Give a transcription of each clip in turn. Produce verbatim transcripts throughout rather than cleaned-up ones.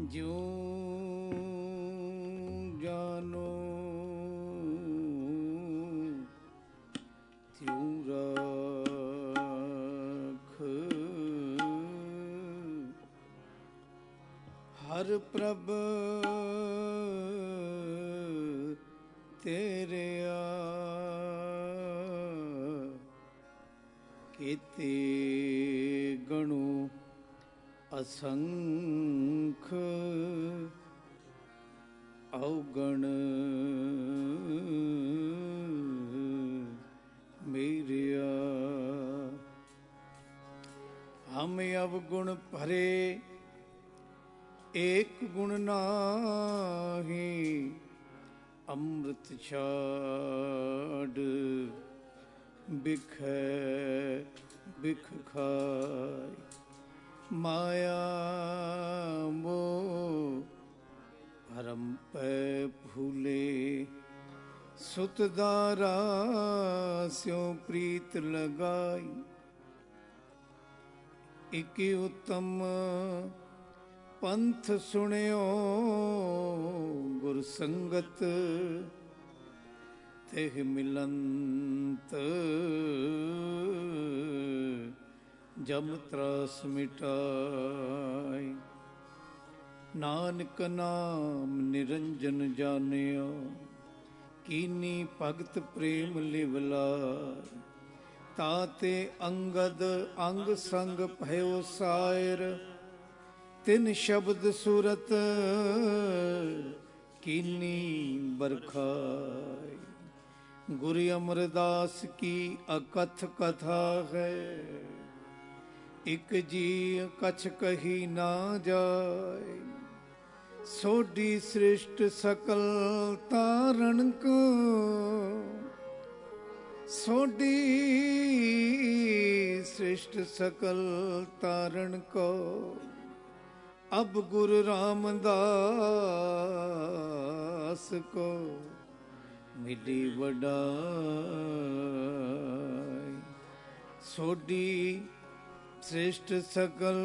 ਜਿਉ ਜਾਨੋ ਤਿਉ ਰਾਖ, ਹਰ ਪ੍ਰਭ ਤੇਰਿਆ ਕੀਤੇ ਗਣੋ ਅਸੰਖ, ਔਗਣ ਮੇਰਿਆ। ਹਮ ਅਵਗੁਣ ਭਰੇ ਏਕ ਗੁਣ ਨਾਹੀ, ਅੰਮ੍ਰਿਤ ਛਾੜ ਬਿਖੈ ਬਿਖ ਖਾਇ। ਮਾਇਆ ਮੋਹ ਭਰਮ ਪੈ ਭੂਲੇ, ਸੁਤ ਦਾਰਾ ਸਿਉ ਪ੍ਰੀਤ ਲਗਾਈ। ਇਕ ਉਤਮ ਪੰਥ ਸੁਣਿਓ, ਗੁਰ ਸੰਗਤ ਤਿਹ ਮਿਲੰਤ, ਜਮ ਤਰਾਸ ਮਿਟਾਈ। ਨਾਨਕ ਨਾਮ ਨਿਰੰਜਨ ਜਾਣਿਓ, ਕੀਨੀ ਭਗਤ ਪ੍ਰੇਮ ਲਿਵ ਲਾਇ। ਤਾਤੇ ਅੰਗਦ ਅੰਗ ਸੰਗ ਭਇਓ ਸਾਇਰ, ਤਿਨ ਸ਼ਬਦ ਸੂਰਤ ਕੀਨੀ ਬਰਖਾਈ। ਗੁਰੂ ਅਮਰਦਾਸ ਕੀ ਅਕਥ ਕਥਾ ਹੈ, ਇਕ ਜੀ ਕਛ ਕਹੀ ਨਾ ਜਾਏ। ਸੋਢੀ ਸ੍ਰਿਸ਼ਟ ਸਕਲ ਤਾਰਨ ਕੋ, ਸੋਢੀ ਸ੍ਰਿਸ਼ਟ ਸਕਲ ਤਾਰਨ ਕੋ। ਅਬ ਗੁਰੂ ਰਾਮਦਾਸ ਕੋ ਮਿਲੀ ਵਡਾਈ। ਸੋਢੀ ਸ੍ਰਿਸ਼ਟ ਸਕਲ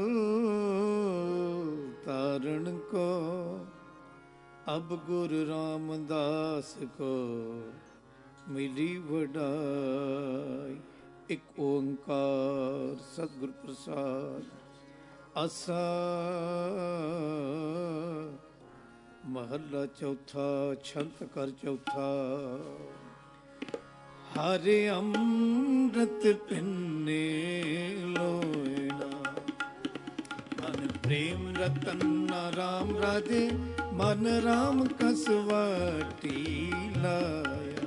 ਤਾਰਨ ਕੋ, ਅਬ ਗੁਰੂ ਰਾਮਦਾਸ ਕੋ ਮਿਲੀ ਵਡਾਈ। ਇਕ ਓੰਕਾਰ ਸਤਿਗੁਰ ਪ੍ਰਸਾਦ। ਆਸਾ ਮਹੱਲਾ ਚੌਥਾ, ਛੰਤ ਕਰ ਚੌਥਾ। ਹਰਿ ਅੰਮ੍ਰਿਤ ਪਿੰਨੇ ਲੋਇਣਾ, ਮਨ ਪ੍ਰੇਮ ਰਤਨ ਰਾਮ ਰਾਜੇ। ਮਨ ਰਾਮ ਕਸਵਟੀ ਲਾਇਆ,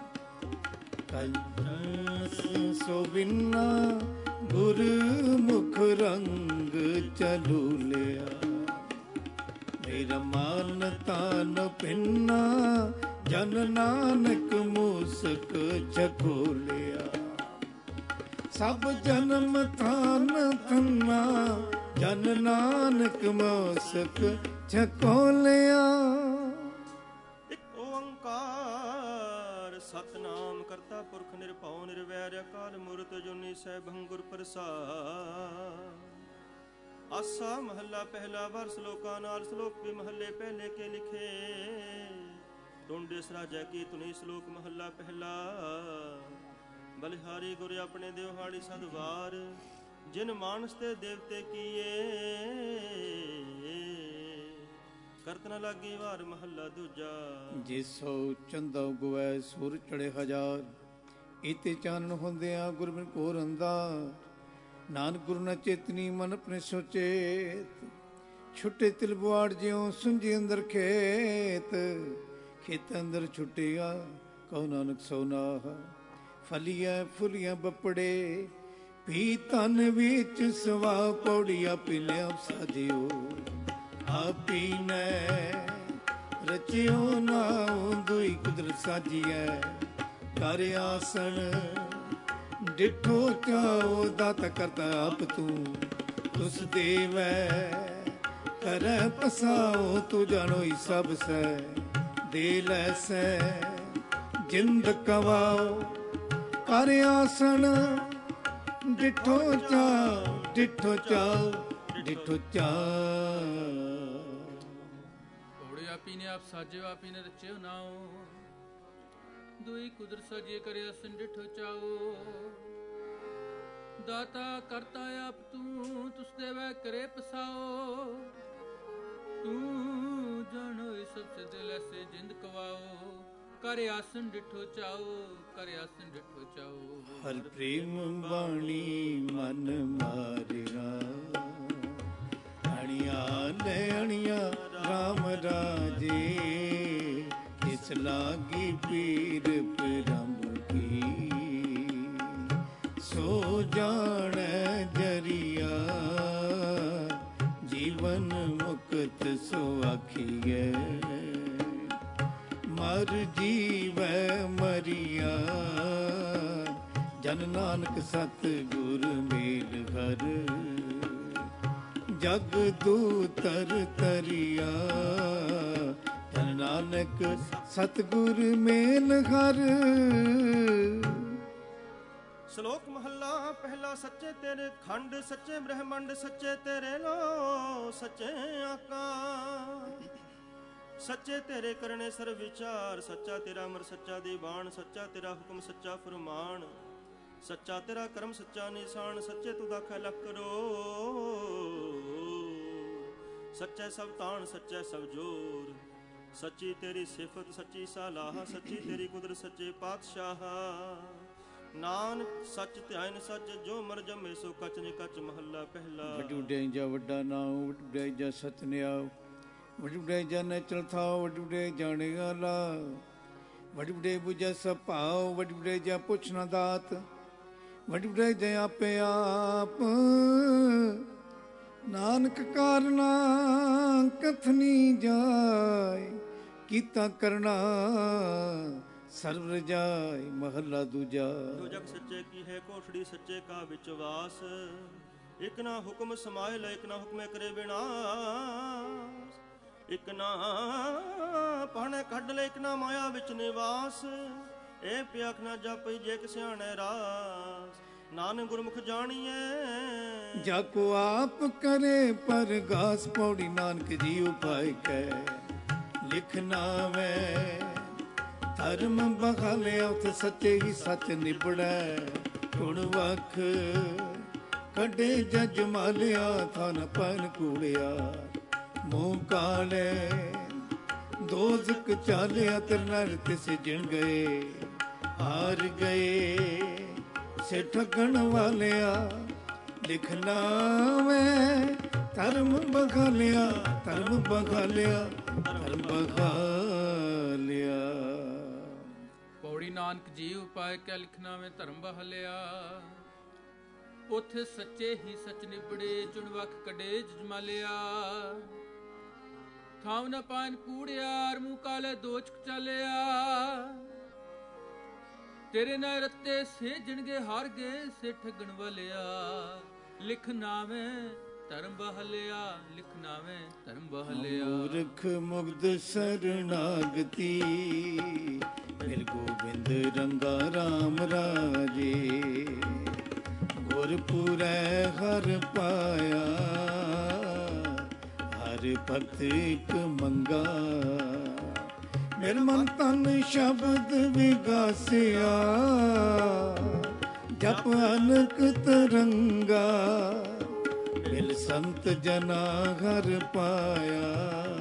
ਕੰਸ ਸੋ ਬਿਨਾ ਗੁਰ ਮੁਖ ਰੰਗ ਚਲੂ ਲਿਆ। ਮੇਰਾ ਮਨ ਤਨ ਪਿੰਨਾ, ਜਨ ਨਾਨਕ ਮੂਸਕ ਝਕੋਲਿਆ। ਸਭ ਜਨਮ ਤਨ ਤਨਾ, ਜਨ ਨਾਨਕ ਮੂਸਕ ਝਕੋਲਿਆ। ਇਕ ਓੰਕਾਰ ਸਤਨਾਮ ਕਰਤਾ ਪੁਰਖ ਨਿਰਭਉ ਨਿਰਵੈਰ ਅਕਾਲ ਮੂਰਤਿ ਅਜੂਨੀ ਸੈਭੰ ਗੁਰ ਪ੍ਰਸਾਦਿ। ਆਸਾ ਮਹੱਲਾ ਪਹਿਲਾ। ਵਰ ਸ਼ਲੋਕਾਂ ਨਾਲ ਸ਼ਲੋਕ ਵੀ ਮਹੱਲੇ ਪਹਿਲੇ ਕੇ ਲਿਖੇ। ਟੁੰਡੇ ਸਰਾਜੈ ਕੀ ਧੁਨੀ ਸ਼ਲੋਕ ਮਹੱਲਾ ਪਹਿਲਾ। ਬਲਿਹਾਰੀ ਗੁਰ ਆਪਣੇ ਦਿਵਹਾੜੀ ਸਦਵਾਰ, ਜਿਨ ਮਾਨਸ ਤੇ ਦੇਵਤੇ ਕੀਏ। ਕਰਤ ਨ ਲਾਗੀ ਵਾਰ ਮਹੱਲਾ ਦੂਜਾ। ਜਿਸੋ ਚੰਦਾ ਉਗਵੈ ਸੂਰ ਚੜੇ ਹਜ਼ਾਰ, ਇਤੇ ਚਾਨਣ ਹੁੰਦਿਆਂ ਗੁਰਮਿ ਘੋਰ ਅੰਧਾ। ਨਾਨਕ ਗੁਰੂ ਨ ਚੇਤਨੀ ਮਨ ਆਪਣੇ ਸੋਚੇਤ, ਛੁੱਟੇ ਤਿਲ ਬੁਆੜ ਜਿਉ ਸੁੰਝੀ ਅੰਦਰ ਖੇਤ। ਖੇਤ ਅੰਦਰ ਛੁੱਟਿਆ ਕਹੋ ਨਾਨਕ ਸੋਨਾਹ, ਫਲੀਆਂ ਫੁਲੀਆਂ ਬੱਪੜੇ ਵੀ ਤਨ ਵਿੱਚ ਸਵਾ। ਪੌੜੀਆਂ ਪੀਲਿਆ ਸਾਜਿਓ ਆਪੀ ਨੇ ਰਚਿਓ ਨਾਉ। ਦੁਈ ਕੁਦਰਤ ਸਾਜੀਐ ਕਰ ਆਸਣ, ਡਿਠੋ ਚਾਓ ਦਾਤ ਕਰਤਾ ਆਪ ਤੂੰ। ਤੁਸ ਦੇਵੈ ਕਰੈ ਪਸਾਓ, ਤੂੰ ਜਾਣੋ ਹੀ ਸਭ ਸੈ। ਦੇ ਲੈ ਸੈ ਜਿੰਦ ਕਵਾਓ, ਕਰ ਆਸਣ ਡਿਠੋ ਚਾ ਡਿਠੋ ਚਾ ਡਿਠੋ ਚਾ। ਆਪੀ ਨੇ ਆਪ ਸਾਜਿਓ, ਆਪੀ ਨੇ ਰਚਿਓ ਨਾਓ। ਦੁਈ ਕੁਦਰਤ ਸਾਜੇ ਕਰਿਆ ਸੰਡਿਠੋ ਚਾਓ। ਦਾਤਾ ਕਰਤਾ ਆਪ ਤੂੰ, ਤੁਸ ਦੇਵੈ ਕਰੇ ਪਸਾਓ। ਤੂੰ ਜਾਣੋ ਸਭ ਸੇ ਦਿਲ ਐਸੇ ਜਿੰਦ ਕਵਾਓ। ਕਰ ਆਸਨ ਡਿਠੋ ਚਾਓ, ਕਰ ਆਸਨ ਡਿਠੋ ਚਾਓ। ਹਰ ਪ੍ਰੇਮ ਬਾਣੀ ਮਨ ਮਾਰਿਆ, ਅਣੀਆਂ ਲੈ ਅਣੀਆਂ ਰਾਮ ਰਾਜੇ। ਇਸ ਲਾਗੀ ਪੀਰ ਪਰਮ ਕੀ, ਸੋ ਜਾਣੈ ਜਰੀਆ। ਜੀਵਨ ਮੁਕਤ ਸੋ ਆਖੀਐ, ਮਰ ਜੀਵੈ ਮਰੀਆ। ਜਨ ਨਾਨਕ ਸਤ ਗੁਰ ਮੇਲ ਹਰ, ਜਗ ਦੂਤਰ ਤਰੀਆ। ਜਨ ਨਾਨਕ ਸਤਿਗੁਰ ਮੇਲ ਹਰ। ਸ਼ਲੋਕ ਮਹੱਲਾ ਪਹਿਲਾ। ਸੱਚੇ ਤੇਰੇ ਖੰਡ, ਸੱਚੇ ਬ੍ਰਹਮੰਡ, ਸੱਚੇ ਤੇਰੇ ਲੋ, ਸੱਚੇ ਆਕਾਰ। ਸੱਚੇ ਤੇਰੇ ਕਰਨੇ ਸਰਬ ਵਿਚਾਰ, ਸੱਚਾ ਤੇਰਾ ਅਮਰ, ਸੱਚਾ ਦੀਵਾਨ। ਸੱਚਾ ਤੇਰਾ ਹੁਕਮ, ਸੱਚਾ ਫਰਮਾਨ। ਸੱਚਾ ਤੇਰਾ ਕਰਮ, ਸੱਚਾ ਨਿਸ਼ਾਨ। ਸੱਚੇ ਤੂੰ ਦਾਖਾ ਲਖ ਕਰੋ, ਸੱਚੇ ਸਭ ਤਾਣ, ਸੱਚੇ ਸਭ ਜੋਰ। ਸੱਚੀ ਤੇਰੀ ਸਿਫਤ, ਸੱਚੀ ਸਲਾਹ। ਸੱਚੀ ਤੇਰੀ ਕੁਦਰਤ, ਸੱਚੇ ਪਾਤਸ਼ਾਹ। ਨਾਨਕ ਸੱਚ ਧਿਆਨ ਸੱਚ, ਜੋ ਮਰ ਜੰਮੇ ਸੋ ਕਚ ਨਿਕਚ। ਮਹੱਲਾ ਪਹਿਲਾ। ਵੱਡੀ ਵਡਿਆਈ ਜਾ ਵੱਡਾ ਨਾਮ, ਵੱਡੀ ਵਡਿਆਈ ਜਾ ਸਤਿਨਿਆਉ। ਵੱਡੀ ਵਡਿਆਈ ਜਾ ਨੈਚਲ ਥਾਉ, ਵੱਡੀ ਵਡਿਆਈ ਜਾਣੇ ਆਲਾ। ਵੱਡੀ ਵਡਿਆਈ ਬੁਝੈ ਸਭ ਭਾਉ, ਵੱਡੀ ਵਡਿਆਈ ਜਾ ਪੁੱਛ ਨਾ ਦਾਤ। ਵੱਡੀ ਵਡਿਆਈ ਜਾ ਆਪੇ ਆਪ, ਨਾਨਕ ਕਾਰਨਾ ਕਥਨੀ ਜਾਏ। ਕੀਤਾ ਕਰਨਾ ਸਰਬ ਰਜਾਈ। ਮਹੱਲਾ ਦੂਜਾ। ਜੋ ਜਗ ਸੱਚੇ ਕੀ ਹੈ ਕੋਠੜੀ, ਸੱਚੇ ਕਾ ਵਿਚਵਾਸ। ਇਕ ਨਾ ਹੁਕਮ ਸਮਾਇਲ, ਇਕ ਨਾ ਹੁਕਮੇ ਕਰੇ ਵਿਨਾਸ਼। ਇਕ ਨਾ ਪਾਣੇ ਕੱਢ ਲੈ, ਇਕ ਨਾ ਮਾਇਆ ਵਿੱਚ ਨਿਵਾਸ। ਇਹ ਪਿਆਖ ਨਾ ਜਪਈ, ਜੇ ਕਿ ਸਿਆਣੈ ਰਾਸ। ਨਾਨਕ ਗੁਰਮੁਖ ਜਾਣੀਐ, ਜਾ ਕੋ ਆਪ ਕਰੇ ਪਰਗਾਸ। ਪੌੜੀ ਨਾਨਕ ਜੀ ਉਪਾਇ ਕੈ ਲਿਖਣਾ ਵੈ। ਧਰਮ ਬਹਾਲਿਆ ਉਥੇ ਸੱਚੇ ਹੀ ਸੱਚ ਨਿਬੜੈ। ਗੁਣ ਵਖ ਕੱਢੇ ਜਜ ਮਾਲਿਆ, ਥਨ ਪਨ ਕੂੜਿਆ। ਮੂੰਹ ਕਾਲੇ ਦੋਜ਼ਕ ਚਾਲਿਆ, ਤੇ ਨਰ ਤਿਸ ਜਿਣ ਗਏ। ਹਾਰ ਗਏ ਸੇ ਠਗਣ ਵਾਲਿਆ। ਲਿਖਣਾ ਵੈ ਧਰਮ ਬਖਾਲਿਆ, ਧਰਮ ਬਖਾਲਿਆ, ਧਰਮ ਬਖਾਲਿਆ। ਪੌੜੀ ਨਾਨਕ ਜੀ ਉਪਾਇ ਕੈ ਲਿਖਣਾ ਵੇ ਧਰਮ ਬਹਲਿਆ। ਉਥੇ ਸੱਚੇ ਹੀ ਸੱਚ ਨਿਬੜੇ, ਚੁਣ ਵਖ ਕੱਢੇ ਜਜਮਾਲਿਆ। ਥਾਮ ਨਾ ਪਾਨ ਕੂੜਿਆ, ਮੂੰਹ ਕਾਲੇ ਦੋਚਕ ਚਾਲਿਆ। ਤੇਰੇ ਨਾਲ ਰੱਤੇ ਸੇਜਣਗੇ, ਹਾਰ ਗਏ ਸੇ ਠਗਣ ਵਾਲਿਆ। ਲਿਖ ਨਾਵੇਂ ਧਰਮ ਬਹਲਿਆ, ਲਿਖ ਨਾਵੇਂ ਧਰਮ ਬਹਲਿਆ। ਮੂਰਖ ਮੁਗਧ ਸਰਨਾਗਤੀ, ਮਿਲ ਗੋਬਿੰਦ ਰੰਗਾ ਰਾਮ ਰਾਜੇ। ਗੁਰਪੁਰੈ ਹਰ ਪਾਇਆ, ਹਰ ਭਗਤ ਇਕ ਮੰਗਾ। ਮੇਰ ਮਨ ਤਨ ਸ਼ਬਦ ਵਿਗਾਸਿਆ, ਜਪ ਅਨਕ ਤਰੰਗਾ। ਮਿਲ ਸੰਤ ਜਨਾ ਹਰ ਪਾਇਆ,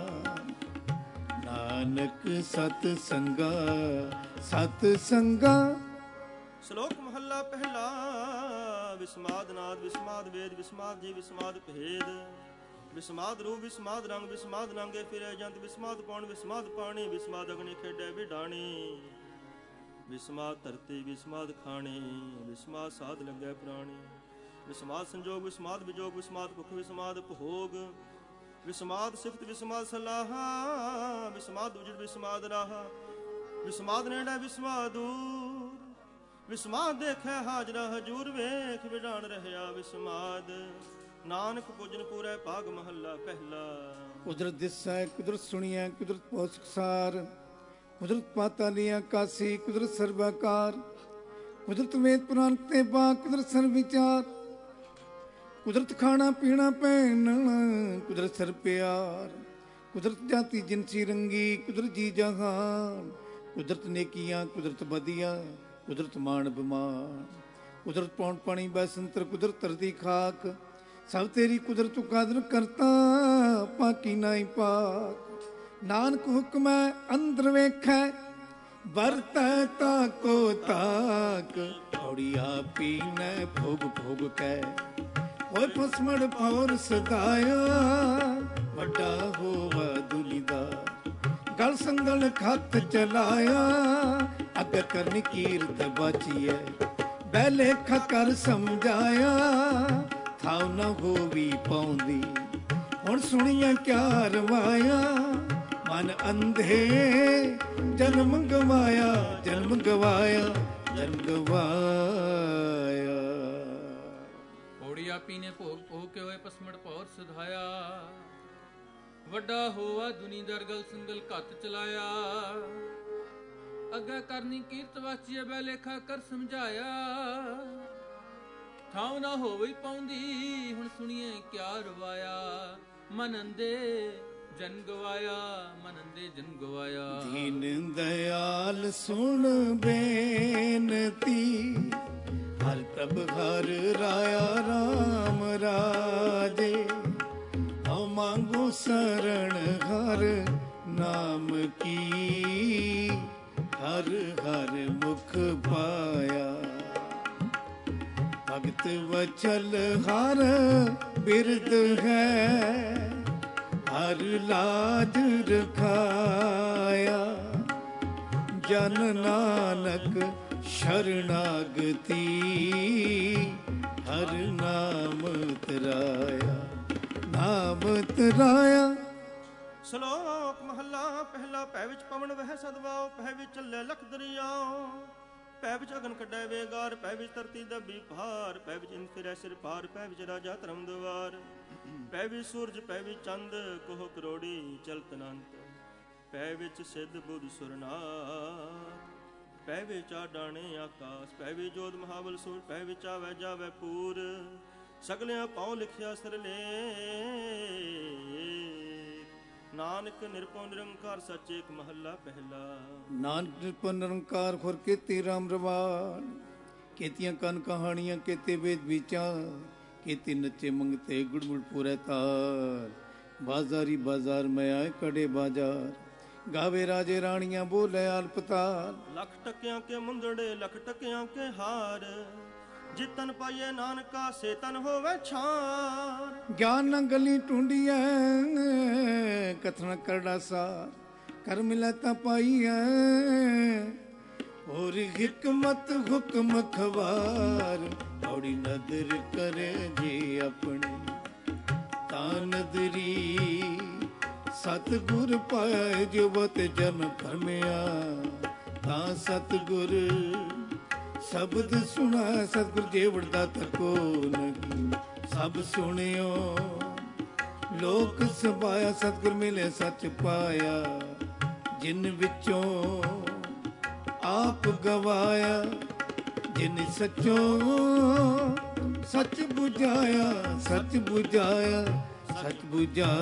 ਨਾਨਕ ਸਤ ਸੰਗਾ, ਸਤ ਸੰਗਾ। ਸ਼ਲੋਕ ਮਹੱਲਾ ਪਹਿਲਾ। ਵਿਸਮਾਦ ਨਾਦ, ਵਿਸਮਾਦ ਵੇਦ, ਵਿਸਮਾਦ ਜੀ, ਵਿਸਮਾਦ ਭੇਦ। ਵਿਸਮਾਦ ਰੂਪ, ਵਿਸਮਾਦ ਰੰਗ, ਵਿਸਮਾਦ ਰੰਗੇ ਫਿਰੇ ਜੰਤ। ਵਿਸਮਾਦ ਪੌਣ, ਵਿਸਮਾਦ ਪਾਣੀ, ਵਿਸਮਾਦ ਅਗਨੀ ਖੇਡੈ ਵਿਡਾਣੀ। ਵਿਸਮਾਦ ਧਰਤੀ, ਵਿਸਮਾਦ ਖਾਣੀ, ਵਿਸਮਾਦ ਸਾਧ ਲੰਘੈ ਪ੍ਰਾਣੀ। ਵਿਸਮਾਦ ਸੰਜੋਗ, ਵਿਸਮਾਦ ਵਿਜੋਗ, ਵਿਸਮਾਦ ਭੁਖ, ਵਿਸਮਾਦ ਭੋਗ। ਵਿਸਮਾਦ ਸਿਫਤ, ਵਿਸਮਾਦ ਸਲਾਹਾ। ਵਿਸਮਾਦ ਉਜੜ, ਵਿਸਮਾਦ ਰਾਹਾ। ਵਿਸਮਾਦ ਨੇੜੇ, ਵਿਸਮਾਦ ਦੂਰ। ਵਿਸਮਾਦ ਦੇਖੈ ਹਾਜ਼ਰਾ ਹਜੂਰ, ਵੇਖ ਵਿਡਾਣ ਰਹਿਆ ਵਿਸਮਾਦ। ਨਾਨਕ ਪੁਜਨ ਪੂਰੈ ਭਾਗ ਮਹੱਲਾ ਪਹਿਲਾ। ਕੁਦਰਤ ਦਿਸੈ, ਕੁਦਰਤ ਸੁਣੀਐ, ਕੁਦਰਤ ਪੋਸਕਸਾਰ। ਕੁਦਰਤ ਪਾਤਾਲੀ ਆਕਾਸੀ, ਕੁਦਰਤ ਸਰਬਾਕਾਰ। ਕੁਦਰਤ ਵੇਦ ਪੁਰਾਨ ਤੇ ਬਾ, ਕੁਦਰਤ ਸਰਬ ਵਿਚਾਰ। ਕੁਦਰਤ ਖਾਣਾ ਪੀਣਾ ਪਹਿਨਣਾ, ਕੁਦਰਤ ਸਰ ਪਿਆਰ। ਕੁਦਰਤ ਜਾਤੀ ਜਿਨਸੀ ਰੰਗੀ, ਕੁਦਰਤ ਜੀ ਜਹਾਨ, ਕੁਦਰਤ ਨੇਕੀਆਂ, ਕੁਦਰਤ ਬਦੀਆਂ, ਕੁਦਰਤ ਮਾਣ ਬਿਮਾਨ, ਕੁਦਰਤ ਪੌਣ ਪਾਣੀ ਬੈਸੰਤਰ, ਕੁਦਰਤ ਧਰਤੀ ਖਾਕ, ਸਭ ਤੇਰੀ ਕੁਦਰਤ ਕਾਦਰ ਕਰਤਾ, ਪਾਕੀ ਨਾਈ ਪਾਕ। ਨਾਨਕ ਹੁਕਮੈ ਅੰਦਰ ਵੇਖੈ, ਵਰਤੈ ਤਾਕੋ ਤਾਕ, ਔੜੀ ਆਪੀ ਨੈ ਭੋਗ ਭੋਗ ਕੈ। ਓਏ ਪਸਮੜ ਪੌਰ ਸਦਾਇਆ, ਵੱਡਾ ਹੋਵਾ ਦੁਨੀਦਾਰ, ਗਲ ਸੰਗਲ ਖੱਤ ਚਲਾਇਆ, ਅੱਗ ਕਰਨ ਕੀਰਤ ਬਾਚੀਐ, ਬੈਲੇਖਾ ਕਰ ਸਮਝਾਇਆ, ਥਾਉ ਨਾ ਹੋਵੀ ਪਾਉਂਦੀ, ਹੁਣ ਸੁਣੀਆਂ ਕਿਆ ਰਵਾਇਆ, ਮਨ ਅੰਧੇ ਜਨਮ ਗਵਾਇਆ, ਜਨਮ ਗਵਾਇਆ, ਜਨਮ ਗਵਾਇਆ। ਔੜੀ ਆਪੀ ਨੇ ਭੋਗ ਭੋਗ ਕੇ ਹੋਏ ਪਸਮੜ ਪੌਰ ਸੁਧਾਇਆ, ਵੱਡਾ ਹੋਵਾ ਦੁਨੀਦਰ ਗਲ ਸੰਗਲ ਘੱਤ ਚਲਾਇਆ, ਅੱਗਾ ਕਰਨੀ ਕੀਰਤ ਵਾਚੀਏ, ਬੈਲੇਖਾ ਕਰ ਸਮਝਾਇਆ, ਥਾਉ ਨਾ ਹੋਵੇ ਪਾਉਂਦੀ, ਹੁਣ ਸੁਣੀਏ ਕਿਆ ਰਵਾਇਆ, ਮਨ ਅੰਦੇ ਜਨ ਗਵਾਇਆ, ਮਨ ਅੰਦੇ ਜਨ ਗਵਾਇਆ। ਦੀਨ ਦਇਆਲ ਸੁਣ ਬੇਨਤੀ, ਹਰ ਪ੍ਰਭ ਹਰ ਰਾਇਆ ਰਾਮ ਰਾਜੇ, ਹਉ ਮੰਗੋ ਸਰਣ ਹਰ ਨਾਮ ਕੀ, ਹਰ ਹਰ ਮੁਖ ਪਾਇਆ। ਭਗਤ ਵਚਲ ਹਰ ਬਿਰਦ ਹੈ, ਹਰ ਲਾਜ ਰਖਾਇਆ, ਜਨ ਨਾਨਕ ਸ਼ਰਨਾਗਤੀ, ਹਰ ਨਾਮ ਤਰਾਇਆ, ਨਾਮ ਤਰਾਇਆ। ਸ਼ਲੋਕ ਮਹੱਲਾ ਪਹਿਲਾ। ਪੈ ਵਿੱਚ ਪਵਨ ਵਹਿ ਸਦਵਾਓ, ਪੈ ਵਿੱਚ ਚੱਲੇ ਲਖ ਦਰਿਆਓ, ਪੈ ਵਿੱਚ ਅਗਨ ਕੱਢੈ ਵੇਗਾਰ, ਪੈ ਵਿੱਚ ਧਰਤੀ ਦੱਬੀ ਭਾਰ, ਪੈ ਵਿੱਚ ਇੰਦ ਫਿਰੈ ਸਿਰ ਪਾਰ, ਪੈ ਵਿੱਚ ਰਾਜਾ ਧਰਮ ਦੁਆਰ, ਪੈ ਵਿੱਚ ਸੂਰਜ, ਪੈ ਵਿੱਚ ਚੰਦ, ਕੋਹ ਕਰੋੜੀ ਚਲਤ ਅਨੰਤ, ਪੈ ਵਿੱਚ ਸਿੱਧ ਬੁੱਧ ਸੁਰਨਾਥ, ਪੈ ਵਿੱਚ ਆਡਾਣੇ ਆਕਾਸ, ਪੈ ਵਿੱਚ ਜੋਤ ਮਹਾਬਲ ਸੂਰ, ਪੈ ਵਿੱਚ ਆਵੈ ਜਾਵੈ ਪੂਰ, ਸਗਲਿਆਂ ਪਾਉ ਲਿਖਿਆ ਸਰਲੇ, ਨਾਨਕ ਨਿਰਭਉ ਨਿਰੰਕਾਰ ਸੱਚ ਏਕ ਮਹੱਲਾ ਪਹਿਲਾ। ਨਾਨਕ ਨਿਰਭਉ ਨਿਰੰਕਾਰ ਖੁਰ ਕੀਤੇ ਰਾਮ ਰਵਾਨ, ਕੀਤੀਆਂ ਕਨ ਕਹਾਣੀਆਂ, ਕੀਤੇ ਵੇਦ ਵਿਚਾਰ, ਕੀਤੇ ਨੱਚੇ ਮੰਗਤੇ ਗੁੜਮੁੜ ਪੂਰੇ ਤਾਰ, ਬਾਜ਼ਾਰੀ ਬਾਜ਼ਾਰ ਮੈਂ ਆਏ ਕੜੇ ਬਾਜ਼ਾਰ, ਗਾਵੇ ਰਾਜੇ ਰਾਣੀਆਂ ਬੋਲੇ ਆਲਪਤਾਰ। ਲੱਖ ਟਕਿਆਂ ਕੇ ਮੁੰਦੜੇ, ਲੱਖ ਟਕਿਆਂ ਕੇ ਹਾਰ, ਜਿਤਨ ਪਾਈਏ ਨਾਨਕਾ ਸੇ ਤਨ ਹੋਵੇ ਛਾਰ। ਗਿਆਨ ਨਾ ਗਲੀ ਟੁੰਡੀਐ, ਕਥਨ ਕਰੜਾ ਸਾਰ, ਕਰ ਮਿਲੈ ਤਾਂ ਪਾਈਐ, ਹੋਰ ਹਿਕਮਤ ਹੁਕਮ ਖਵਾਰ, ਔੜੀ ਨਦਰ ਕਰੇ ਜੀ ਆਪਣੀ, ਤਾਂ ਨਦਰੀ ਸਤਿਗੁਰ ਪਾਇ, ਜੁਵਤ ਜਨ ਭਰਮਿਆ, ਤਾਂ ਸਤਿਗੁਰ ਸ਼ਬਦ ਸੁਣਾ, ਸਤਿਗੁਰ ਜੀਵੜ ਦਾਤਾ ਕੋ ਨਹੀਂ, ਸਭ ਸੁਣਿਓ ਲੋਕ ਸਭਾਇਆ, ਸਤਿਗੁਰ ਮਿਲੇ ਸੱਚ ਪਾਇਆ, ਜਿਨ ਵਿੱਚੋਂ ਆਪ ਗਵਾਇਆ, ਜਿਨ ਸੱਚੋ ਸੱਚ ਬੁਝਾਇਆ, ਸੱਚ ਬੁਝਾਇਆ, ਸੱਚ ਬੁਝਾਇਆ।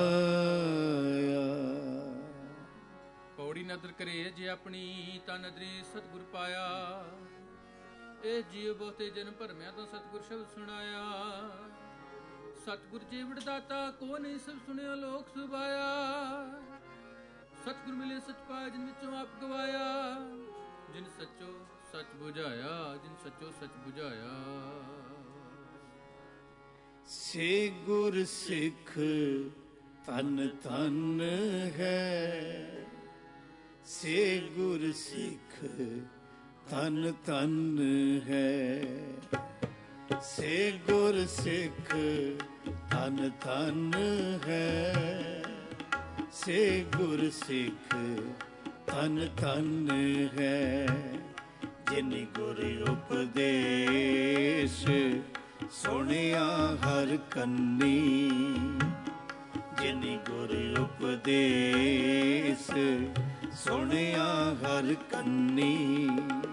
ਪੌੜੀ ਨਦਰ ਕਰੇ ਜੇ ਆਪਣੀ, ਤਾਂ ਨਦਰੀ ਸਤਿਗੁਰ ਪਾਇਆ, ਇਹ ਜੀਵ ਬਹੁਤੇ ਜਨ ਭਰਮਿਆ, ਤਾਂ ਸਤਿਗੁਰ ਸ਼ਬਦ ਸੁਣਾਇਆ, ਸਤਿਗੁਰ ਜੀਵੜ ਦਾਤਾ ਕੋ ਨਹੀਂ, ਸਭ ਸੁਣਿਆ ਲੋਕ ਸੁਭਾਇਆ, ਸਤਿਗੁਰ ਮਿਲੇ ਸੱਚ ਪਾਇਆ, ਜਿਨ ਵਿੱਚੋਂ ਆਪ ਗਵਾਇਆ, ਜਿਨ ਸੱਚੋ ਸੱਚ ਬੁਝਾਇਆ, ਜਿਨ ਸੱਚੋ ਸੱਚ ਬੁਝਾਇਆ। ਸੇ ਗੁਰ ਸਿੱਖ ਤਨ ਤਨ ਹੈ, ਸੇ ਗੁਰ ਸਿੱਖ ਤਨ ਤਨ ਹੈ, ਸੇ ਗੁਰ ਸਿੱਖ ਤਨ ਤਨ ਹੈ, ਸੇ ਗੁਰ ਸਿੱਖ ਤਨ ਤਨ ਹੈ, ਜਿਨ ਗੁਰ ਉਪਦੇਸ਼ ਸੁਣਿਆ ਹਰ ਕੰਨੀ, ਜਿਨ ਗੁਰ ਉਪਦੇਸ਼ ਸੁਣਿਆ ਹਰ ਕੰਨੀ,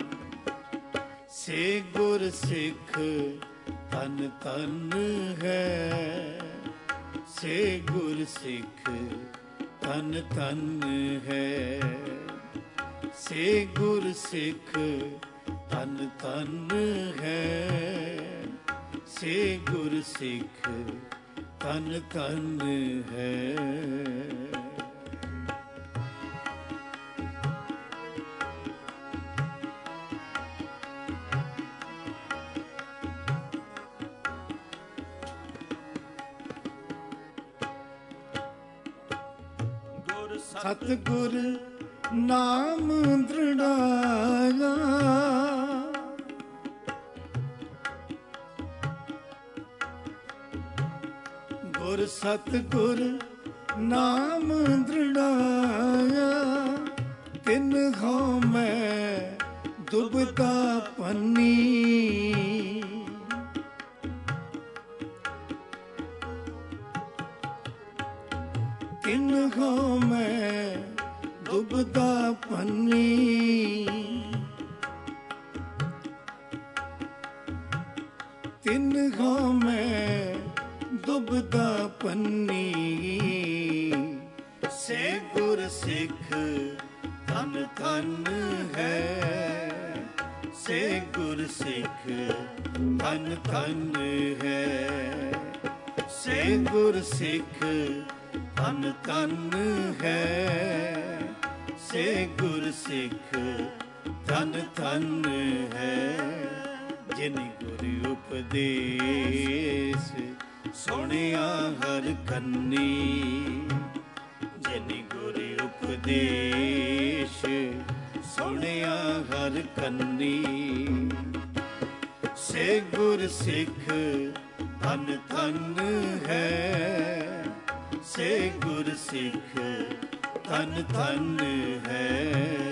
ਸੇ ਗੁਰ ਸਿੱਖ ਤਨ ਤਨ ਹੈ, ਸੇ ਗੁਰ ਸਿੱਖ ਧਨ ਧਨ ਹੈ। ਸੇ ਗੁਰ ਸਿੱਖ ਧਨ ਧਨ ਹੈ। ਸੇ ਗੁਰ ਸਿੱਖ ਧਨ ਧਨ ਹੈ। ਸਤਿਗੁਰ ਨਾਮ ਦ੍ਰਿੜਾਇਆ, ਗੁਰ ਸਤਿਗੁਰ ਨਾਮ ਦ੍ਰਿੜਾਇਆ। ਤਿਨ ਹਉ ਮੈਂ ਦੁਬਦਾ ਪੰਨੀ, ਤਿਨ ਹਉ ਮੈਂ ਦੁਬਦਾ ਪੰਨੀ। ਤਿਨ ਹਉ ਮੈਂ ਦੁਬਦਾ ਪੰਨੀ। ਸੇ ਗੁਰ ਸਿੱਖ ਧਨ ਧਨ ਹੈ। ਸੇ ਗੁਰ ਸਿੱਖ ਧਨ ਧਨ ਹੈ। ਸੇ ਗੁਰ ਸਿੱਖ ਧਨ ਧਨ ਹੈ। ਸੇ ਗੁਰ ਸਿੱਖ ਧਨ ਧਨ ਹੈ। ਜਿਨ ਗੁਰ ਉਪਦੇਸ਼ ਸੁਣਿਆ ਹਰ ਕੰਨੀ। ਜਿਨ ਗੁਰ ਉਪਦੇਸ਼ ਸੁਣਿਆ ਹਰ ਕੰਨੀ। ਸੇ ਗੁਰ ਸਿੱਖ ਧਨ ਧਨ ਹੈ। ਸੇ ਗੁਰ ਸਿੱਖ ਧਨ ਧਨ ਹੈ।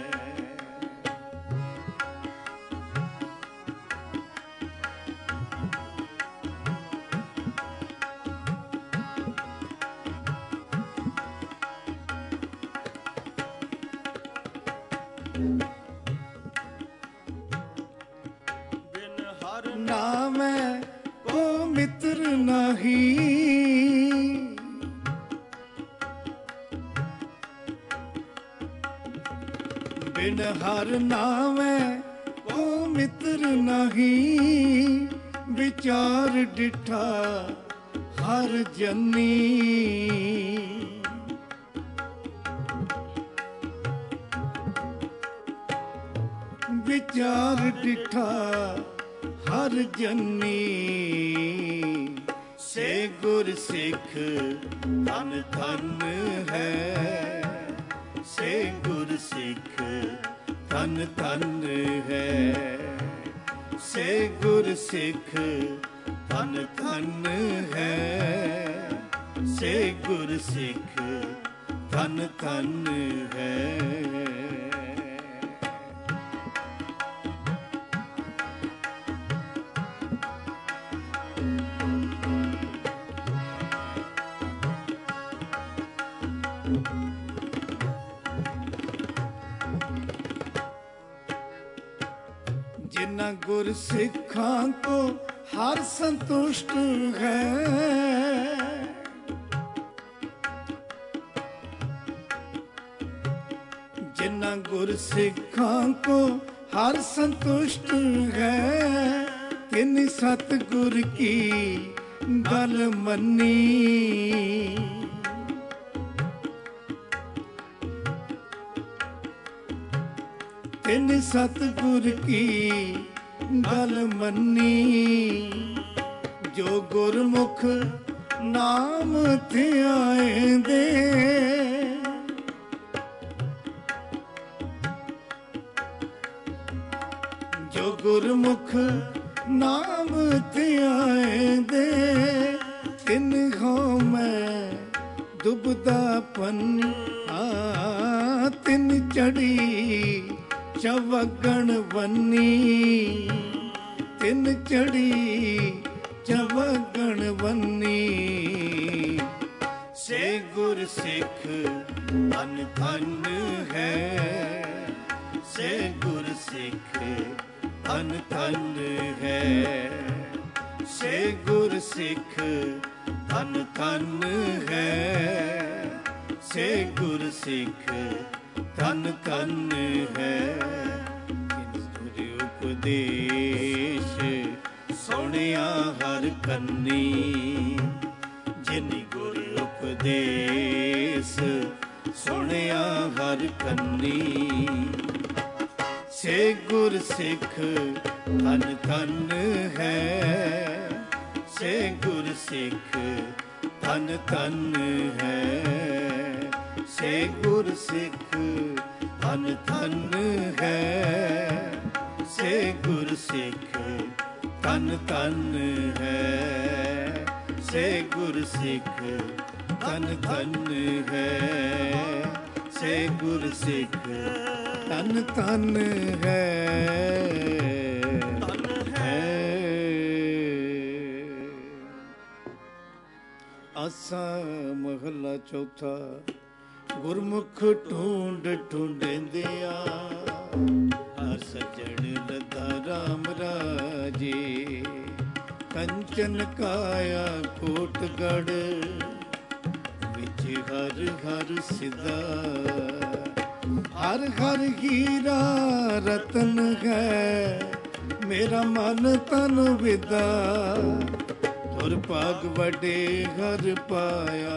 ਬਿਨ ਹਰ ਨਾਮੈ ਕੋ ਮਿੱਤਰ ਨਾਹੀ। ਬਿਨ ਹਰ ਨਾਮੈ ਕੋ ਮਿੱਤਰ ਨਾਹੀ। ਵਿਚਾਰ ਡਿਠਾ ਹਰ ਜਨੀ। ਵਿਚਾਰ ਡਿਠਾ ਹਰ ਜਨੀ। ਸੇ ਗੁਰ ਸਿੱਖ ਧਨ ਧਨ ਹੈ। ਸੇ ਗੁਰ ਸਿੱਖ ਧਨ ਧਨ ਹੈ। ਸੇ ਗੁਰ ਸਿੱਖ ਧਨ ਧਨ ਹੈ। ਸੇ ਗੁਰ ਸਿੱਖ ਧਨ ਧਨ ਹੈ। ਜਿਨ੍ਹਾਂ ਗੁਰ ਸਿੱਖਾਂ ਕੋ ਹਰ ਸੰਤੁਸ਼ਟ ਹੈ। ਜਿਨ੍ਹਾਂ ਗੁਰ ਸਿੱਖਾਂ ਕੋ ਹਰ ਸੰਤੁਸ਼ਟ ਹੈ। ਤਿਨ ਸਤਿਗੁਰ ਕੀ ਗੱਲ ਮੰਨੀ। ਤਿਨ ਸਤਿਗੁਰ ਕੀ ਗੱਲ ਮੰਨੀ। ਜੋ ਗੁਰਮੁਖ ਨਾਮ ਧਿਆਏਂਦੇ। ਜੋ ਗੁਰਮੁਖ ਨਾਮ ਧਿਆਏਂਦੇ। ਤਿਨ ਹਉ ਮੈਂ ਦੁਬਦਾ ਪੰਨੀ। ਆ ਤਿਨ ਚੜੀ ਚਵਗਣ ਵੰਨੀ। ਤਿਨ ਚੜੀ ਚਵਗਣ ਵੰਨੀ। ਸੇ ਗੁਰ ਸਿੱਖ ਧਨ ਧਨ ਹੈ। ਸੇ ਗੁਰ ਸਿੱਖ ਧਨ ਧਨ ਹੈ। ਸੇ ਗੁਰ ਸਿੱਖ ਧਨ ਧਨ ਹੈ। ਸੇ ਗੁਰ ਸਿੱਖ ਧਨ ਧਨ ਹੈ। ਗੁਰ ਉਪਦੇਸ਼ ਸੁਣਿਆ ਹਰ ਕੰਨੀ, ਜਿਨੀ ਗੁਰ ਉਪਦੇਸ਼ ਸੁਣਿਆ ਹਰ ਕੰਨੀ। ਸੇ ਗੁਰ ਸਿੱਖ ਧਨ ਧਨ ਹੈ, ਸੇ ਗੁਰ ਸਿੱਖ ਧਨ ਧਨ ਹੈ। ਸੇ ਗੁਰ ਸਿੱਖ ਧਨ ਧਨ ਹੈ, ਸੇ ਗੁਰ ਸਿੱਖ ਧਨ ਧਨ ਹੈ। ਸੇ ਗੁਰ ਸਿੱਖ ਧਨ ਧਨ ਹੈ, ਸੇ ਗੁਰ ਸਿੱਖ ਧਨ ਧਨ ਹੈ, ਧਨ ਹੈ। ਆਸਾ ਮਹਲਾ ਚੌਥਾ। ਗੁਰਮੁਖ ਢੂੰਡ ਢੂੰਡਿੰਦਿਆ, ਹਰ ਸੱਜਣ ਲੱਗਾ ਰਾਮ ਰਾਜੇ। ਕੰਚਨ ਕਾਇਆ ਕੋਟਗੜ੍ਹ, ਵਿੱਚ ਹਰ ਹਰ ਸਿਧਾ। ਹਰ ਹਰ ਹੀਰਾ ਰਤਨ ਹੈ, ਮੇਰਾ ਮਨ ਤਨ ਵਿਦਾ। ਤੁਰ ਭਾਗ ਵੱਡੇ ਹਰ ਪਾਇਆ,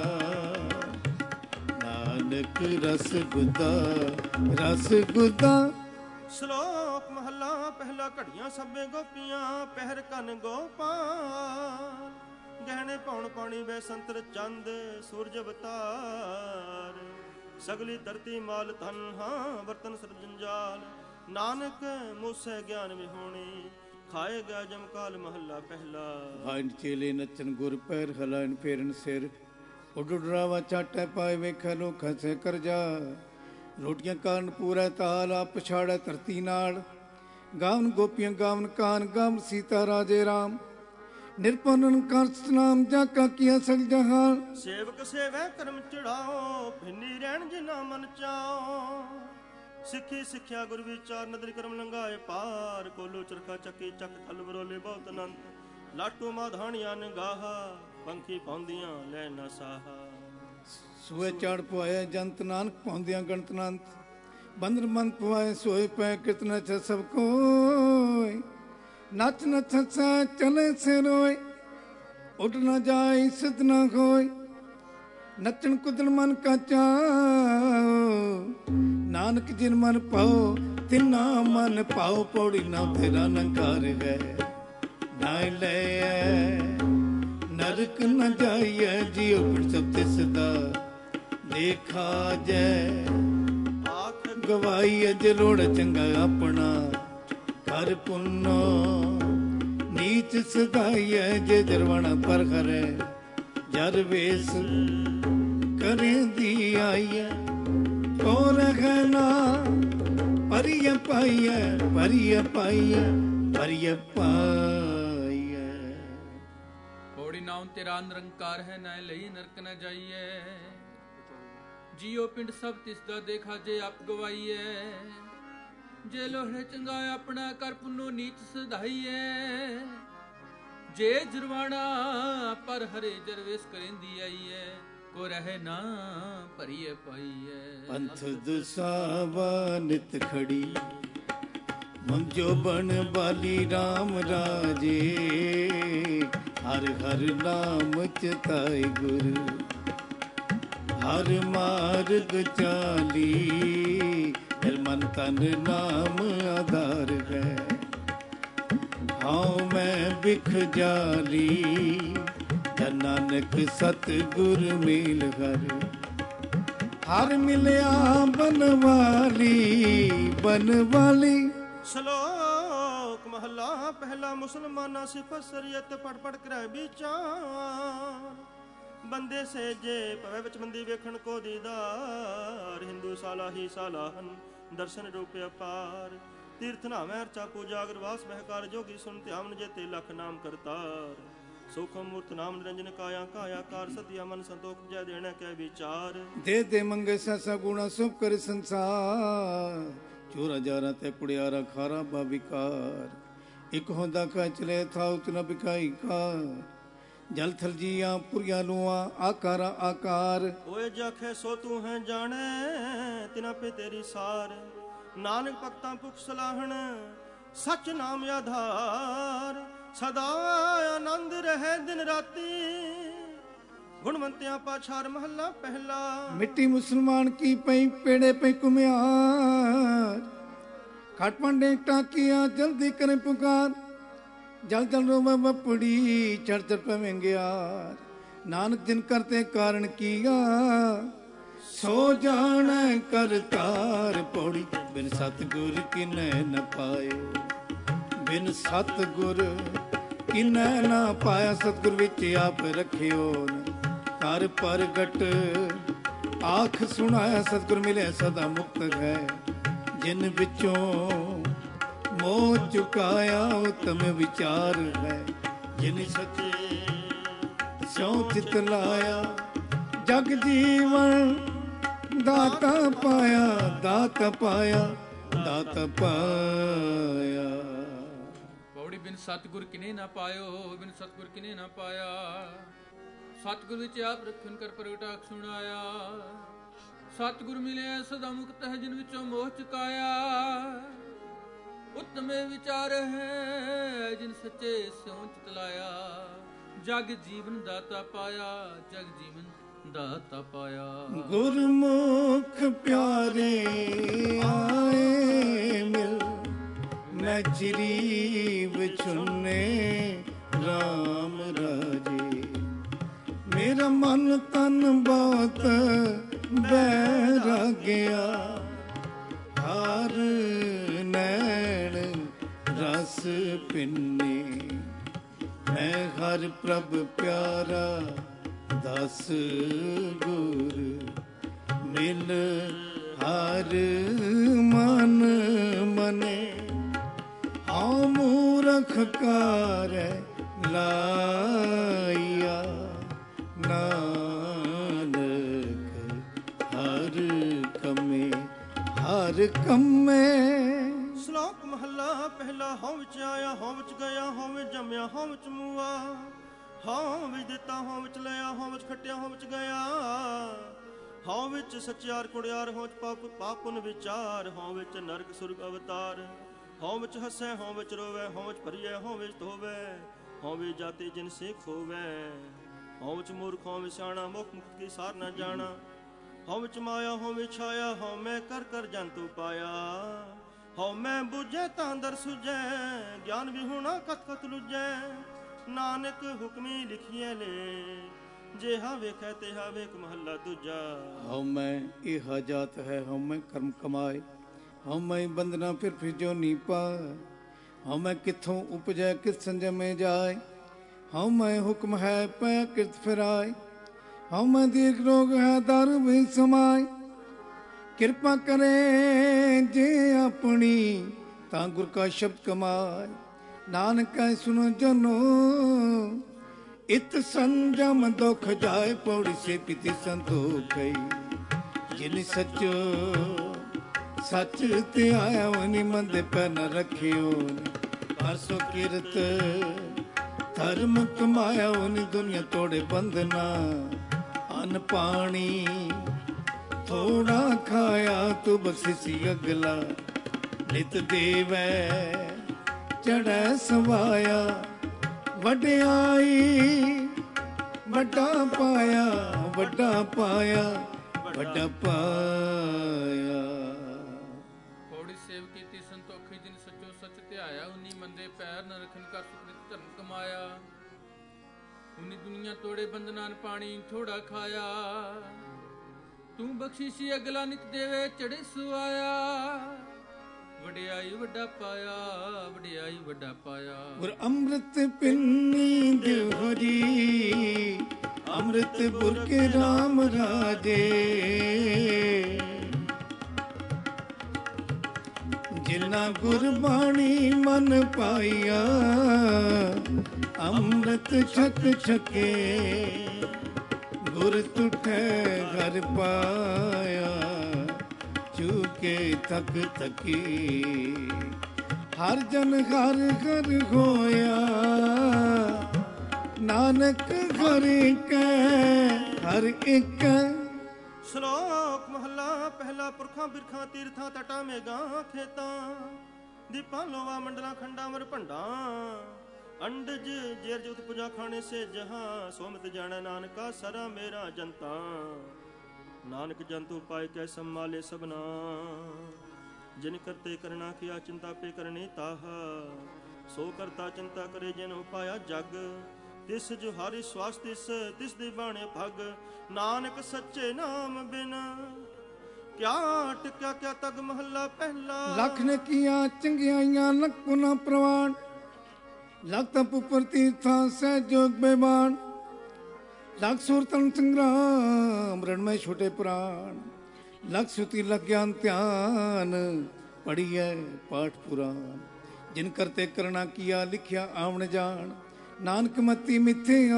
ਨਾਨਕ ਰਸ ਗੁਦਾ ਰਸ ਗੁਦਾ। ਸ਼ਲੋਕ ਮਹਲਾ ਪਹਿਲਾ। ਘੜੀਆਂ ਸਭੇ ਗੋਪੀਆਂ, ਪਹਿਰ ਕੰਨ ਗੋਪਾਲ। ਗਹਿਣੇ ਪਾਉਣ ਪਾਣੀ ਵੇ ਸੰਤਰ ਚੰਦ, ਸੂਰਜ ਅਵਤਾਰ। ਸਗਲੀ ਧਰਤੀ ਮਾਲ ਧਨ, ਹਾਂ ਬਰਤਨ ਸਰਜੰਜਾਲ। ਨਾਨਕ ਮੂਸੇ ਗਿਆਨ ਵਿਹੋਣੀ, ਖਾਏਗਾ ਜਮਕਾਲ ਮਹੱਲਾ ਪਹਿਲਾ। ਹਾਇਨ ਚੇਲੇ ਨੱਚਨ ਗੁਰ ਪੈਰ, ਹਲਾਇਨ ਫੇਰਨ ਸਿਰ। ਉੱਡ ਡਰਾਵਾ ਚਾਟੈ ਪਾਏ ਵੇਖੈ ਲੋਕਾਂ ਸੇ ਕਰਜਾ। ਰੋਟੀਆਂ ਕਾਰਨ ਪੂਰਾ ਤਾਲ, ਆਪ ਪਛਾੜੈ ਧਰਤੀ ਨਾਲ। ਗਾਵਨ ਗੋਪੀਆਂ ਗਾਵਨ ਕਾਨ, ਗਾਵਨ ਸੀਤਾ ਰਾਜੇ ਰਾਮ। ਨਿਰਪਨਨ ਕਰ ਸਤਨਾਮ, ਜਾ ਕਾਕੀਆਂ ਸਗ ਜਹਾਨ। ਸੇਵਕ ਸੇਵੈ ਕਰਮ ਚੜਾਓ, ਭਿੰਨੀ ਰਹਿਣ ਜਿਨਾ ਮਨ ਚਾਓ। ਸਿੱਖੀ ਸਿੱਖਿਆ ਗੁਰ ਵਿਚਾਰ, ਨਦਰ ਕਰਮ ਲੰਘਾਏ ਪਾਰ। ਕੋਲੋ ਚਰਖਾ ਚੱਕੀ ਚੱਕ ਥਲ ਬਰੋਲੇ ਬਹੁਤ ਅਨੰਤ। ਲਾਟੂ ਮਾਧਾਣੀਆਂ ਨਗਾਹਾ, ਪੰਖੀ ਪਾਉਂਦੀਆਂ ਲੈ ਨਾ ਸਾਹਾ। ਸੂਏ ਚਾੜ ਪੁਆਇਆ ਜੰਤ, ਨਾਨਕ ਪਾਉਂਦਿਆਂ ਗਣਤ ਨੰਤ। ਬੰਦਰ ਮੰਦ ਪੁਆਏ ਸੋਏ ਪੈ, ਕਿਤਨਾ ਚ ਸਭ ਕੋਈ। ਨੱਚ ਨੱਚ ਚਲੇ ਸੇ ਰੋਏ, ਉੱਡ ਨਾ ਜਾਏ ਸਿਧ ਨਾ ਹੋਏ। ਨੱਚਣ ਕੁਦਣ ਮਨ ਕਾ ਚਾਓ, ਨਾਨਕ ਜਿਨ ਮਨ ਪਾਓ ਤਿਨਾ ਮਨ ਪਾਓ। ਪੌੜੀ ਨਾ ਤੇਰਾ ਨੰਕਾਰ ਹੈ, ਨਾ ਲੈ ਨਰਕ ਨ ਜਾਈਐ। ਜੀਉ ਪਿੜ ਸਭ ਤਿਸ ਦਾ ਦੇਖਾ ਜੈ। ਆਖ ਗਵਾਈਐ ਜੇ ਲੋੜ ਚੰਗਾ ਆਪਣਾ, ਕਰ ਪੁੰਨੋ ਨੀਚ ਸਦਾਈਐ। ਜੇ ਜਰਵਣਾ ਪਰ ਖਰੈ, ਜਰ ਵੇਸ ਕਰੇਂਦੀ ਆਈਐ। ਕੋ ਰਹਿਣਾ ਪਰੀਐ ਪਾਈਐ, ਪਰੀਐ ਪਾਈਐ, ਪਰੀਐ ਪਾਈਐ। ਪੌੜੀ ਨਾਉ ਤੇਰਾ ਨਿਰੰਕਾਰ ਹੈ, ਨਾ ਲਈ ਨਰਕ ਨ ਜਾਈਐ। ਜੀਓ ਪਿੰਡ ਸਭ ਤਿਸ ਦਾ ਦੇਖਾ, ਜੇ ਆਪ ਗਵਾਈਐ। ਜੇ ਲੋਹੜੇ ਚੰਗਾ ਆਪਣਾ, ਕਰ ਪੁੰਨੋ ਨੀਚ ਸਦਾਈਐ। ਜੇ ਜਰਵਾਣਾ ਪਰ ਹਰੇ, ਜਰਵੇਸ ਕਰੇਂਦੀ ਆਈਐ। ਕੋ ਰਹਿ ਨਾ ਭਰੀਏ ਪਾਈਐ। ਪੰਥ ਦੁਸਾਵਾ ਨਿਤ ਖੜੀ, ਮੰਜੋ ਬਣ ਬਾਲੀ ਰਾਮ ਰਾਜੇ। ਹਰ ਹਰ ਨਾਮ ਚਿਤਾਏ ਗੁਰ, ਹਰ ਮਾਰਗ ਚਾਲੀ। ਫਿਰ ਮਨ ਤਨ ਨਾਮ ਆਧਾਰ ਹੈ, ਹਉ ਮੈਂ ਬਿਖ ਜਾਲੀ। ਨਾਨਕ ਸਤਿਗੁਰ ਮੇਲ ਹਰ, ਹਰ ਮਿਲਿਆ ਬਨਵਾਲੀ ਬਨਵਾਲੀ। ਸ਼ਲੋਕ ਮਹਲਾ ਪਹਿਲਾ। ਮੁਸਲਮਾਨਾ ਸਿਫਤ ਸਰੀਅਤ, ਪੜ ਪੜ ਕਰੈ ਵਿਚਾਰ। ਬੰਦੇ ਸੇਜੇ ਭਵੈ ਵਿੱਚ ਬੰਦੀ, ਵੇਖਣ ਕੋ ਦੀਦਾਰ। ਹਿੰਦੂ ਸਾਲਾ ਹੀ ਸਾਲਾਹਨ, ਦਰਸ਼ਨ ਰੂਪ ਅਪਾਰ। ਤੀਰਥ ਨਾਮੈ ਅਰਚਾ ਪੂਜਾ, ਅਗਰਵਾਸ ਬਹਿਕਾਰ। ਜੋਗੀ ਸੁਨ ਧਿਆਨ ਜੇਤੇ ਲਖ ਨਾਮ ਕਰਤਾਰ। ਸੂਖਮ ਮੂਰਤ ਨਾਮ ਨਿਰੰਜਨ, ਕਾਇਆ ਕਾਇਆ ਕਾਰ। ਸਤਿਆ ਮਨ ਸੰਤੋਖ, ਜੈ ਦੇਣਾ ਕੈ ਵਿਚਾਰ। ਦੇ ਦੇ ਮੰਗੇ ਸੈਸਾ ਗੁਣਾ, ਸੁਭ ਕਰ ਸੰਸਾਰ। ਚੋਰਾ ਜਾਰਾ ਤੇ ਕੁੜਿਆਰਾ, ਖਾਰਾ ਬਾਬਿਕਾਰ। ਇੱਕ ਹੁੰਦਾ ਕਾ ਚਲੇ ਥਾ, ਉਤਨਾ ਬਿਕਾਈ ਕਾ। ਜਲ ਥਲ ਜੀਆਂ ਪੁਰੀਆਂ ਲੂਆਂ ਆਕਾਰਾਂ ਆਕਾਰ। ਓਏ ਜਾਖੇ ਸੋ ਤੂੰ ਹੈ ਜਾਣੈ ਤਿਨਾ ਪੇ ਤੇਰੀ ਸਾਰ। ਨਾਨਕ ਭਗਤਾਂ ਭੁਖ ਸਲਾਹਣ ਸੱਚ ਨਾਮ ਆਧਾਰ। ਸਦਾ ਆਨੰਦ ਰਹਿ ਦਿਨ ਰਾਤੀ ਗੁਣਵੰਤਿਆਂ ਪਾਛਾਰ ਮਹੱਲਾ ਪਹਿਲਾ। ਮਿੱਟੀ ਮੁਸਲਮਾਨ ਕੀ ਪਈ ਪੇੜੇ ਪਈ ਕੁਮਿਆਰ। ਖਟ ਪੰਡੇ ਟਾਕੀਆਂ ਜਲਦੀ ਕਰੇ ਪੁਕਾਰ। ਜਲ ਜਲ ਰੋਵੇ ਬਪੜੀ ਚੜ ਚੜ ਪਵੇਂਗਿਆਰ। ਨਾਨਕ ਜਿਨ ਕਰਤੇ ਕਾਰਨ ਕੀਆ ਸੋ ਜਾਣੈ ਕਰਤਾਰ। ਪੌੜੀ ਬਿਨ ਸਤਿਗੁਰ ਕਿਨੈ ਨ ਪਾਇਓ। ਬਿਨ ਸਤਿਗੁਰ ਕਿਨੈ ਨਾ ਪਾਇਆ। ਸਤਿਗੁਰ ਵਿੱਚ ਆਪ ਰਖਿਓ ਕਰ ਪ੍ਰਗਟ ਆਖ ਸੁਣਾਇਆ। ਸਤਿਗੁਰ ਮਿਲਿਆ ਸਦਾ ਮੁਕਤ ਹੈ। ਜਿਨ ਵਿੱਚੋਂ ਮੋਹ ਚੁਕਾਇਆ ਉਤਮ ਵਿਚਾਰ ਹੈ। ਜਿਨ ਸੱਚੇ ਸਿਉ ਚਿਤ ਲਾਇਆ ਜਗ ਜੀਵਨ ਦਾਤਾ ਪਾਇਆ। ਦਾਤਾ ਪਾਇਆ ਦਾਤਾ ਪਾਇਆ। ਪੌੜੀ ਬਿਨ ਸਤਿਗੁਰ ਕਿਨੇ ਨਾ ਪਾਇਓ। ਬਿਨ ਸਤਿਗੁਰ ਕਿਨੇ ਨਾ ਪਾਇਆ। ਸਤਿਗੁਰ ਵਿੱਚ ਆਪ ਰੱਖਣ ਕਰ ਪ੍ਰਗਟਾਖ ਸੁਣਾਇਆ। ਸਤਿਗੁਰ ਮਿਲਿਆ ਸਦਾ ਮੁਕਤ ਹੈ। ਜਿਨ ਵਿੱਚੋਂ ਮੋਹ ਚੁਕਾਇਆ ਉਤਮੇ ਵਿਚਾਰ ਹੈ। ਜਿਨ ਸੱਚੇ ਸਿਉ ਚਿਤ ਲਾਇਆ ਜਗ ਜੀਵਨ ਦਾਤਾ ਪਾਇਆ। ਜਗ ਜੀਵਨ ਦਾਤਾ ਪਾਇਆ। ਗੁਰਮੁਖ ਪਿਆਰੇ ਆਏ ਮਿਲ ਮੈਂ ਚਿਰੀ ਵਿਛੁੰਨੇ ਰਾਮ ਰਾਜੇ। ਮੇਰਾ ਮਨ ਤਨ ਬਹੁਤ ਬੈਰਾਗਿਆ। ਹਰ ਨੈਣ ਰਸ ਪਿੰਨੇ ਮੈਂ ਹਰ ਪ੍ਰਭ ਪਿਆਰਾ। ਦਸ ਗੁਰ ਮਿਲ ਹਰ ਮਨ ਮਨੇ। ਹਉ ਮੂਰਖ ਕਾਰੈ ਲਾਇਆ। ਨਾਨਕ ਹਰ ਕਮੇ ਹਰ ਕਮੇ। ਸ਼ਲੋਕ ਮਹੱਲਾ ਪਹਿਲਾ। ਹਉ ਵਿੱਚ ਆਇਆ ਹਉ ਵਿੱਚ ਗਿਆ ਹਉ ਵਿੱਚ ਜੰਮਿਆ ਹਉ ਵਿੱਚ ਮੂਆ। ਹਉ ਵਿੱਚ ਦਿੱਤਾ ਹਉ ਵਿੱਚ ਲਿਆ ਹਉ ਵਿੱਚ ਖੱਟਿਆ ਹਉ ਵਿੱਚ ਗਿਆ। ਹਉ ਵਿੱਚ ਸੱਚਿਆਰ ਕੁੜਿਆਰ ਹਉ ਵਿੱਚ ਪਾਪ ਪਾਪ ਪੁਨ ਵਿਚਾਰ। ਹਉ ਵਿੱਚ ਨਰਕ ਸੁਰਗ ਅਵਤਾਰ। ਹਉ ਵਿੱਚ ਹੱਸੈ ਹਉ ਵਿੱਚ ਰੋਵੈ ਹਉ ਵਿੱਚ ਭਰੀਐ ਹਉ ਵਿੱਚ ਧੋਵੈ। ਹਉ ਵਿੱਚ ਜਾਤੀ ਜਿਨ ਸਿੱਖ ਹੋਵੈ। ਹਉ ਵਿੱਚ ਮੂਰਖ ਹਉ ਵਿੱਚ ਸਿਆਣਾ ਮੁਖ ਮੁਕਤ ਕੀ ਸਾਰ ਨਾ ਜਾਣਾ। ਹਉ ਵਿੱਚ ਮਾਇਆ ਹਉ ਵਿੱਚ ਛਾਇਆ ਹਉ ਮੈਂ ਕਰ ਕਰ ਜੰਤੂ ਪਾਇਆ। ਹਉ ਮੈਂ ਬੁਝੈ ਤਾਂ ਅੰਦਰ ਸੁਝੈ ਗਿਆਨ ਵੀ ਹੋਣਾ ਕਤ ਕਤ ਲੁਝੈ। ਨਾਨਕ ਹੁਕਮੀ ਲਿਖੀਐ ਲੈ ਜਿਹਾ ਵੇਖੈ ਤਿਹਾ ਵੇਖ ਮਹੱਲਾ ਦੂਜਾ। ਹਉ ਮੈਂ ਇਹ ਜਾਤ ਹੈ ਹਉ ਮੈਂ ਕਰਮ ਕਮਾਏ। ਹਉ ਮੈਂ ਬੰਦਨਾ ਫਿਰ ਫਿਰ ਜੋ ਨੀ ਪਾਏ। ਹਉ ਮੈਂ ਕਿੱਥੋਂ ਉਪਜੈ ਕਿਸ ਸੰਜਮੇ ਜਾਏ। ਹਉ ਮੈਂ ਹੁਕਮ ਹੈ ਪੈ ਕਿਰਤ ਫਿਰਾਏ। ਹਉ ਮੈਂ ਦੀਰਘ ਰੋਗ ਹੈ ਦਾਰੂ ਵੀ ਸਮਾਏ। ਕਿਰਪਾ ਕਰੇ ਜੇ ਆਪਣੀ ਤਾਂ ਗੁਰ ਕਾ ਸ਼ਬਦ ਕਮਾਏ। ਨਾਨਕ ਕੈ ਸੁਨੋ ਜਨੋ ਇਤ ਸੰਜਮ ਦੁਖ ਜਾਏ। ਪੌੜੀ ਸੇ ਪਿਤੀ ਸੰਤੋਖਈ ਜਿਨ ਸੱਚੋ ਸੱਚ ਤੇ ਆਇਆ ਵਨੀ ਮੰਦੇ ਪੈ ਨ ਰੱਖਿਓ। ਪਰਸੋ ਕਿਰਤ ਧਰਮ ਕਮਾਇਆ ਵਨੀ ਦੁਨੀਆ ਤੋੜੇ ਬੰਧਨਾ। ਅਨ ਪਾਣੀ ਥੋੜਾ ਖਾਇਆ ਤੂੰ ਬਸਿਸੀ ਅਗਲਾ। ਨਿਤ ਦੇਵੈ ਚੜੈ ਸਵਾਇਆ। ਵਡਿਆਈ ਵੱਡਾ ਪਾਇਆ ਵੱਡਾ ਪਾਇਆ ਵੱਡਾ ਪਾਇਆ। ਪੌੜੀ ਸੇਵ ਕੀਤੀ ਸੰਤੋਖੀ ਜਿਨ ਸੱਚੋ ਸੱਚ ਧਿਆਇਆ। ਉਨੀ ਮੰਦੇ ਪੈਰ ਨ ਰੱਖਣ ਕਰ ਸੁਕ੍ਰਿਤ ਧਰਮ ਕਮਾਇਆ। ਉਨੀ ਦੁਨੀਆ ਤੋੜੇ ਬੰਧਨਾਂ ਪਾਣੀ ਥੋੜਾ ਖਾਇਆ। ਤੂੰ ਬਖਸ਼ੀਸ਼ੀ ਅਗਲਾ ਨਿਤ ਦੇਵੇ ਚੜੇ ਸੁਆਇਆ। ਵਡਿਆਈ ਵੱਡਾ ਪਾਇਆ ਵਡਿਆਈ ਵੱਡਾ ਪਾਇਆ। ਗੁਰ ਅੰਮ੍ਰਿਤ ਪਿੰਨੀ ਦਿਵਹਰੀ ਅੰਮ੍ਰਿਤ ਗੁਰ ਕੇ ਰਾਮ ਰਾਜੇ। ਜਿਨਾ ਗੁਰਬਾਣੀ ਮਨ ਪਾਈਆ ਅੰਮ੍ਰਿਤ ਛਕ ਛਕੇ। ਗੁਰ ਤੁਠੈ ਘਰ ਪਾਇਆ ਚੁਕੇ ਤਕ ਤਕੀ। ਹਰ ਜਨ ਹਰ ਹਰ ਹੋਇਆ ਨਾਨਕ ਹਰ ਇੱਕ ਹਰ ਇੱਕ। ਸ਼ਲੋਕ ਮਹੱਲਾ ਪਹਿਲਾ। ਪੁਰਖਾਂ ਬਿਰਖਾਂ ਤੀਰਥਾਂ ਤਟਾਂ ਮੇਘਾਂ ਖੇਤਾਂ ਦੀਪਾਂ ਲੋਵਾ ਮੰਡਲਾਂ ਖੰਡਾਂ ਵਰ ਭੰਡਾਂ ਅੰਡਜ ਜੇਰ ਜੁਤ ਪੂਜਾ ਖਾਣੇ ਸੇ ਜਹਾਂ ਸੋਮਤ ਜਾਣੈ ਨਾਨਕਾ ਸਰਾ ਮੇਰਾ ਜਨਤਾ। ਨਾਨਕ ਜੰਤੂ ਪਾਇ ਕੈ ਸੰਮਾਲੇ ਸਭਨਾ ਜਿਨ ਕਰਤੇ ਕਰਨਾ ਕੀਆ ਚਿੰਤਾ ਪੇ ਕਰਨੀ ਤਾਹਾ ਸੋ ਕਰਤਾ ਚਿੰਤਾ ਕਰੇ ਜਿਨ ਉਪਾਇਆ ਜਗ ਤਿਸ ਜੋ ਹਰਿ ਸਵਾਸ ਤਿਸ ਤਿਸ ਦੀ ਬਾਣੇ ਭਗ। ਨਾਨਕ ਸੱਚੇ ਨਾਮ ਬਿਨ ਕਿਆ ਟਿਕਿਆ ਕਿਆ ਤਗ ਮਹੱਲਾ ਪਹਿਲਾ। ਲੱਖ ਨੇ ਕੀਆਂ ਚੰਗਿਆਈਆਂ ਲੱਖ ਗੁਨਾ ਪ੍ਰਵਾਨ ਲੱਖ ਤਪ ਉਪਰ ਤੀਰਥਾਂ ਸਹਿ ਜੋਗ ਬੇਬਾਨ ਲੱਖ ਸੁਰਤਨ ਸੰਗਰਾਮ ਰਣ ਮੈਂ ਛੋਟੇ ਪ੍ਰਾਣ ਲੱਖ ਸੁਤੀ ਲੱਖ ਗਿਆਨ ਧਿਆਨ ਪੜੀਐ ਪਾਠ ਪੁਰਾਨ ਜਿਨ ਕਰਤੇ ਕਰਨਾ ਕੀਆ ਲਿਖਿਆ ਆਵਣ ਜਾਣ ਨਾਨਕ ਮਤੀ ਮਿਥਿਆ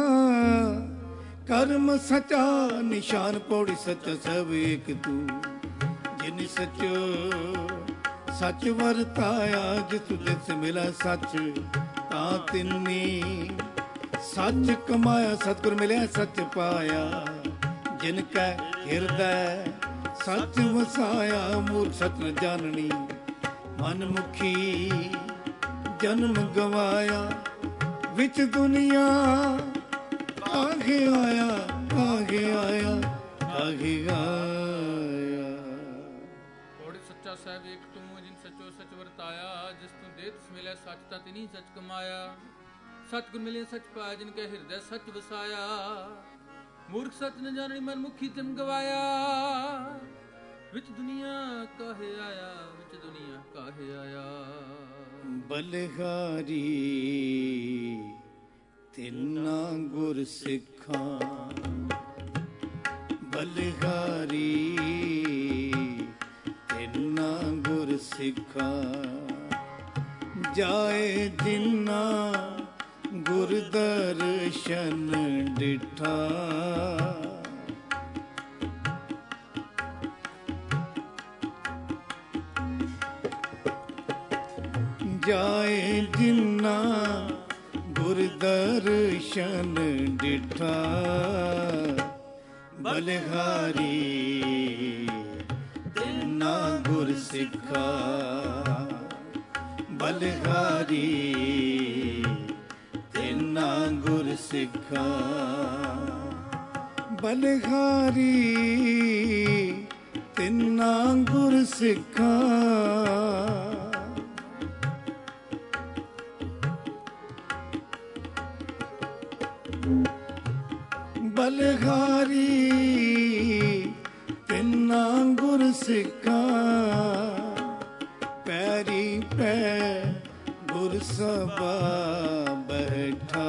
ਕਰਮ ਸਚਾ ਨਿਸ਼ਾਨ ਪੌੜੀ ਸੱਚ ਸਭ ਏਕ ਤੂੰ ਜਿਨ ਸਚੋ ਸੱਚ ਵਰਤਾਇਆ ਜਿਸ ਜਿਸ ਮਿਲਾ ਸੱਚ ਤਾਂ ਤਿੰਨੀ ਸੱਚ ਕਮਾਇਆ ਸਤਿਗੁਰ ਮਿਲਿਆ ਸੱਚ ਪਾਇਆ ਜਿਨ ਕੈ ਹਿਰਦੈ ਸੱਚ ਵਸਾਇਆ ਮੂਰਖ ਸੱਚ ਨ ਜਾਣਨੀ ਮਨ ਮੁਖੀ ਜਨਮ ਗਵਾਇਆ ਵਿੱਚ ਦੁਨੀਆ ਕਾਹੇ ਆਇਆ ਕਾਹੇ ਆਇਆ ਕਾਹੇ ਆਇਆ। ਕੋੜ ਸੱਚਾ ਸਾਹਿਬ ਏਕ ਤੂੰ ਜਿਨ ਸੱਚੋ ਸੱਚ ਵਰਤਾਇਆ ਜਿਸ ਤੂੰ ਦੇ ਤਿਸ ਮਿਲਿਆ ਸੱਚ ਤਾਂ ਤਿਨੀ ਸੱਚ ਕਮਾਇਆ ਸਤਿਗੁਰ ਮਿਲਿਆ ਸੱਚ ਪਾਇਆ ਜਿਨ ਕੈ ਹਿਰਦੈ ਸੱਚ ਵਸਾਇਆ ਮੂਰਖ ਸੱਚ ਨ ਜਾਣਨੀ ਮਨ ਮੁਖੀ ਜਨ ਗਵਾਇਆ ਵਿੱਚ ਦੁਨੀਆ ਕਾਹੇ ਆਇਆ ਵਿੱਚ ਦੁਨੀਆ ਕਾਹੇ ਆਇਆ। ਬਲਿਹਾਰੀ ਤਿੰਨਾ ਗੁਰ ਸਿੱਖਾਂ ਬਲਿਹਾਰੀ ਤਿੰਨਾ ਗੁਰ ਸਿੱਖਾਂ ਜਾਏ ਜਿਨਾ ਗੁਰ ਦਰਸ਼ਨ ਡਿਠਾ ਜਾਏ ਜਿਨਾ ਗੁਰ ਦਰਸ਼ਨ ਡਿਠਾ ਬਲਿਹਾਰੀ ਤਿੰਨਾ ਗੁਰ ਸਿੱਖਾ ਬਲਿਹਾਰੀ ਤਿੰਨਾ ਗੁਰ ਸਿੱਖਾ ਬਲਿਹਾਰੀ ਤਿੰਨਾ ਗੁਰ ਸਿੱਖਾ ਬਲਿਹਾਰੀ ਤਿੰਨਾ ਗੁਰ ਸਿੱਖਾਂ ਪੈਰੀ ਪੈ ਗੁਰ ਸਭਾ ਬੈਠਾ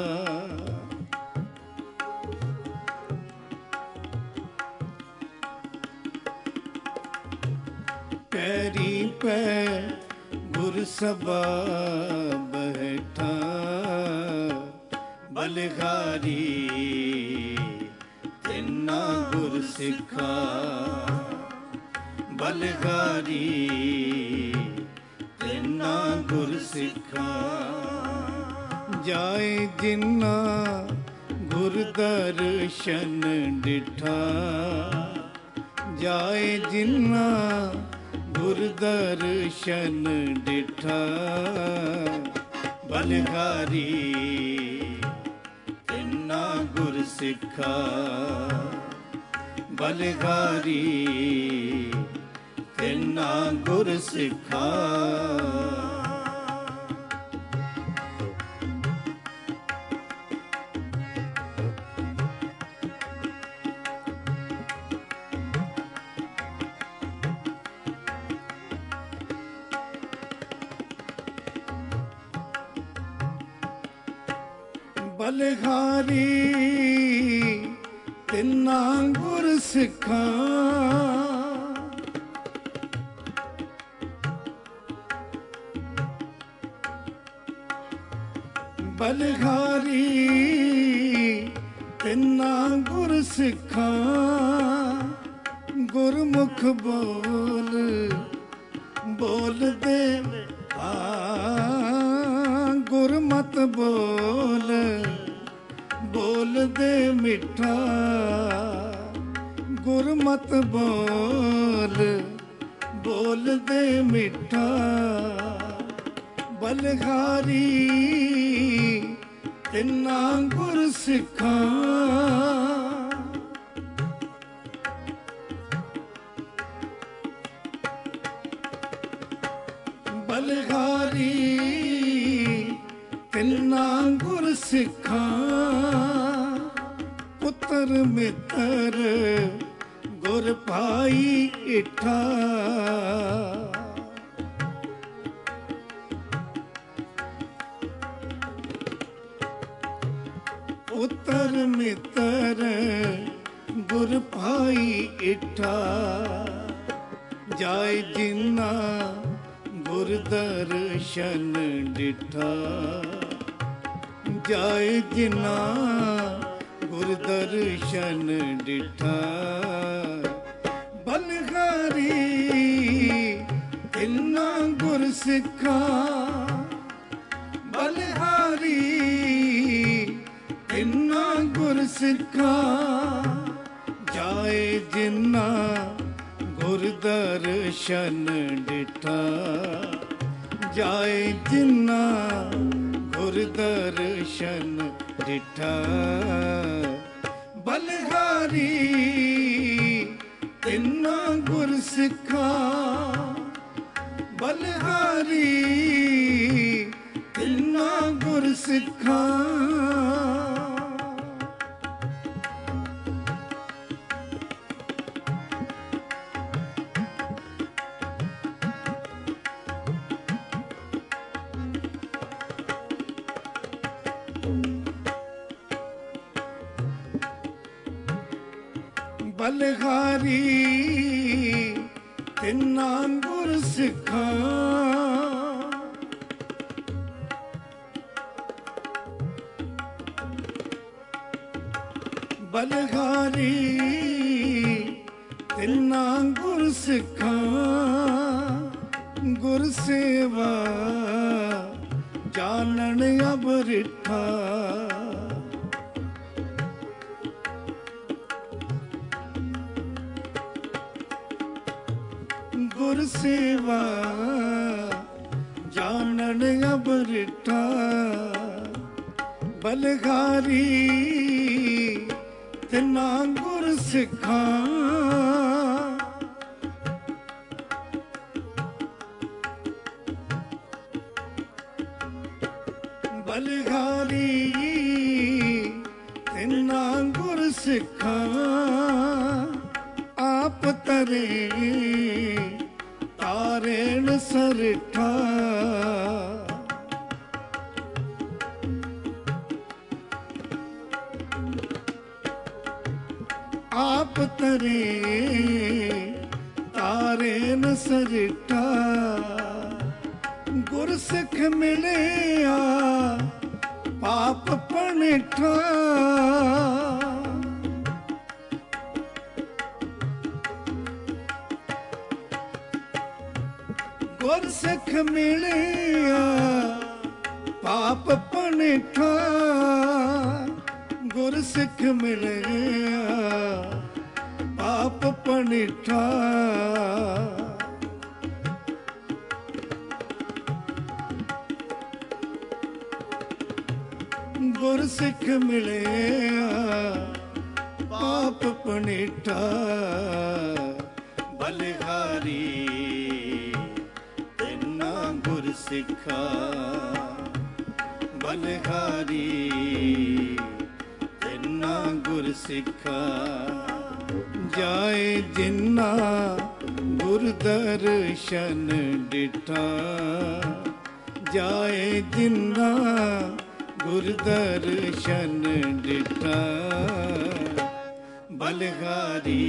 ਪੈਰੀ ਪੈ ਗੁਰ ਸਭਾ ਬੈਠਾ ਬਲਿਹਾਰੀ ਤਿੰਨਾ ਗੁਰ ਸਿੱਖਾ ਬਲਿਹਾਰੀ ਤਿੰਨਾ ਗੁਰ ਸਿੱਖਾ ਜਾਏ ਜਿਨਾ ਗੁਰ ਦਰਸ਼ਨ ਡਿਠਾ ਜਾਏ ਜਿਨਾ ਗੁਰ ਦਰਸ਼ਨ ਡਿਠਾ ਬਲਿਹਾਰੀ ਤਿੰਨਾ ਗੁਰ ਸਿੱਖਾ ਬਲਿਹਾਰੀ ਤਿੰਨਾ ਗੁਰ ਸਿੱਖਾ ਬਲਿਹਾਰੀ ਤਿੰਨਾ ਗੁਰ ਸਿੱਖਾਂ ਬਲਿਹਾਰੀ ਤਿੰਨਾ ਗੁਰ ਸਿੱਖਾਂ ਗੁਰਮੁਖ ਬੋਲ ਬੋਲਦੇ ਆ ਗੁਰਮਤਿ ਬੋਲ ਬੋਲਦੇ ਮਿੱਠਾ ਗੁਰਮਤ ਬੋਲ, ਬੋਲਦੇ ਮਿੱਠਾ ਬਲਹਾਰੀ ਤਿੰਨਾਂ ਗੁਰ ਸਿੱਖਾਂ। ਬਲਹਾਰੀ ਤਿੰਨਾਂ ਗੁਰ ਸਿੱਖਾਂ, ਪੁੱਤਰ ਮਿੱਤਰ ਗੁਰ ਭਾਈ ਇਠਾ। ਪੁੱਤਰ ਮਿੱਤਰ ਗੁਰ ਭਾਈ ਇਠਾ, ਜਾਇ ਜਿਨਾ ਗੁਰ ਦਰਸ਼ਨ ਡਿਠਾ। ਜਾਇ ਜਿਨਾ ਗੁਰ ਦਰਸ਼ਨ ਡਿਠਾ, ਬਲਹਾਰੀ ਤਿੰਨਾਂ ਗੁਰ ਸਿੱਖਾਂ। ਬਲਹਾਰੀ ਤਿੰਨਾਂ ਗੁਰ ਸਿੱਖਾਂ, ਜਾਏ ਜਿਨਾ ਗੁਰ ਦਰਸ਼ਨ ਡਿਠਾ। ਜਾਏ ਜਿਨਾ ਗੁਰ ਦਰਸ਼ਨ ਡਿਠਾ, ਬਲਹਾਰੀ ਤਿੰਨਾਂ ਗੁਰ ਸਿੱਖਾਂ। ਬਲਹਾਰੀ ਤਿੰਨਾਂ ਗੁਰ ਸਿੱਖਾਂ। ਬਲਹਾਰੀ ਤਿੰਨਾਂ ਗੁਰ ਸਿੱਖਾਂ। ਬਲਹਾਰੀ ਤਿੰਨਾਂ ਗੁਰ ਸਿੱਖਾਂ, ਗੁਰ ਸੇਵਾ ਜਾਣਨ ਅਬਰਿਠਾ। ਗੁਰ ਸੇਵਾ ਜਾਣਨ ਅਬਰਿਠਾ, ਬਲਹਾਰੀ ਤਿੰਨਾਂ ਗੁਰ ਸਿੱਖਾਂ। ਬਲਹਾਰੀ ਤਿੰਨਾਂ ਗੁਰ ਸਿੱਖਾਂ, ਆਪ ਤਰੇ ਤਾਰੇਣ ਸਰਿਠਾ। ਆਪ ਤਰੇ ਤਾਰੇਣ ਸਰਿਠਾ, ਗੁਰ ਸਿੱਖ ਮਿਲਿਆ ਪਾਪ ਪਣਿਠਾ। ਗੁਰ ਸਿੱਖ ਮਿਲਿਆ ਪਾਪ ਪਣਿਠਾ। ਗੁਰ ਸਿੱਖ ਮਿਲਿਆ ਪਾਪ ਪਣਿਠਾ। ਗੁਰ ਸਿੱਖ ਮਿਲਿਆ ਪਾਪ ਪਣਿਠਾ, ਬਲਹਾਰੀ ਤਿੰਨਾਂ ਗੁਰ ਸਿੱਖਾਂ। ਬਲਹਾਰੀ ਤਿੰਨਾਂ ਗੁਰ ਸਿੱਖਾਂ, ਜਾਏ ਜਿਨਾ ਗੁਰ ਦਰਸ਼ਨ ਡਿਠਾ। ਜਾਏ ਜਿਨਾ ਗੁਰ ਦਰਸ਼ਨ ਡਿਠਾ, ਬਲਹਾਰੀ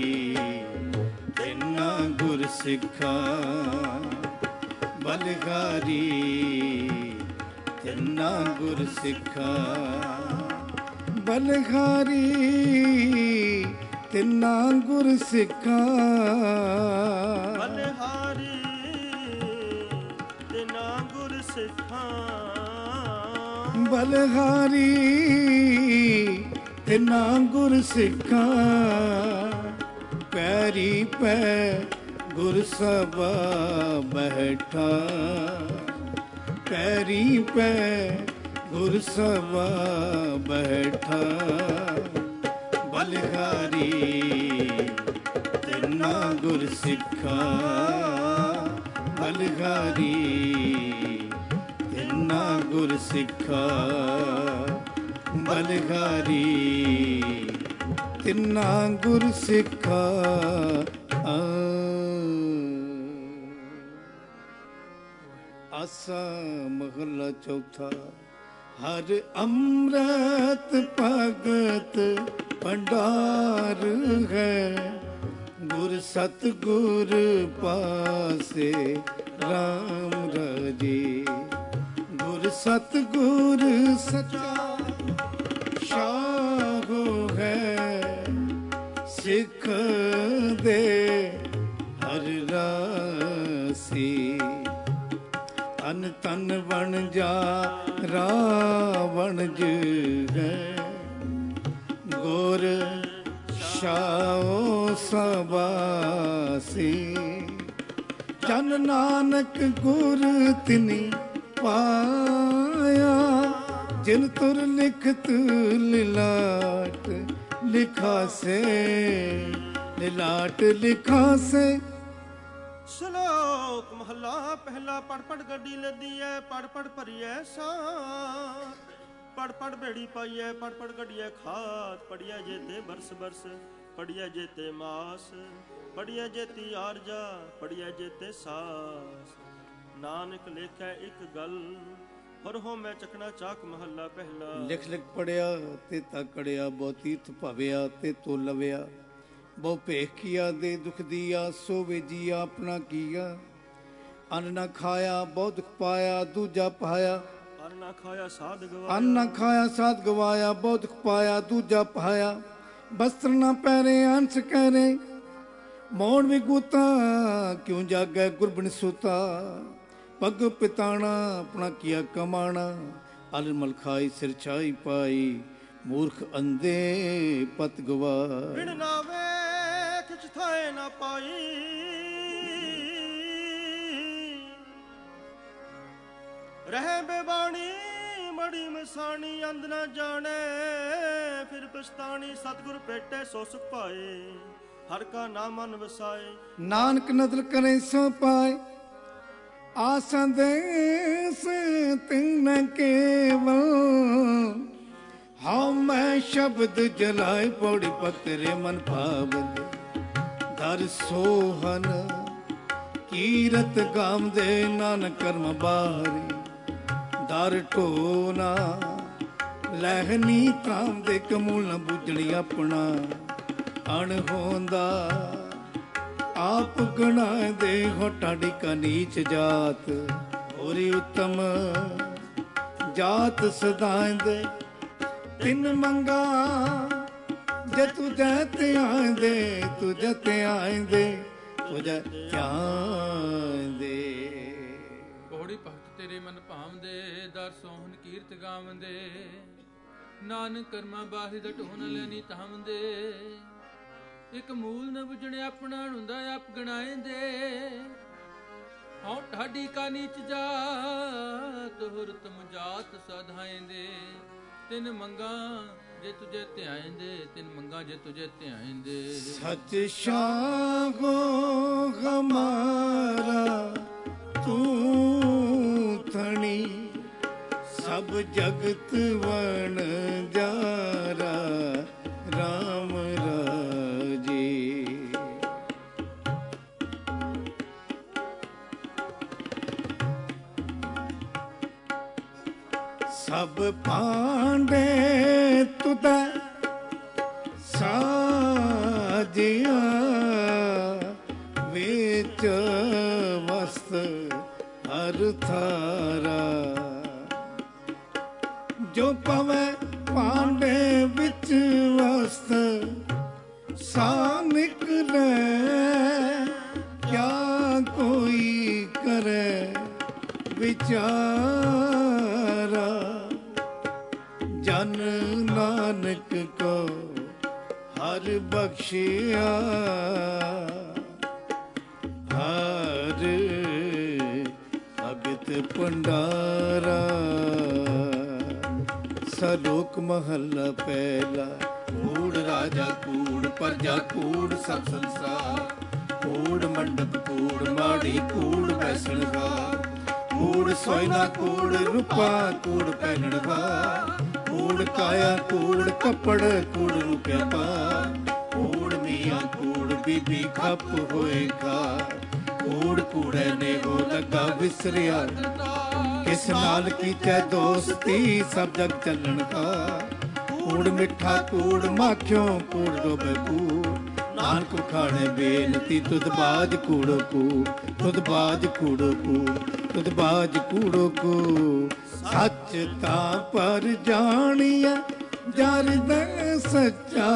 ਤਿੰਨਾਂ ਗੁਰ ਸਿੱਖਾਂ। ਬਲਹਾਰੀ ਤਿੰਨਾਂ ਗੁਰ ਸਿੱਖਾਂ। ਬਲਹਾਰੀ ਤਿੰਨਾਂ ਗੁਰ ਸਿੱਖਾਂ। ਬਲਹਾਰੀ ਤਿੰਨਾਂ ਗੁਰ ਸਿੱਖਾਂ। ਬਲਹਾਰੀ ਤਿਨਾ ਗੁਰ ਸਿੱਖਾਂ ਪੈਰੀ ਪੈ ਗੁਰ ਸਭਾ ਬੈਠਾ ਪੈਰੀ ਪੈ ਗੁਰ ਸਭਾ ਬੈਠਾ ਬਲਹਾਰੀ ਤਿਨਾ ਗੁਰ ਸਿੱਖਾਂ ਬਲਹਾਰੀ ਤਿਨਾ ਗੁਰ ਸਿੱਖਾਂ ਬਲਹਾਰੀ ਤਿਨਾ ਗੁਰ ਸਿੱਖਾਂ। ਆਸਾ ਮਹਲਾ ਚੌਥਾ। ਹਰ ਅੰਮ੍ਰਿਤ ਭਗਤ ਭੰਡਾਰ ਹੈ ਗੁਰ ਸਤਿਗੁਰ ਪਾਸੇ ਰਾਮ ਰਾਜੇ ਗੁਰ ਸਤਿਗੁਰ ਸਚਾ ਸ਼ਾਹੋ ਹੈ ਸਿੱਖ ਦੇ ਹਰ ਰਾਸੀ ਤਨ ਤਨ ਬਣ ਜਾ ਰਾਵਣ ਜ ਹੈ ਗੁਰ ਸ਼ਾਓ ਸਬਾਸੀ ਜਨ ਨਾਨਕ ਗੁਰ ਤਿਨੀ ਪਾਇਆ ਜਿਨ ਤੁਰ ਲਿਖਤ ਲਿਲਾਟ ਲਿਖਾਸੇ ਲਿਲਾਟ ਲਿਖਾਸੇ। ਸ਼ਲੋਕ ਮਹਲਾ ਪਹਿਲਾ। ਪੜ ਪੜ ਗੱਡੀ ਲੱਦੀ ਐ ਪੜ ਪੜ ਭਰੀਐ ਸਾਰ ਪੜ ਪੜ ਬੇੜੀ ਪਾਈਐ ਪੜ ਪੜ ਗੱਡੀਐ ਖਾਤ ਪੜੀਐ ਜੇਤੇ ਬਰਸ ਬਰਸ ਪੜੀਐ ਜੇਤੇ ਮਾਸ ਪੜੀਐ ਜੇਤੀ ਆਰਜਾ ਪੜੀਐ ਜੇਤੇ ਸਾਸ ਨਾਨਕ ਲੇਖੈ ਇੱਕ ਗੱਲ ਹਰ ਹੋ ਮੈਂ ਚਕਣਾ ਚਾਕ ਮਹੱਲਾ ਪਹਿਲਾ। ਲਿਖ ਲਿਖ ਪੜਿਆ ਤੇ ਤਕੜਿਆ ਬਹੁ ਤੀਰਥ ਭਵਿਆ ਤੇ ਤੋ ਲਵਿਆ ਬਹੁ ਭੇਖ ਕੀਆ ਦੇ ਦੁਖ ਦੀਆ ਸੋ ਵੇਜੀਆ ਆਪਣਾ ਕੀਆ ਅੰਨ ਨਾ ਖਾਇਆ ਬਹੁ ਦੁਖ ਪਾਇਆ ਦੂਜਾ ਪਾਇਆ ਅੰਨ ਨਾ ਖਾਇਆ ਸਾਧ ਗਵਾਇਆ ਅੰਨ ਨਾ ਖਾਇਆ ਸਾਧ ਗਵਾਇਆ ਬਹੁ ਦੁਖ ਪਾਇਆ ਦੂਜਾ ਪਾਇਆ ਬਸਤਰ ਨਾ ਪਹਿਰੇ ਅੰਸ਼ ਕਹਿਰੇ ਮੌਣ ਵੀ ਗੂਤਾ ਕਿਉਂ ਜਾਗੈ ਗੁਰਬਨ ਸੁਤਾ ਪੱਗ ਪਿਤਾਣਾ ਆਪਣਾ ਕੀਆ ਕਮਾਣਾ ਅਲ ਮਲ ਖਾਈ ਸਿਰ ਛਾਈ ਪਾਈ ਮੂਰਖ ਅੰਧੇ ਪਤ ਗਵਾ ਬਿਨ ਨਾ ਵੇਖ ਚਥਾਏ ਨਾ ਪਾਈ ਰਹਿ ਬੇਬਾਣੀ ਮੜੀ ਮਸਾਣੀ ਅੰਧ ਨਾ ਜਾਣੇ ਫਿਰ ਪਛਤਾਣੀ ਸਤਿਗੁਰ ਭੇਟੇ ਸੋ ਸੁਖ ਪਾਏ ਹਰ ਕਾ ਨਾਮ ਮਨ ਵਸਾਏ ਨਾਨਕ ਨਦਰ ਕਰੇ ਸੋ ਪਾਏ ਆਸਾਂ ਦੇਸ ਤਿਨ ਕੇਵਲ ਹਉ ਮੈਂ ਸ਼ਬਦ ਜਲਾਏ ਪੌੜੀ ਪਤਰੇ ਮਨ ਭਾਵਦ ਦਰ ਸੋਹਨ ਕੀਰਤ ਗਾਵਦੇ ਨਾਨਕ ਕਰਮ ਬਾਰੀ ਦਰ ਢੋਨਾ ਲਹਿਨੀ ਤਾਮ ਦੇ ਕਮੂਲ ਨਾ ਬੁੱਝਣੀ ਆਪਣਾ ਅਣ ਹੋਂਦਾ ਆਪ ਗਣਾ ਦੇ ਹੋਟਾ ਢਿਕਾ ਨੀਚ ਜਾਤ ਹੋਰੀ ਉਤਮ ਜਾਤ ਸਦਾਇਂਦੇ ਤਿੰਨ ਮੰਗਾ ਜੇ ਤੁਝੇ ਤੇ ਆਂਦੇ ਤੁਝੇ ਤੇ ਆਂਦੇ ਤੁਝੇ ਆਂਦੇ। ਪੌੜੀ ਭਗਤ ਤੇਰੇ ਮਨ ਭਾਵਦੇ ਦਰ ਸੋਹਣ ਕੀਰਤ ਗਾਵਦੇ ਨਾਨਕ ਕਰਮਾਂ ਬਾਹਿ ਦਾ ਢੋਣ ਲੈਣੀ ਤਾਵਦੇ ਇੱਕ ਮੂਲ ਨ ਬੁਝਣੇ ਆਪਣਾ ਹੁੰਦਾ ਆਪ ਗਣਾਏਂਦੇ ਹਉ ਢਾਡੀ ਕਾ ਨੀਚ ਜਾਤ ਹੁਰ ਤੁਮ ਜਾਤ ਸਧਾਏਂਦੇ ਤਿਨ ਮੰਗਾ ਜੇ ਤੁਝੇ ਧਿਆਏਂਦੇ ਤਿਨ ਮੰਗਾ ਜੇ ਤੁਝੇ ਧਿਆਏਂਦੇ। ਸਚ ਸ਼ਾਹੋ ਹਮਾਰਾ ਤੂੰ ਥਣੀ ਸਭ ਜਗਤ ਵਣ ਜਾਰਾ ਰਾਮ ਰਾਜੇ ਸਭ ਪਾਂਡੇ ਤੁਦਾ ਸਾਜਿਆ ਵਿੱਚ ਵਸਤ ਹਰ ਥਾਰਾ ਜੋ ਪਵੇ ਪਾਂਡੇ ਵਿੱਚ ਵਸਤ ਸਾ ਨਿਕਲੇ ਕਿਆ ਕੋਈ ਕਰੇ ਵਿਚਾਰਾ ਜਨ ਨਾਨਕ ਕੋ ਹਰ ਬਖਸ਼ਿਆ, ਹਰ ਭਗਤ ਭੰਡਾਰਾ। ਸਲੋਕ ਮਹੱਲਾ ਪਹਿਲਾ। ਕੂੜ ਰਾਜਾ ਕੂੜ ਪ੍ਰਜਾ ਕੂੜ ਸਭ ਸੰਸਾਰ, ਕੂੜ ਮੰਡਪ ਕੂੜ ਮਾੜੀ ਕੂੜ ਬੈਸਣਹਾਰ, ਕੂੜ ਸੋਇਨਾ ਕੂੜ ਰੂਪਾ ਕੂੜ ਪਹਿਨਣਹਾਰ, ਕੂੜ ਕਾਇਆ ਕੂੜ ਕੱਪੜ ਕੂੜ ਰੁਪਿਆ ਪਾ, ਕੂੜ ਮੀਆਂ ਕੂੜ ਬੀਬੀ ਖੱਪ ਹੋਏ ਖਾਰ, ਕੂੜ ਕੂੜੇ ਨੇ ਹੋ ਲੱਗਾ ਵਿਸਰਿਆ, ਕਿਸ ਨਾਲ ਕੀਤੇ ਦੋਸਤੀ ਸਭ ਜਗ ਚੱਲਣ ਕਾ, ਕੂੜ ਮਿੱਠਾ ਕੂੜ ਮਾਖਿਓ ਕੂੜ ਡੋਬੇ ਕੂੜ, ਨਾਨਕ ਖਾਣੇ ਬੇਨਤੀ ਤੁਧ ਬਾਜ ਕੂੜੋ ਕੂੜ, ਤੁਧ ਬਾਜ ਕੂੜੋ ਕੂੜ, ਤੁਧ ਬਾਜ ਕੂੜੋ ਕੂੜ। ਸੱਚ ਤਾਂ ਪਰ ਜਾਣੀਐ ਜਰ ਦਾ ਸੱਚਾ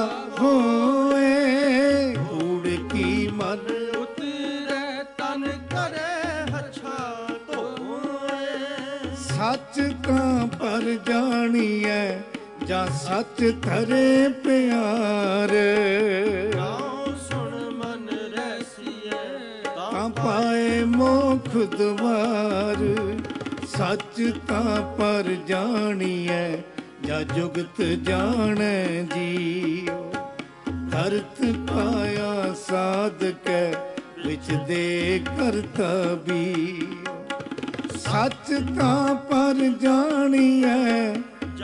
ਹੋਏ, ਕੂੜ ਕੀ ਮਨ ਉਤਰੇ ਤਨ ਕਰੇ ਹੱਛਾ ਧੋਏ। ਸੱਚ ਤਾਂ ਪਰ ਜਾਣੀਐ ਜਾਂ ਸੱਚ ਧਰੇ ਪਿਆਰ, ਸੁਣ ਮਨ ਰਹਿਸੀਐ ਤਾਂ ਪਾਏ ਮੋਖ ਦੁਆਰ। ਸੱਚ ਤਾਂ ਪਰ ਜਾਣੀਐ ਜਾਂ ਜੁਗਤ ਜਾਣੈ ਜੀਉ, ਧਰਤ ਪਾਇਆ ਸਾਧਕੈ ਵਿੱਚ ਦੇ ਕਰਤਾ ਵੀ। ਸੱਚ ਤਾਂ ਪਰ ਜਾਣੀਐ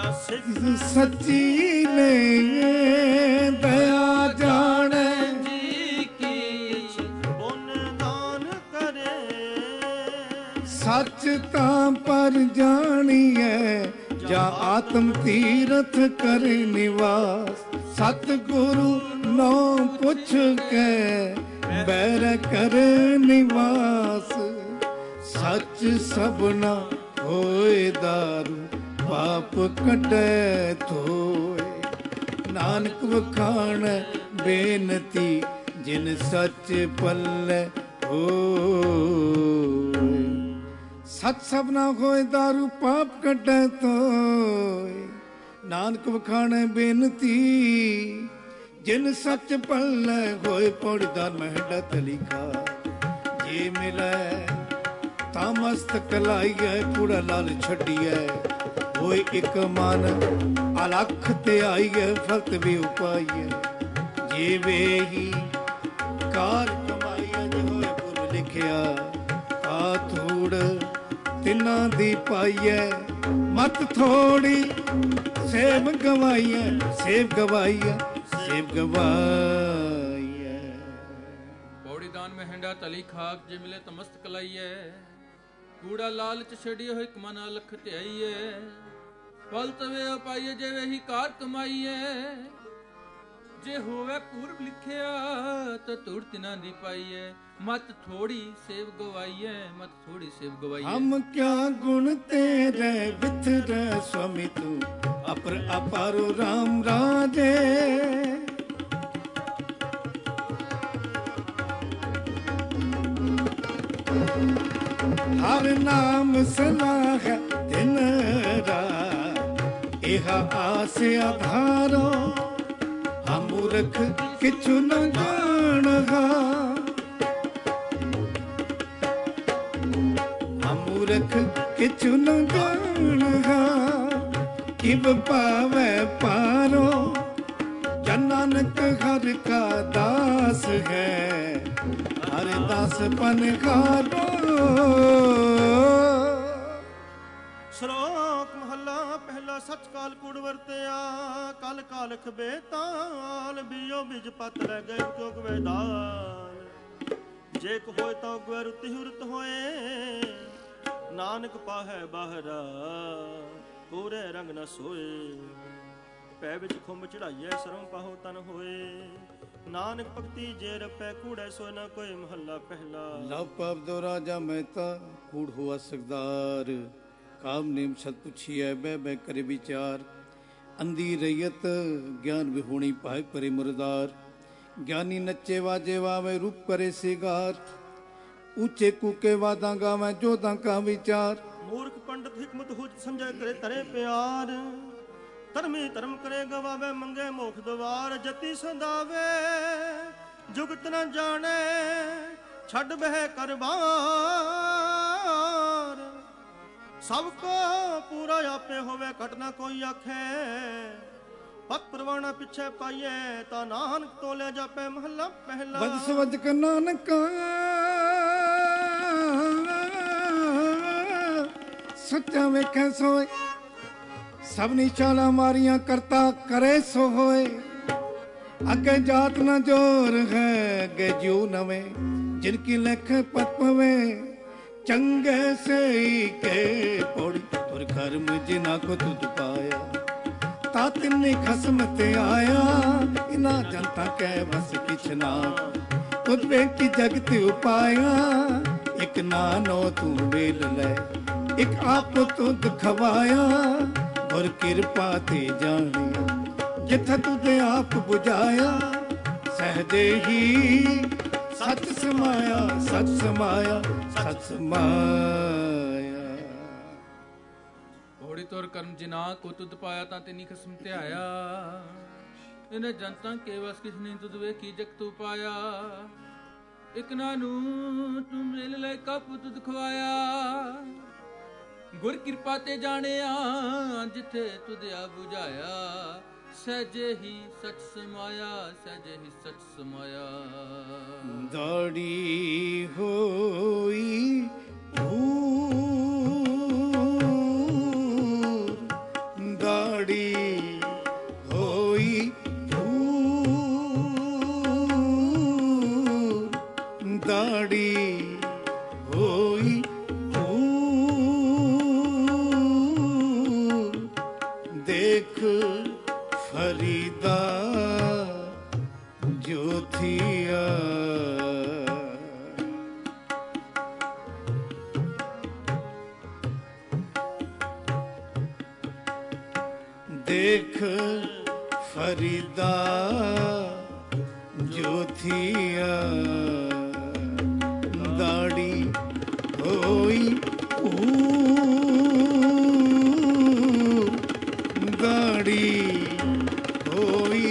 ਸੱਚੀ ਨੇ ਦਇਆ ਜਾਣੈ ਜੀ ਕੀ ਪੁੰਨ ਦਾਨ ਕਰੇ। ਸੱਚ ਤਾਂ ਪਰ ਜਾਣੀਐ ਜਾਂ ਆਤਮ ਤੀਰਥ ਕਰੇ ਨਿਵਾਸ, ਸਤਿਗੁਰੂ ਨੋ ਪੁੱਛ ਕੇ ਬੈਰ ਕਰੇ ਨਿਵਾਸ। ਸੱਚ ਸਭਨਾ ਹੋਏ ਦਾਰੂ ਪਾਪ ਕੱਢੈ ਧੋਏ, ਨਾਨਕ ਵਖਾਣ ਬੇਨਤੀ ਜਿਨ ਸੱਚ ਪੱਲੇ ਹੋਏ। ਸੱਚ ਸਭਨਾ ਹੋਏ ਦਾਰੂ ਪਾਪ ਕੱਢੈ ਧੋਏ, ਨਾਨਕ ਵਖਾਣ ਬੇਨਤੀ ਜਿਨ ਸੱਚ ਪੱਲੇ ਹੋਏ। ਪੌੜੀਦਾਰ ਮਹਿੰਡਾ ਤਲੀਖਾ ਜੇ ਮਿਲੈ ਤਾਂ ਮਸਤਕ ਲਾਈਐ, ਕੂੜਾ ਲਾਲ ਛੱਡੀਐ ਹੋਏ ਇੱਕ ਮਨ ਅਲਖ ਤੇ ਆਈਐ, ਫਲਤ ਵੀ ਉਪਾਈਐ ਜੇ ਵੇਹੀ ਕਾਰ ਕਮਾਈਐ। ਜੇ ਹੋਏ ਪੁਰ ਲਿਖਿਆ ਆ ਥੋੜ ਤਿੰਨਾਂ ਦੀ ਪਾਈਐ, ਮਤ ਥੋੜੀ ਸੇਬ ਗਵਾਈਐ, ਸੇਬ ਗਵਾਈਐ, ਸੇਬ ਗਵਾਈਐ। ਪੌੜੀ ਦਾਨ ਮਹਿੰਡਾ ਤਲੀ ਖਾਕ ਜੇ ਮਿਲੇ ਤਾਂ ਮਸਤਕ ਲਾਈਐ, ਕੂੜਾ ਲਾਲਚ ਛੱਡੀਏ ਹੋਏ ਮਨ ਅਲਖ ਧਿਆਈਏ, ਫਲ ਤਵੇ ਪਾਈਏ ਜੇ ਵੇਹੀ ਕਾਰ ਕਮਾਈਏ। ਜੇ ਹੋਵੇ ਪੂਰਬ ਲਿਖਿਆ ਤਾਂ ਧੂੜ ਤਿਨਾਂ ਦੀ ਪਾਈਏ, ਮਤ ਥੋੜੀ ਸੇਵ ਗਵਾਈਏ, ਮਤ ਥੋੜੀ ਸੇਵ ਗਵਾਈਏ। ਹਮ ਕਿਆ ਗੁਣ ਤੇਰੇ ਵਿਥਰੇ ਸੁਆਮੀ ਤੂੰ ਅਪਰ ਅਪਾਰੋ ਰਾਮ ਰਾਜੇ। ਹਰ ਨਾਮ ਸਲਾਹ ਦਿਨ ਰਾਤ, ਇਹ ਆਸ ਆਧਾਰੋ ਅਮੂਰਖ ਕਿਛੁ ਨ ਜਾਣਗਾ। ਅਮੂਰਖ ਕਿਛੁ ਨ ਜਾਣਗਾ, ਕਿਵ ਪਾਵੈ ਪਾਰੋ ਜਨ ਨਾਨਕ ਹਰਿ ਕਾ ਦਾਸ ਹੈ, ਹਰਿ ਦਾਸ ਪਨਿਹਾਰੋ। ਸ਼ਲੋਕ ਮਹੱਲਾ ਪਹਿਲਾ। ਸੱਚ ਕਾਲ ਕੂੜ ਵਰਤਿਆ, ਕਲ ਕਾਲਖ ਬੇਤਾਲ, ਬੀਓ ਬਿਜ ਪਤ ਲੈ ਗਏ ਕਿਉ ਗਵੇ ਦਾਲ। ਜੇ ਕੋ ਹੋਏ ਤਾਂ ਗਵੈ ਰੁਤਿ ਹੁਰਤ ਹੋਏ, ਨਾਨਕ ਪਾਹੈ ਬਾਹਰਾ ਪੂਰੇ ਰੰਗ ਨ ਸੋਏ। ਪੈ ਵਿੱਚ ਖੁੰਬ ਚੜਾਈਐ ਸਰਮ ਪਾਹੋ ਤਨ ਹੋਏ, ਨਾਨਕ ਭਗਤੀ ਜੇ ਰਪੈ ਕੂੜੈ ਸੋਇ ਨ ਕੋਈ। ਮਹੱਲਾ ਪਹਿਲਾ। ਲਵ ਪਵ ਦੋ ਰਾਜਾ ਮਹਿਤਾ, ਕੂੜ ਹੋਆ ਸਰਦਾਰ। ਕਾਮ ਨੇਮ ਸਤ ਪੁੱਛੀਐ, ਬਹਿ ਬਹਿ ਕਰੇ ਵਿਚਾਰ। ਅੰਧੀ ਰਈਅਤ ਗਿਆਨ ਵਿਹੂਣੀ ਭਾਇ ਪਰੇ ਮੁਰਦਾਰ। ਗਿਆਨੀ ਨੱਚੇ ਵਾਜੇ ਵਾਵੇ ਰੂਪ ਕਰੇ ਸਿਗਾਰ। ਉੱਚੇ ਕੂਕੇ ਵਾਦਾਂ ਗਾਵੇਂ ਜੋਦਾਂ ਕਾ ਵਿਚਾਰ। ਮੂਰਖ ਪੰਡਤ ਹਿਕਮਤ ਹੁਜ ਸਮਝੈ ਕਰੇ ਤਰੇ ਪਿਆਰ। ਧਰਮੀ ਧਰਮ ਕਰੇ ਗਵਾਵੇ, ਮੰਗੇ ਮੋਖ ਦਵਾਰ ਜਤੀ ਸੰਦਾਵੇ। ਜੁਗਤ ਨ ਜਾਣੇ ਛੱਡ ਬਹਿ ਕਰਬਾਰ, ਸਭ ਕੋ ਪੂਰਾ ਆਪੇ ਹੋਵੇ ਘਟ ਨਾ ਕੋਈ ਆਖੇ। ਪਤ ਪ੍ਰਵਾਣਾ ਪਿੱਛੇ ਪਾਈਏ ਤਾਂ ਨਾਨਕ ਤੋਲੇ ਜਾਪੇ। ਮਹੱਲਾ ਪਹਿਲਾ। ਵਦ ਸਵਦ ਕ ਨਾਨਕਾ ਸੱਚਾ ਵੇਖੈ ਸੋਏ, ਸਭਨੀ ਚਾਲਾਂ ਮਾਰੀਆਂ ਕਰਤਾ ਕਰੇ ਸੋ ਹੋਏ। ਅੱਗੇ ਜਾਤ ਨਾ ਜੋਰ ਹੈ ਅੱਗੇ ਜਿਉ ਨਵੇਂ, ਜਿਨ ਕੀ ਲਿਖ ਪਤ ਪਵੇ ਚੰਗੇ ਸਹੀ ਕੇ ਪੌੜੀ। ਤੁਰ ਕਰਮ ਜਿਨਾ ਕੋ ਤੁਧ ਪਾਇਆ, ਤਾ ਤਿੰਨੇ ਖਸਮ ਤੇ ਆਇਆ। ਇਨਾ ਜਨਤਾ ਕੈ ਵਸ ਕਿਛ ਨਾ, ਤੁਧ ਵੇਖੀ ਜਗਤ ਉਪਾਇਆ। ਇਕ ਨਾਨੋ ਤੂੰ ਵੇਲ ਲੈ, ਇਕ ਆਪ ਤੁਧ ਖਵਾਇਆ। ਗੁਰ ਕਿਰਪਾ ਤੇ ਜਾਣਿਆ, ਜਿੱਥੇ ਤੁਧ ਆਪ ਬੁਝਾਇਆ। ਸਹਜੇ ਹੀ ਸਚ ਸਮਾਇਆ, ਸਚ ਸਮਾਇਆ, ਸਚ ਸਮਾਇਆ। ਘੋੜੀ ਤੋਰ ਕਰਮ ਜਿਨਾ ਕੋ ਤੁਧ ਪਾਇਆ, ਤਾਂ ਤਿਨੀ ਖਸਮ ਧਿਆਇਆ। ਇਹਨੇ ਜਨਤਾ ਕੇ ਵਸ ਕਿਸ ਨਹੀਂ, ਤੁਧ ਵੇਖੀ ਜਗਤ ਉਪਾਇਆ। ਇਕ ਨਾਨੂ ਤੂੰ ਮਿਲ ਲੈ, ਕਪ ਤੁਧ ਖਵਾਇਆ। ਗੁਰ ਕਿਰਪਾ ਤੇ ਜਾਣਿਆ, ਜਿੱਥੇ ਤੁਧ ਆ ਬੁਝਾਇਆ। ਸਹਿਜੇ ਹੀ ਸਚ ਸਮਾਇਆ, ਸਹਿਜੇ ਹੀ ਸਚ ਸਮਾਇਆ। ਦਾੜੀ ਹੋਈ ਭੂਰ, ਦਾੜੀ ਹੋਈ ਭੂਰ, ਦਾੜੀ ਹੋਈ ਭੂਰ। ਦੇਖ ਫਰੀਦਾ ਜੋਥੀਆ, ਦੇਖ ਫਰੀਦਾ ਜੋਥੀਆ। ਦਾੜੀ ਹੋਈ ਭੂਰ, ਦਾੜੀ ਹੋਈ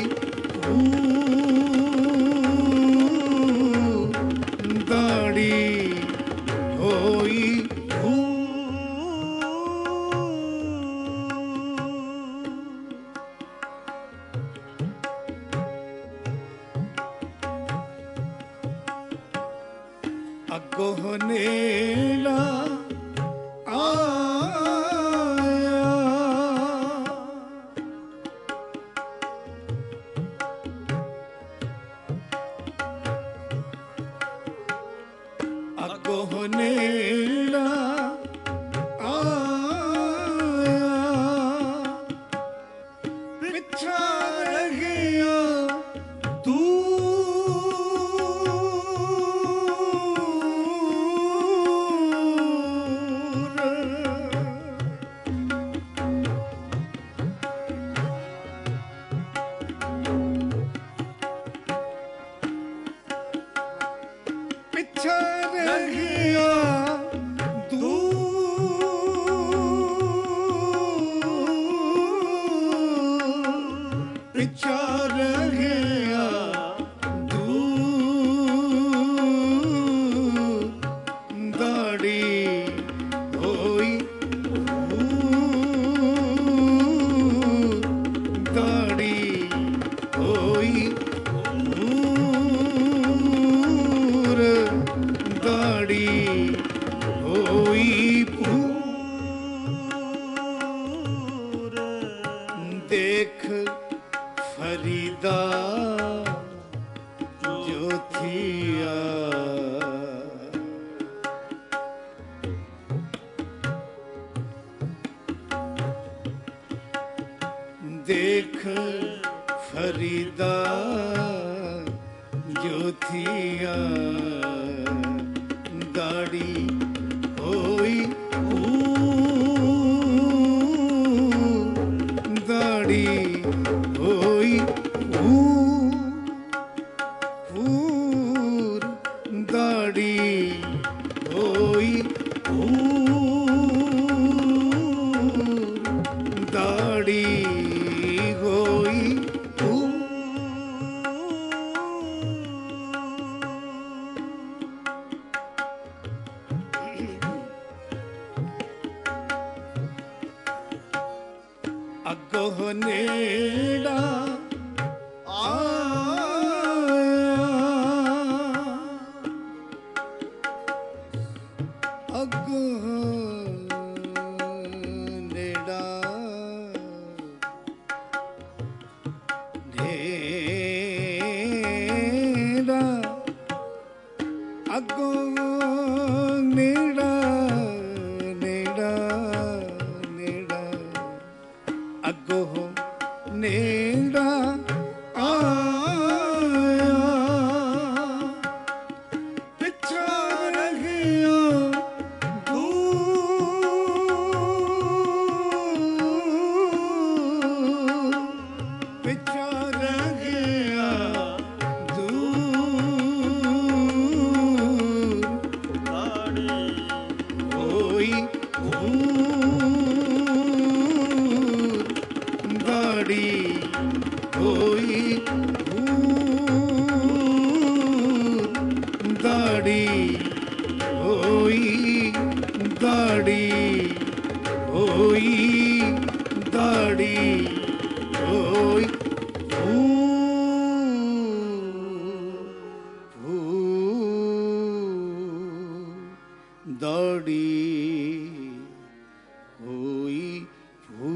ਭੂਰ, ਦਾੜੀ ਹੋਈ ਅੱਗੋਂ ਨੇੜਾ ਆਇਆ। ਅੱਗੋਂ ਨੇੜਾ ਆਇਆ, ਪਿੱਛਾ ਰਹਿਆ ਦੇਖ ਫਰੀਦਾ ਜੋਥੀਆ। ਦੇਖ ਫਰੀਦਾ ਜੋਥੀਆ। ਦਾੜੀ ਹੋਈ ਦਾੜੀ ਹੋਈ ਹੂਰ, ਦਾੜੀ ਹੋਈ ਹੂਰ, ਦਾੜੀ ਅੱਗੋਂ ਨੇੜਾ ਆਇਆ, ਅੱਗੋਂ ਨੇੜਾ ਨੇੜਾ, ਅੱਗੋਂ ਨੇੜਾ ਨੇੜਾ ਨੇੜਾ, ਅੱਗੋਂ ਨੇੜਾ ਆਇਆ, ਪਿੱਛਾ ਰਹਿਆ ਦੂਰ, ਪਿੱਛਾ ਰਹਿਆ ਦੂਰ, ਹੋਈ ਦੂਰ, ਦਾੜੀ ਹੋਈ ਦੂਰ, ਦਾੜੀ ਹੋਈ, ਦਾੜੀ ਹੋਈ, ਦਾੜੀ ਹੋਈ ਦਾੜੀ ਹੋਈ ਫੂ,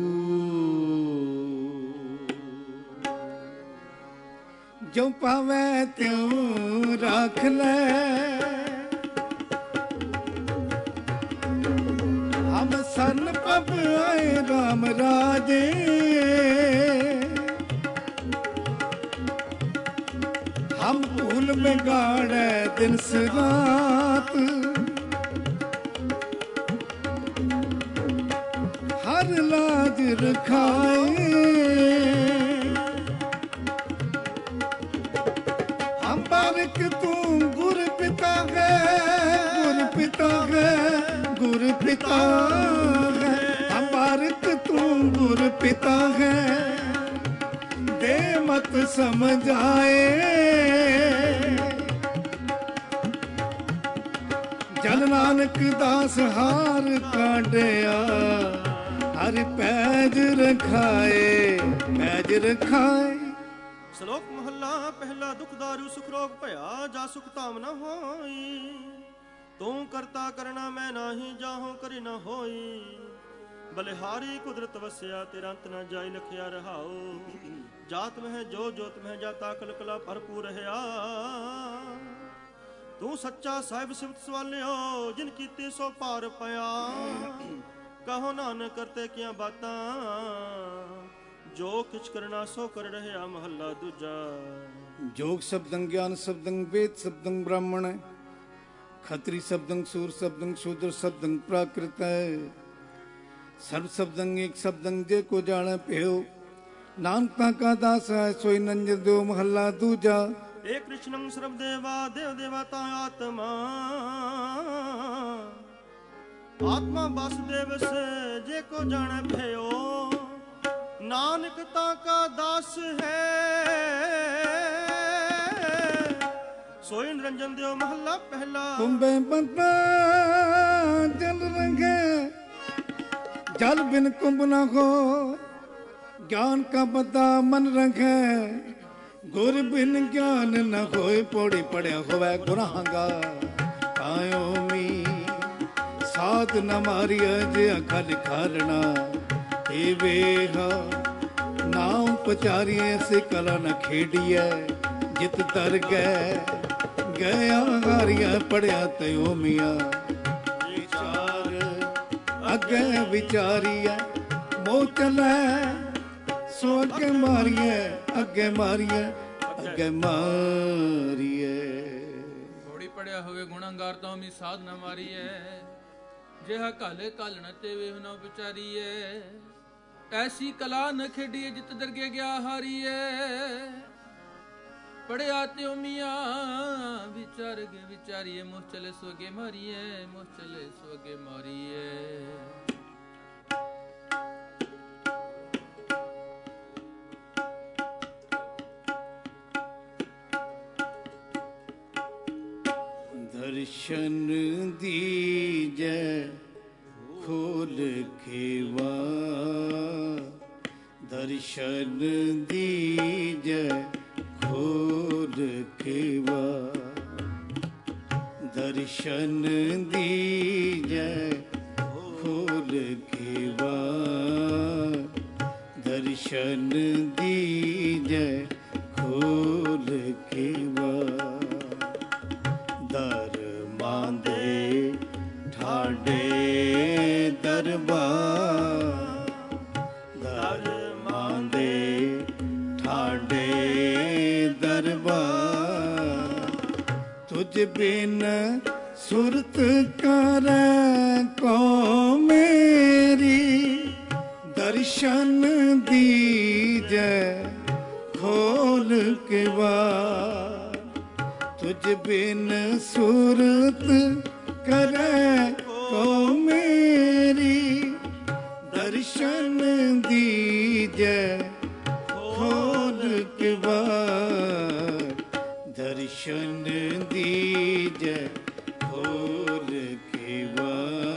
ਜੋ ਪਾਵੇ ਤਿਉ ਰੱਖ ਲੈ, ਹਮ ਸਨ ਪਬ ਆਏ ਰਾਮ ਰਾਜੇ, ਹਮ ਭੂਲ में गाड़े दिन से रात, हर लाज रखाए, हम बारिक तू गुर पिता है, गुर पिता है, गुर पिता है, हम बारिक तू गुर पिता है, दे मत समझ आए, जन नानक दास हार काढ़िया, हर पैज रखाए, पैज रखाए। ਸ਼ਲੋਕ ਮਹੱਲਾ ਪਹਿਲਾ। ਦੁਖ ਦਾਰੂ ਸੁਖ ਰੋਗ ਭਇਆ, ਜਾ ਸੁਖ ਧਾਮ ਨ ਹੋਈ, ਤੂੰ ਕਰਤਾ ਕਰਣਾ ਮੈਂ ਨਾਹੀ, ਜਾਹੋ ਕਰੇ ਨ ਹੋਈ, ਬਲਿਹਾਰੀ ਕੁਦਰਤ ਵਸਿਆ, ਤੇਰਾ ਅੰਤ ਨ ਜਾਈ ਲਖਿਆ ਰਹਾਓ, ਜਾਤ ਮਹਿ ਜੋ ਜੋਤ ਮਹਿ ਜਾਤਾ ਕਲ ਕਲਾ ਭਰਪੂਰ ਰਹਾ, ਤੂੰ ਸੱਚਾ ਸਾਹਿਬ ਸਿਫਤ ਸਵਾਲਿਓ, ਜਿਨ ਕੀਤੀ ਸੋ ਪਾਰ ਪਿਆ, ਕਹੋ ਨਾਨਕ ਕਰਤੇ ਕੀਆਂ ਬਾਤਾਂ, ਜੋ ਕਿਛ ਕਰਨਾ ਸੋ ਕਰ ਰਹਿਆ। ਮਹੱਲਾ ਦੂਜਾ। जोग शब्दं ज्ञान शब्दं वेद शब्दं ब्राह्मण, खत्री शब्दं सूर शब्दं शूद्र शब्दं प्राकृत, सर्व शब्दं एक शब्दं जे को जाने प्यो, नानक का दास है सोई नंज दो। महला दूजा। एक कृष्णं सर्व देवा देव देवता आत्मा, आत्मा वासुदेव से जे को जाने भयो, नानक ताका दास है सोई निरंजन देव। महला पहला। कुंभे बंदा जल रंगे, जल बिन कुंभ न हो, ज्ञान का बदा मन रंगे, गुर बिन ज्ञान न होए, पौड़ी पड़े होवे गुनाहगा, कायो मी साध न मारिया जे अखल खारना, हे वेहा नाम पचारिए से कला न खेडिए, जित तर गए गया हारिया पढ़िया तयो मिया, विचार अगे विचारिए मोह चले, सो अगे मारिए अगे मारिए अगे मारिए। ਥੋੜੀ ਪੜਿਆ ਹੋਵੇ ਗੁਣਾਂਗਾਰ ਤੋਂ ਵੀ ਸਾਧ ਨਾ ਮਾਰੀਏ, ਜਿਹਾ ਕਾਲੇ ਕਾਲਣ ਤੇ ਵੇਹ ਨਾ ਵਿਚਾਰੀਏ, ਐਸੀ ਕਲਾ ਨ ਖੇਡੀਏ ਜਿਤ ਦਰਗੇ ਗਿਆ ਹਾਰੀਏ, ਪੜਿਆ ਤੇ ਮੀਆਂ ਵਿਚਾਰ ਗੇ ਵਿਚਾਰੀਏ, ਮੁਹ ਚਲੇ ਸੋਗੇ ਮਾਰੀਏ, ਮੁਹ ਚਲੇ ਸੋਗੇ ਮਾਰੀਏ। दर्शन दीजै खोल खेवा, ਦਰਸ਼ਨ ਦੀਜੈ ਖੋਲ ਕੇਵਾ, ਦਰਸ਼ਨ ਦੀਜੈ ਖੋਲ ਕੇਵਾ, ਦਰਸ਼ਨ ਦੀਜੈ ਖੋਲ ਕੇਵਾ। ਦਰ ਮਾਂਦੇ ਠਾਡੇ ਦਰਬਾਰ, ਦਰ ਮਾਂਦੇ ਠਾਡੇ ਦਰਬਾਰ। ਤੁਝ ਬਿਨ ਸੁਰਤ ਕਰੈ ਕੋ ਮੇਰੀ, ਦਰਸ਼ਨ ਦੀਜੈ ਖੋਲ ਕੇਵਾ। ਤੁਝ ਬਿਨ ਸੁਰਤ ਕਰੈ ਕੋ ਮੇਰੀ, ਦਰਸ਼ਨ ਦੀਜੈ ਖੋਲ ਕੇਵਾ। ਦਰਸ਼ਨ ਦੀਜੈ ਖੋਲ ਕੇਵਾ,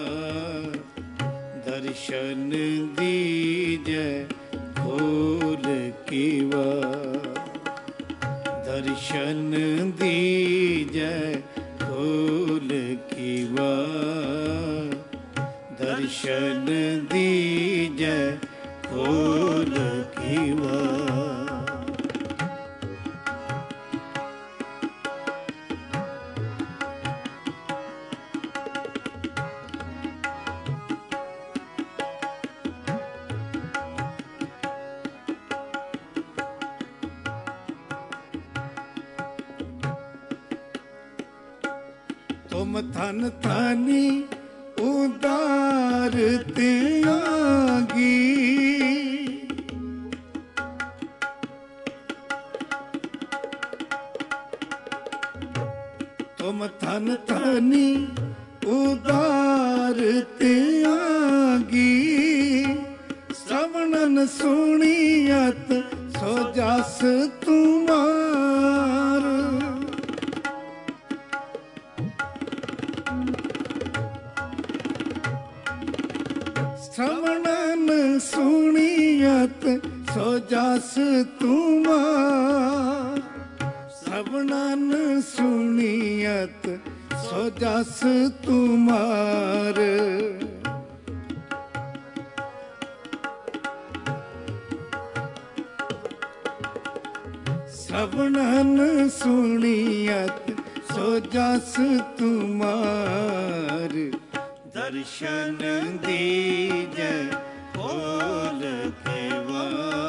ਦਰਸ਼ਨ ਦੀਜੈ ਖੋਲ ਕੇਵਾ, ਦਰਸ਼ਨ ਦੀਜੈ ਖੋਲ ਕੇਵਾ, ਦਰਸ਼ਨ ਦੀਜੈ ਖੋਲ ਕੇਵਾ। ਤੁਮ ਧਨ ਧਾਨੀ ਉਦਾਰ ਤਿਆਗੀ, ਤੁਮ ਧਨ ਧਾਨੀ ਉਦਾਰ ਤਿਆਗੀ। ਸ਼ਰਵਣਨ ਸੁਣੀਅਤ ਸੋ ਜਸ ਤੁਮਾਰ, ਸ਼ਰਵਣਨ ਸੁਣੀਅਤ ਸੋ ਜਸ ਤੁਮਾਰ, ਸ਼ਰਵਣਨ ਸੁਣੀਅਤ ਸੋ ਜਸ ਤੁਮਾਰ। ਸ਼ਰਵਣਨ ਸੁਣੀਅਤ ਸੋ ਜਸ ਤੁਮਾਰ। ਦਰਸ਼ਨ ਦੀਜੈ ਖੋਲ ਕੇਵਾ,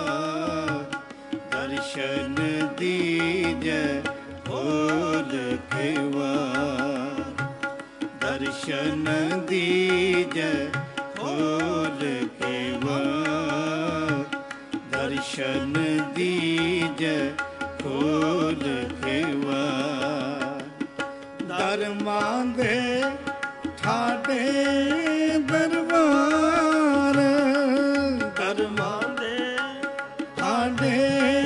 ਦਰਸ਼ਨ ਦੀਜੈ ਖੋਲ ਕੇਵਾ, ਦਰਸ਼ਨ ਦੀਜੈ ਖੋਲ ਕੇਵਾ, ਦਰਸ਼ਨ ਦੀਜੈ ਖੋਲ ਕੇਵਾ। ਦਰ ਮਾਂਦੇ ਠਾਡੇ ਦਰਬਾਰ, ਦਰ ਮਾਂਦੇ ਠਾਡੇ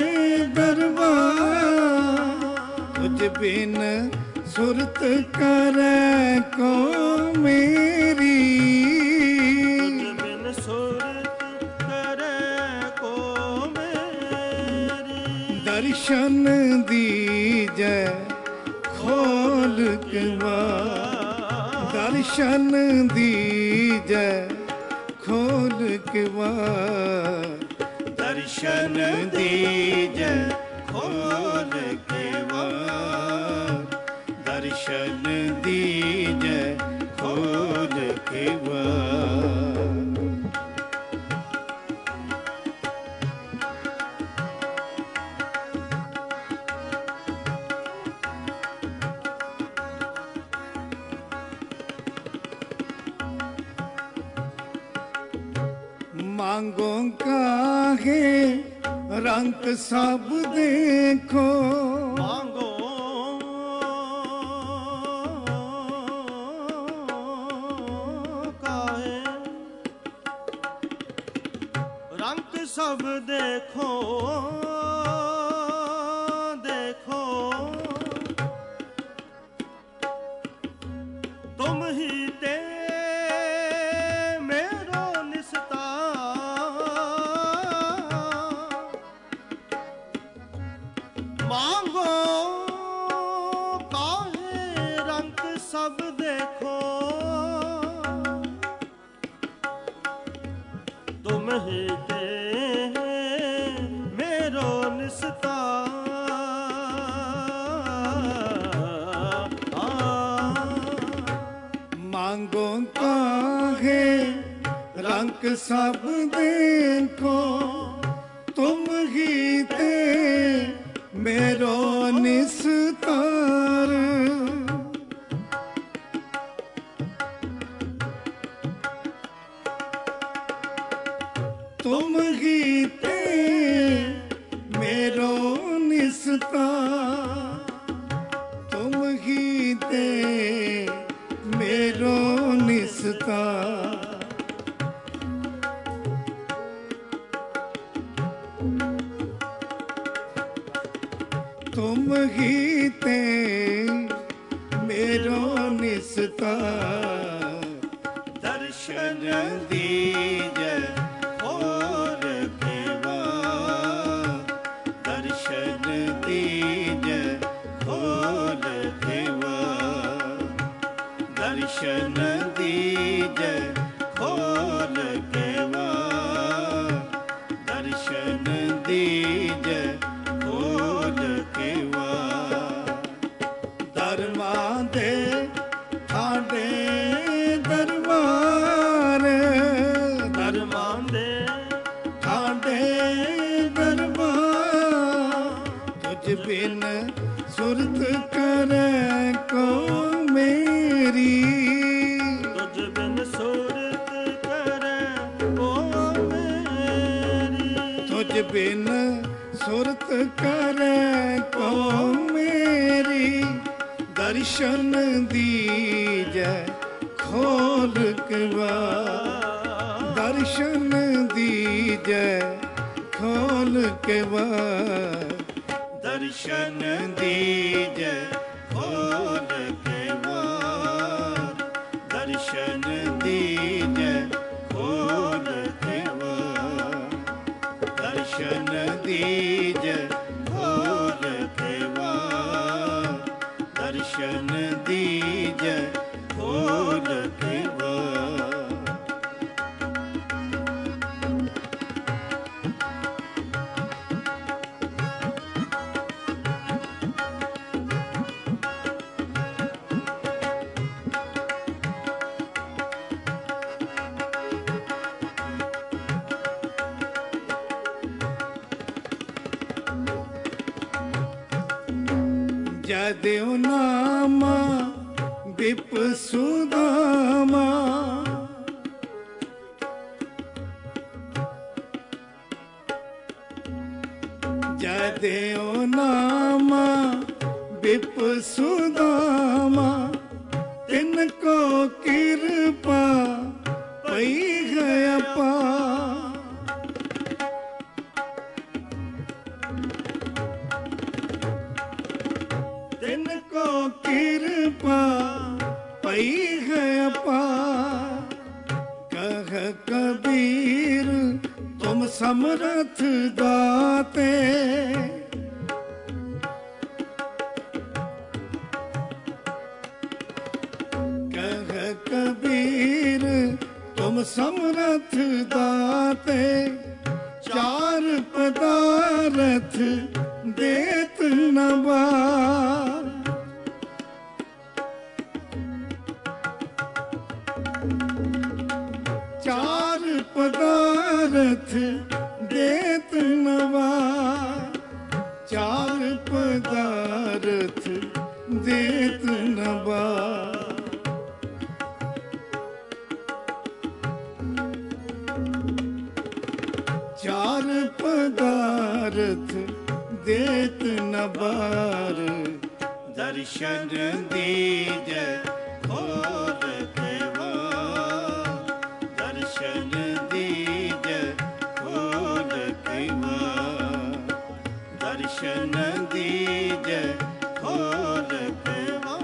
ਦਰਬਾਰ। ਤੁਝ ਬਿਨ ਸੁਰਤ ਕਰੈ ਕੋ ਮੇਰੀ, ਤੁਝ ਬਿਨ ਸੁਰਤ ਕਰੈ ਕੋ ਮੇਰੀ। ਦਰਸ਼ਨ ਦੀਜੈ ਖੋਲ ਕੇਵਾ, ਦਰਸ਼ਨ ਦੀਜੈ ਖੋਲ ਕੇਵਾ, ਦਰਸ਼ਨ ਦੀਜੈ ਖੋਲ ਕੇਵਾ, ਦਰਸ਼ਨ ਦੀਜੈ ਖੋਲ ਕੇਵਾ। मांगो काहे रंग सब देखो, मांगो काहे रंग सब देखो, देखो तुम ही ते मेरो निस्तार। ਤੁਮ ਹੀ ਤੇ मेरो निस्तार। मांगो काहे रंग सब देखो, तुम ही ते मेरो निस्तार। तुम ही ते मेरो निस्तार, तुम ही ते मेरो निस्तार। तुम ही ते मेरो निस्तार। दर्शन दीजे और केवा, दर्शन दीजे और केवा, दर्शन दीजे और केवा, दर्शन दीजे और केवा। धर्मा दे ठाडे दरबार, धर्मा दे ठाडे दरबार। तुझ बिन सुरत करे को मेरी, तुझ बिन सुरत करे को मेरी, तुझ बिन सुरत करे को मेरी। दर्शन दीजे खोल केवा, दर्शन दीजे खोल केवा, दर्शन दीजे खोल केवा, दर्शन दीजे खोल केवा, दर्शन दीजे खोल केवा, दर्शन दीजे खोल केवा। जदेव नामा विप सुदामा, जदेव नामा विप सुदामा। तिनको कृपा पई गया पा, तिनको कृपा पई गया पा। कह कबीर तुम समरथ दाते, कह कबीर तुम समरथ दाते। चार पदारथ देत नबार, चार पदारथ देत नबार, चार पदारथ देत नबार। चार पदारथ देत नबार। दर्शन दीजे खोल केवा, दर्शन दीजे खोल केवा, दर्शन दीजे खोल केवा,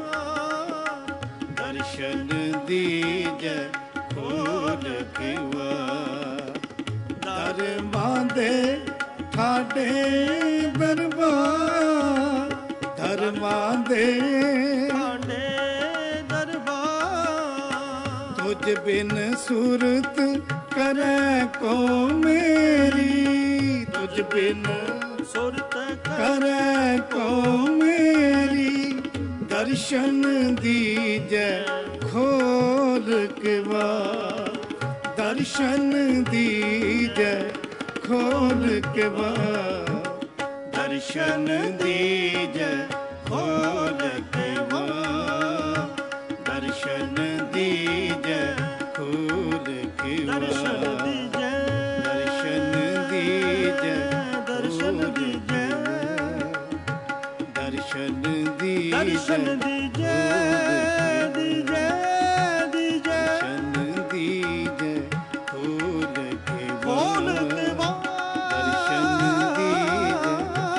दर्शन दीजे खोल केवा। धर्मा दे ठाडे दरबार, धर्मा दे ठाडे दरबार। तुझ बिन सुरत करे ਕੋ ਮੇਰੀ, ਤੁਝ ਬਿਨ ਸੁਰਤ ਕਰੈ ਕੋ ਮੇਰੀ। ਦਰਸ਼ਨ ਦੀਜੈ ਖੋਲ ਕਿਵਾੜ, ਦਰਸ਼ਨ ਦੀਜੈ ਖੋਲ ਕਿਵਾੜ, ਦਰਸ਼ਨ ਦੀਜੈ ਖੋਲ ਕਿਵਾੜ, ਦਰਸ਼ਨ ਦੀਜੈ ਖੋਲ ਕਿਵਾੜ, ਦਰਸ਼ਨ ਦੀਜੈ, ਦਰਸ਼ਨ ਦੀਜੈ, ਦਰਸ਼ਨ ਦੀਜੈ, ਦਰਸ਼ਨ ਦੀਜੈ, ਦਰਸ਼ਨ ਦੀਜੈ, ਦੀਜੈ, ਦੀਜੈ, ਦਰਸ਼ਨ ਦੀਜੈ ਖੋਲ ਕਿਵਾੜ, ਦਰਸ਼ਨ ਦੀਜੈ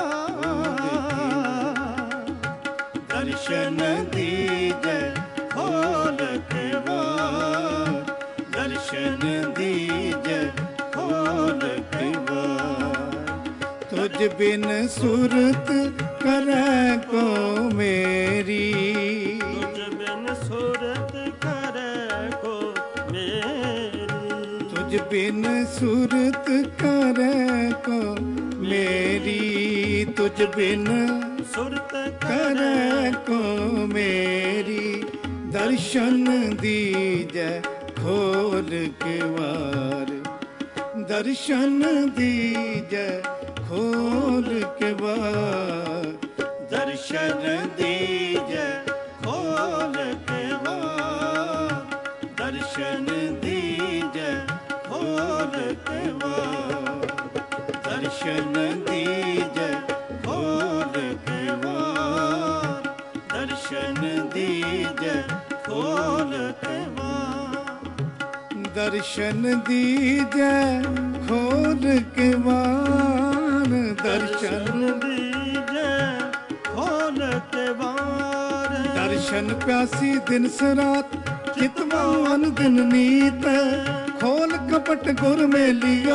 ਦਰਸ਼ਨ ਦੀਜੈ ਖੋਲ ਕਿਵਾੜ, ਦਰਸ਼ਨ ਦੀਜੈ ਖੋਲ ਕਿਵਾੜ। ਤੁਝ ਬਿਨ ਸੁਰਤ ਕਰੈ ਕੋ ਮੇਰੀ, ਤੁਝ ਬਿਨ ਸੁਰਤ ਕਰੈ ਕੋ ਮੇਰੀ, ਤੁਝ ਬਿਨ ਸੁਰਤ ਕਰੈ ਕੋ ਮੇਰੀ, ਤੁਝ ਬਿਨ ਸੁਰਤ ਕਰੈ ਕੋ ਮੇਰੀ। ਦਰਸ਼ਨ ਦੀਜੈ ਖੋਲ ਕਿਵਾੜ, ਦਰਸ਼ਨ ਦੀਜੈ ਖੋਲ ਕਿਵਾੜ, ਦਰਸ਼ਨ ਦੀਜੈ ਖੋਲ ਕਿਵਾੜ, ਦਰਸ਼ਨ ਦੀਜੈ ਖੋਲ ਕਿਵਾੜ, ਦਰਸ਼ਨ ਦੀਜੈ ਖੋਲ ਕਿਵਾੜ, ਦਰਸ਼ਨ ਦੀਜੈ ਖੋਲ ਕਿਵਾੜ, ਦਰਸ਼ਨ ਦੀਜੈ ਖੋਲ ਕਿਵਾੜ, ਦਰਸ਼ਨ ਦੀਜੈ ਖੋਲ ਕਿਵਾੜ। ਦਰਸ਼ਨ ਪਿਆਸੀ ਦਿਨ ਸਰਾਤ, ਚਿਤਵਾ ਅਨ ਦਿਨ ਨੀਤ। ਖੋਲ ਕਪਟ ਗੁਰ ਮੇਲੀਆ,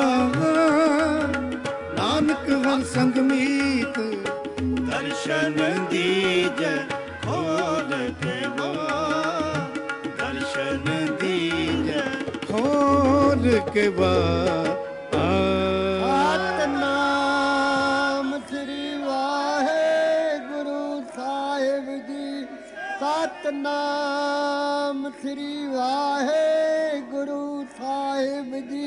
ਨਾਨਕ ਹਰ ਸੰਗ ਮੀਤ। ਦਰਸ਼ਨ ਦੀਜੈ ਖੋਲ ਕਿਵਾੜ, ਦਰਸ਼ਨ ਦੀਜੈ ਖੋਲ ਕਿਵਾੜ। ਸਤਿਨਾਮ ਸ੍ਰੀ ਵਾਹਿਗੁਰੂ ਸਾਹਿਬ ਜੀ, ਸਤਿਨਾਮ ਸ੍ਰੀ ਵਾਹਿਗੁਰੂ ਸਾਹਿਬ ਜੀ।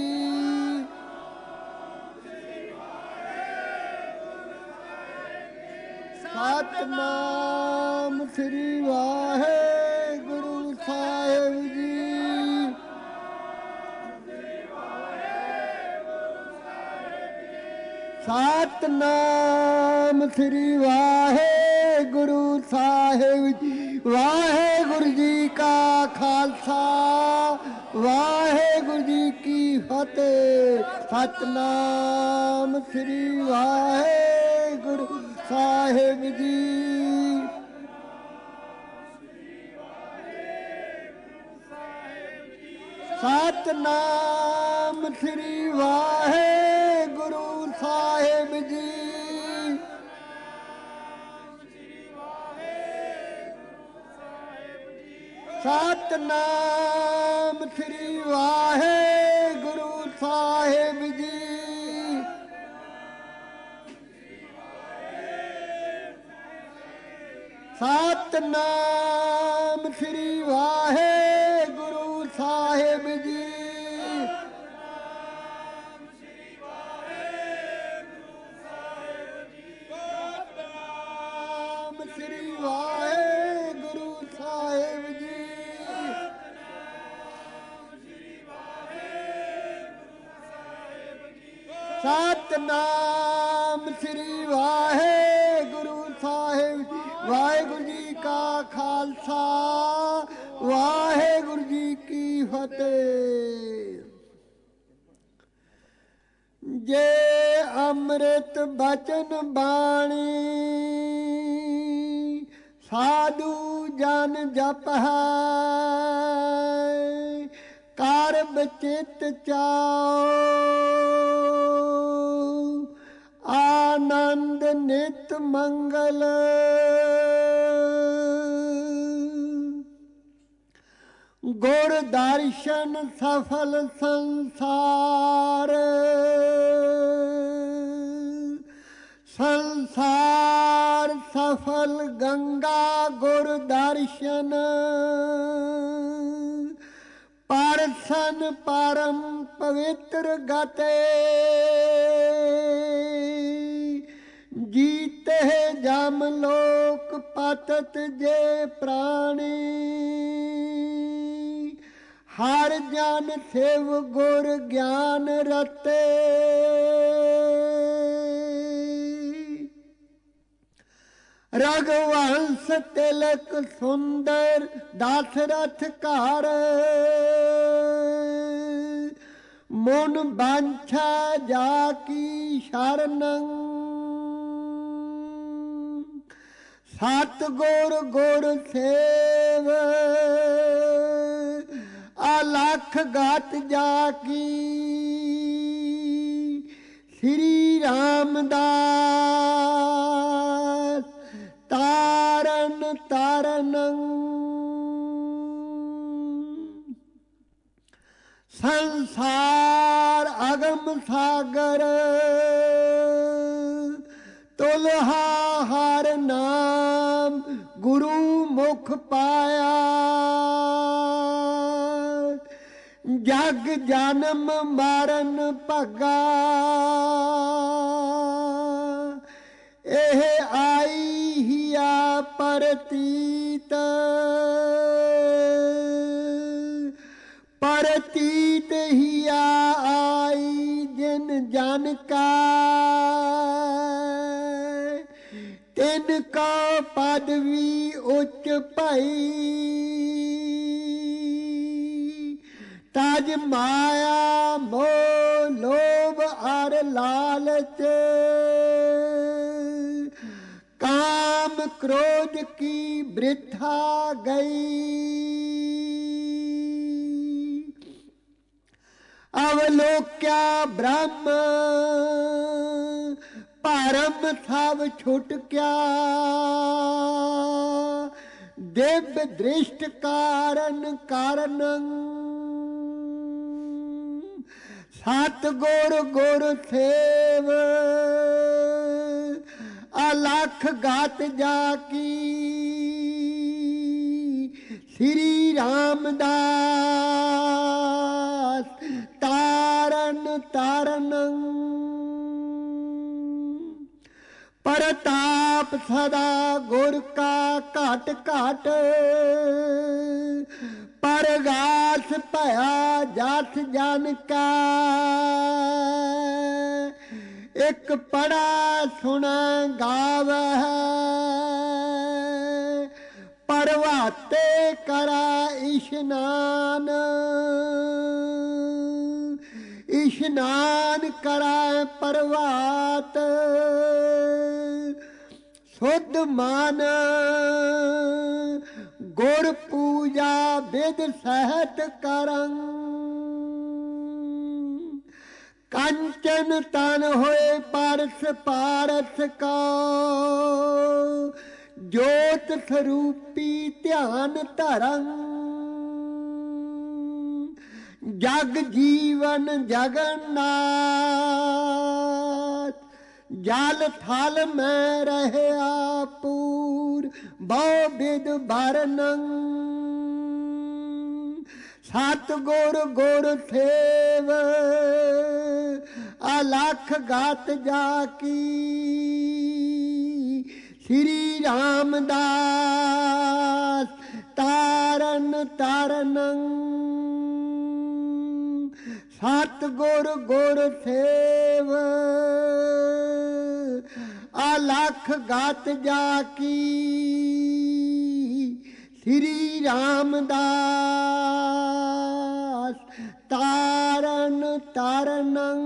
ਸਤਿਨਾਮ ਸ੍ਰੀ ਵਾਹਿਗੁਰੂ ਸਾਹਿਬ ਜੀ। ਸਤਿਨਾਮ ਸ੍ਰੀ ਵਾਹਿਗੁਰੂ ਸਾਹਿਬ ਜੀ। ਵਾਹਿਗੁਰੂ ਜੀ ਕਾ ਖਾਲਸਾ, ਵਾਹਿਗੁਰੂ ਜੀ ਕੀ ਫਤਿਹ। ਸਤਿਨਾਮ ਸ੍ਰੀ ਵਾਹਿਗੁਰੂ ਸਾਹਿਬ ਜੀ। ਸਤਿਨਾਮ ਸ੍ਰੀ ਵਾਹਿਗੁਰੂ ਸਾਹਿਬ ਜੀ। ਸਤਿਨਾਮ ਸ੍ਰੀ ਵਾਹਿਗੁਰੂ ਸਾਹਿਬ ਜੀ। ਸਤਿਨਾਮ ਸ੍ਰੀ ਵਾਹਿਗੁਰੂ ਸਾਹਿਬ ਜੀ। ਸਤਿਨਾਮ ਸ੍ਰੀ ਵਾਹਿਗੁਰੂ ਸਾਹਿਬ ਜੀ। ਸਤਿਨਾਮ ਸ੍ਰੀ ਵਾਹਿਗੁਰੂ ਸਾਹਿਬ ਜੀ। ਵਾਹਿਗੁਰੂ ਜੀ ਕਾ ਖਾਲਸਾ, ਵਾਹਿਗੁਰੂ ਜੀ ਕੀ ਫਤਿਹ। ਜੇ ਅੰਮ੍ਰਿਤ ਬਚਨ ਬਾਣੀ, ਸਾਧੂ ਜਨ ਜਪ ਹੈ। ਕਰ ਬਚਿਤ ਚਾਉ, ਆਨੰਦ ਨਿਤ ਮੰਗਲ। ਗੁਰ ਦਰਸ਼ਨ ਸਫਲ ਸੰਸਾਰ, दुर्गते जीते जम लोक पतत जे प्राणी हर जन शिव गुर ज्ञान रते रघुवंश तिलक सुंदर दशरथ कार मुन बांछा जाकी शरणं सतगुर गुर सेव अलख गात जाकी श्री रामदास तारन तारनं संसार अगम सागर तुलहा हर नाम गुरु मुख पाया जग जन्म मारन भगा एह आई हिया परतीत परतीत हिया आई जिन जन का तिनका पदवी उच्च भई तज माया मोह लोभ अर लालच काम क्रोध की वृथा गई अवलोक्या ब्रह्म परम सब छुट क्या दिव्य दृष्ट कारण कारणं सतगुर गुर सेव अलख गात जाकी श्री रामदास तारन तारनं परताप सदा गुर का घट घट परगास भया जस जन का एक पढ़ा सुना गावह परवाते करा इशनान इशनान करा परवात शुद्ध मान गुर पूजा विद सहत करं कंचन तन होए पारस पारस का ज्योत स्वरूपी ध्यान धरं जग जीवन जगन्नाथ जल थल में रहे आपूर बहु विद भरनं सतगुर गुर सेव अलख गात जाकी श्री रामदास तारन तारनं सतगुर गुर सेव अलख गात जाकी श्री रामदास तारन तारनं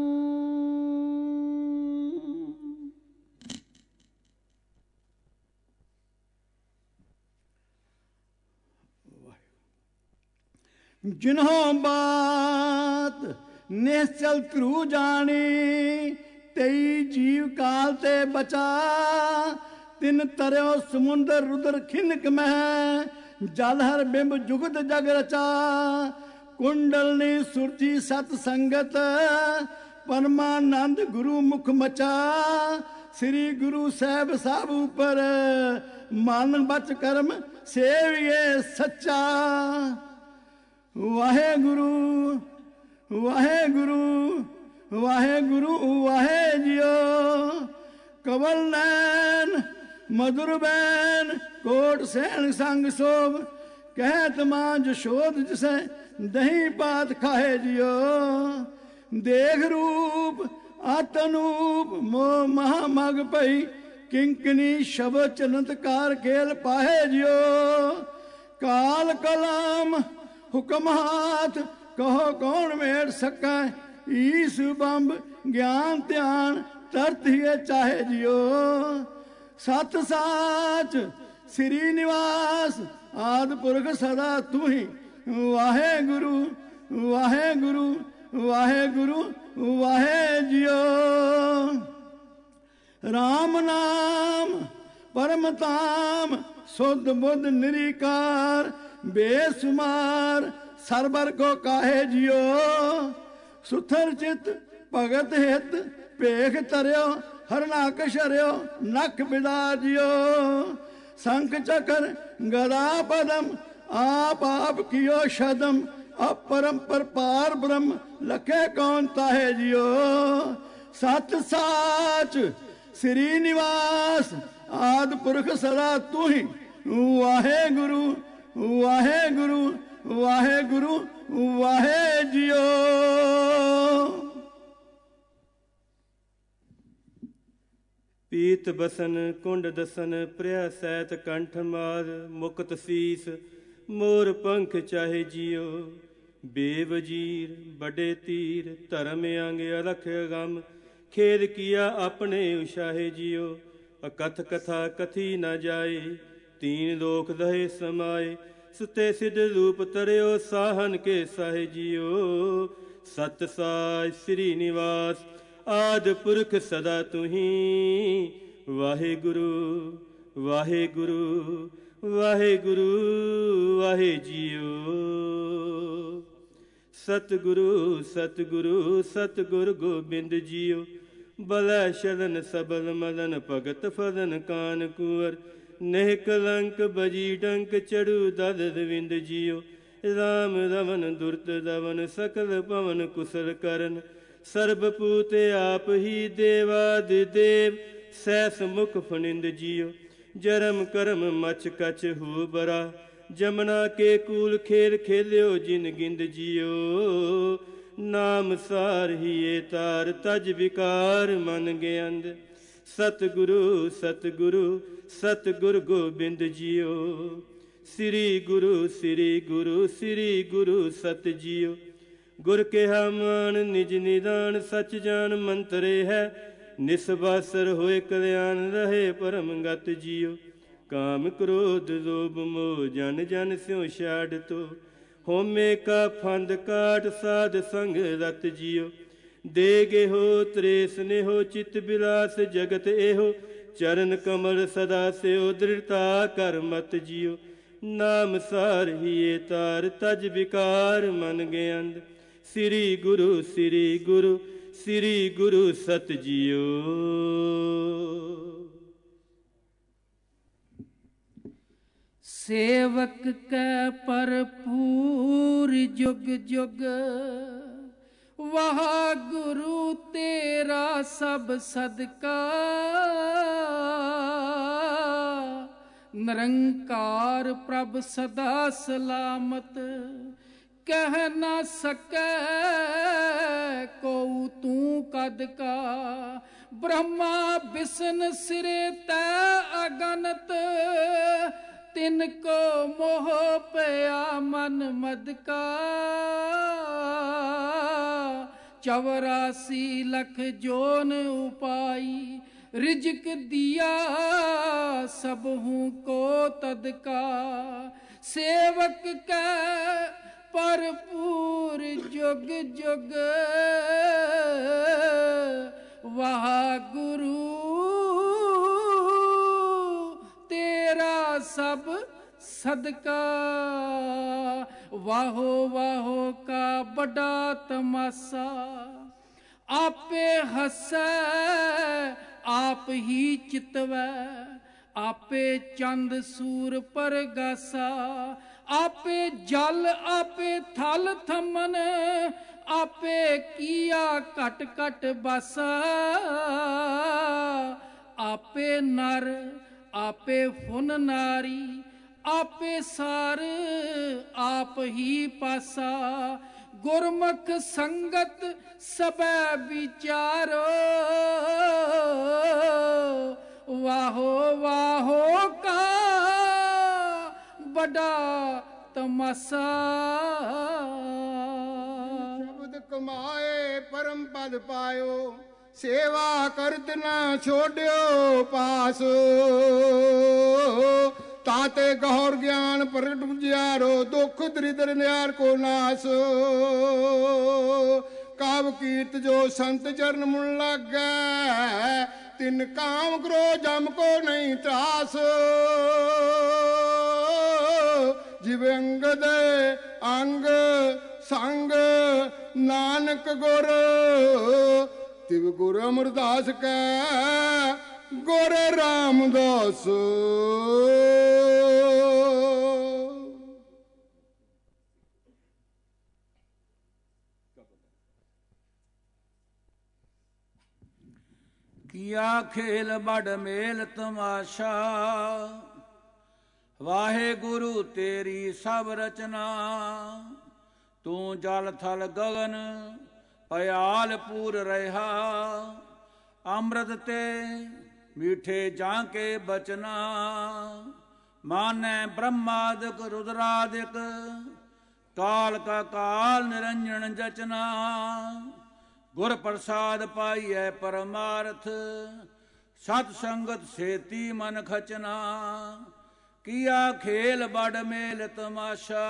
जिन्हों बात निश्चल ध्रु जानी तेई जीव काल ते बचा तिन तरयो समुंदर रुद्र खिनक मह जल हर बिंब जुगत जग रचा कुंडलनी सुरजी सत संगत परमानंद गुरु मुख मचा श्री गुरु साहब साहब ऊपर मान बच कर्म सेविए सच्चा वाहे गुरु ਵਾਹਿਗੁਰੂ ਵਾਹਿਗੁਰੂ ਵਾਹਿ ਜਿਉ। ਕਵਲ ਨੈਣ ਮਧੁਰ ਬੈਨ ਕੋਟ ਸੈਣ ਸੰਗ ਸੋਭ। ਕਹਿਤ ਮਾਂ ਜਸ਼ੋਦ ਜਿਸੈ ਦਹੀਂ ਪਾਤ ਖਾਏ ਜਿਉ। ਦੇਖ ਰੂਪ ਆਤਨੂਪ ਮੋਹ ਮਹਾ ਮਗ ਪਈ। ਕਿੰਕਨੀ ਸ਼ਬਦ ਚਨਤਕਾਰ ਖੇਲ ਪਾਹੇ ਜਿਉ। ਕਾਲ ਕਲਾਮ ਹੁਕਮ ਹਾਥ ਕਹੋ ਕੌਣ ਮੇੜ ਸਕੈ। ਈਸ ਬੰਬ ਗਿਆਨ ਧਿਆਨ ਤਰਤ ਹੀ ਚਾਹੇ ਜਿਉ। ਸਤ ਸਾਚ ਸ੍ਰੀ ਨਿਵਾਸ ਆਦ ਪੁਰਖ ਸਦਾ ਤੂੰ ਹੀ। ਵਾਹਿਗੁਰੂ ਵਾਹਿਗੁਰੂ ਵਾਹਿਗੁਰੂ ਵਾਹਿ ਜਿਉ। ਰਾਮ ਨਾਮ ਪਰਮ ਧਾਮ ਸੁਧ ਬੁੱਧ ਨਿਰੀਕਾਰ। ਬੇਸੁਮਾਰ ਸਰਬਰ ਕੋ ਕਾਹੇ ਜਿਉ। ਸੁਥਰ ਚਿਤ ਭਗਤ ਹਿਤ ਭੇਖ ਤਰਿਓ। ਹਰਨਾਕਸ਼ ਹਰਿਓ ਨਖ ਬਿਦਾ ਜਿਉ। ਸੰਖ ਚਕਰ ਗਦਾ ਪਦਮ ਆਪ ਆਪ ਕੀਓ ਸ਼ਦਮ। ਅਪਰੰਪਰ ਪਾਰ ਬ੍ਰਹਮ ਲਖੇ ਕੌਣ ਤਾਹੇ ਜਿਉ। ਸਤ ਸਾਚ ਸ੍ਰੀ ਨਿਵਾਸ ਆਦ ਪੁਰਖ ਸਦਾ ਤੂੰ ਹੀ। ਵਾਹਿਗੁਰੂ ਵਾਹਿਗੁਰੂ ਵਾਹਿਗੁਰੂ ਵਾਹਿ ਜਿਉ। ਪੀਤ ਬਸਨ ਕੁੰਡ ਦਸਨ ਪ੍ਰਿਆ ਸੈਤ ਕੰਠ ਮਾਰ। ਮੁਕਤ ਸੀਸ ਮੋਰ ਪੰਖ ਚਾਹੇ ਜਿਉ। ਬੇਵਜੀਰ ਬੜੇ ਤੀਰ ਧਰਮ ਅੰਗ ਅਲਖ ਗਮ। ਖੇਦ ਕੀਆ ਆਪਣੇ ਉਸ਼ਾਹੇ ਜਿਉ। ਅਕਥ ਕਥਾ ਕਥੀ ਨ ਜਾਏ। ਤੀਨ ਲੋਕ ਦਹੇ ਸਮਾਏ। ਸੁਤੇ ਸਿਧ ਰੂਪ ਤਰਿਓ ਸਾਹਨ ਕੇ ਸਾਹੇ ਜਿਉ। ਸਤ ਸਾਜ ਸ੍ਰੀ ਨਿਵਾਸ ਆਦ ਪੁਰਖ ਸਦਾ ਤੁਹੀਂ। ਵਾਹਿਗੁਰੂ ਵਾਹਿਗੁਰੂ ਵਾਹਿਗੁਰੂ ਵਾਹਿ ਜਿਉ। ਸਤਿਗੁਰੂ ਸਤਿਗੁਰੂ ਸਤਿਗੁਰ ਗੋਬਿੰਦ ਜੀਉ। ਬਲੈ ਸ਼ਰਨ ਸਬਲ ਮਦਨ ਭਗਤ ਫਦਨ ਕਾਨ ਕੁੰਵਰ। ਨਹਿ ਕਲੰਕ ਬਜੀ ਡੰਕ ਚੜੂ ਦਦ ਦਵਿੰਦ ਜੀਉ। ਰਾਮ ਰਵਨ ਦੁਰਤ ਦਵਨ ਸਕਲ ਪਵਨ ਕੁਸਲ ਕਰਨ। ਸਰਬ ਪੂਤ ਆਪ ਹੀ ਦੇਵਾਦ ਦੇਵ ਸੈਸ ਮੁਖ ਫਨਿੰਦ ਜੀਉ। ਜਰਮ ਕਰਮ ਮਚ ਕਛ ਹੋ ਬਰਾ। ਜਮਨਾ ਕੇ ਕੂਲ ਖੇਲ ਖੇਲਿਓ ਜਿਨ ਗਿੰਦ ਜੀਉ। ਨਾਮ ਸਾਰ ਹੀਏ ਤਾਰ ਤਜ ਵਿਕਾਰ ਮਨ ਗਿਆੰਦ। ਸਤਿਗੁਰੂ ਸਤਿਗੁਰੂ ਸਤਿਗੁਰ ਗੋਬਿੰਦ ਜੀਉ। ਸ੍ਰੀ ਗੁਰੂ ਸ੍ਰੀ ਗੁਰੂ ਸ੍ਰੀ ਗੁਰੂ ਸਤ ਜੀਉ। ਗੁਰ ਕਿਹਾ ਮਾਨ ਨਿਜ ਨਿਦਾਨ ਸਚ ਜਾਨ ਮੰਤਰੇ ਹੈ। ਨਿਸਬਾਸਰ ਹੋਏ ਕਲਿਆਣ ਰਹੇ ਪਰਮ ਗਤ ਜੀਉ। ਕਾਮ ਕ੍ਰੋਧ ਲੋਭ ਮੋਹ ਜਨ ਜਨ ਸਿਉ ਛਾੜ ਤੋ। ਹੋਮੇ ਕਾ ਫੰਦ ਕਾਟ ਸਾਧ ਸੰਗ ਰਤ ਜੀਉ। ਦੇ ਗੇਹੋ ਤ੍ਰੇ ਸਨੇਹੋ ਚਿਤ ਬਿਲਾਸ ਜਗਤ ਇਹੋ। ਚਰਨ ਕਮਲ ਸਦਾ ਸਿਓ ਦ੍ਰਿੜਤਾ ਕਰ ਮਤ ਜੀਉ। ਨਾਮ ਸਾਰ ਹੀਏ ਤਾਰ ਤਜ ਵਿਕਾਰ ਮਨ ਗਿਆੰਦ। ਸ੍ਰੀ ਗੁਰੂ ਸ੍ਰੀ ਗੁਰੂ ਸ੍ਰੀ ਗੁਰੂ ਸਤ ਜੀਉ। ਸੇਵਕ ਕੈ ਭਰਪੂਰ ਜੁਗ ਜੁਗ। ਵਾਹਿਗੁਰੂ ਤੇਰਾ ਸਭ ਸਦਕਾ। ਨਿਰੰਕਾਰ ਪ੍ਰਭ ਸਦਾ ਸਲਾਮਤ। ਕਹਿ ਨਾ ਸਕੈ ਕਉ ਤੂੰ ਕਦ ਕਾ। ਬ੍ਰਹਮਾ ਬਿਸਨ ਸਿਰੇ ਤੈ ਅਗਨਤ। ਤਿਨ ਕੋ ਮੋਹ ਪਿਆ ਮਨ ਮਦ ਕਾ। ਚੌਰਾਸੀ ਲਖ ਜੋਨ ਉਪਾਈ। ਰਿਜਕ ਦਿਆ ਸਭਹੂ ਕੋ ਤਦ ਕਾ। ਸੇਵਕ ਕੈ ਭਰਪੂਰ ਜੁਗ ਜੁਗ। ਵਾਹਿਗੁਰੂ ਤੇਰਾ ਸਭ ਸਦਕਾ। ਵਾਹੋ ਵਾਹੋ ਕਾ ਬੜਾ ਤਮਾਸਾ। ਆਪੇ ਹਸੈ ਆਪ ਹੀ ਚਿਤਵੈ। ਆਪੇ ਚੰਦ ਸੂਰ ਪਰਗਾਸਾ। ਆਪੇ ਜਲ ਆਪੇ ਥਲ ਥਮਨ। ਆਪੇ ਕੀਆ ਘਟ ਘਟ ਬਾਸਾ, ਆਪੇ ਨਰ ਆਪੇ ਫੁਨ ਨਾਰੀ, ਆਪੇ ਸਾਰ ਆਪ ਹੀ ਪਾਸਾ। ਗੁਰਮੁਖ ਸੰਗਤ ਸਭੈ ਵਿਚਾਰੋ, ਵਾਹੋ ਵਾਹੋ ਕਾ ਬੜਾ ਤਮਾਸਾ। ਸ਼ਬਦ ਕਮਾਏ ਪਰਮ ਪਦ ਪਾਇਓ, ਸੇਵਾ ਕਰਤ ਨਾ ਛੋੜਿਓ ਪਾਸ। ਤਾਤੇ ਗੌਰ ਗਿਆਨ ਪ੍ਰਗਟ ਉਜਿਆਰੋ, ਦੁਖ ਦਰਿਦਰ ਨਿਆਰ ਕੋ ਨਾਸ। ਕਾਵ ਕੀਰਤ ਜੋ ਸੰਤ ਚਰਨ ਮੁਨ ਲਾਗੈ, ਤਿਨ ਕਾਮ ਕ੍ਰੋ ਜਮ ਕੋ ਨਹੀਂ ਤਰਾਸ। ਜਿਵ ਅੰਗਦ ਅੰਗ ਸੰਗ ਨਾਨਕ ਗੁਰ, ਤਿਵ ਗੁਰ ਅਮਰਦਾਸ ਕੈ ਗੁਰ ਰਾਮਦਾਸ। ਕੀਆ ਖੇਲ ਬੜ ਮੇਲ ਤਮਾਸ਼ਾ, ਵਾਹਿਗੁਰੂ ਤੇਰੀ ਸਭ ਰਚਨਾ। ਤੂੰ ਜਲ ਥਲ ਗਗਨ ਭਿਆਲ ਪੂਰ ਰਿਹਾ, ਅੰਮ੍ਰਿਤ ਤੇ ਮੀਠੇ ਜਾਂ ਕੇ ਬਚਨਾ। ਮਾਨੈ ਬ੍ਰਹਮਾਦਿਕ ਰੁਦਰਾਦਿਕ, ਕਾਲ ਕਾ ਕਾਲ ਨਿਰੰਜਨ ਜਚਨਾ। ਗੁਰ ਪ੍ਰਸਾਦ ਪਾਈਐ ਪਰਮਾਰਥ, ਸਤ ਸੰਗਤ ਸੇਤੀ ਮਨ ਖਚਨਾ। ਕੀਆ ਖੇਲ ਬੜ ਮੇਲ ਤਮਾਸ਼ਾ,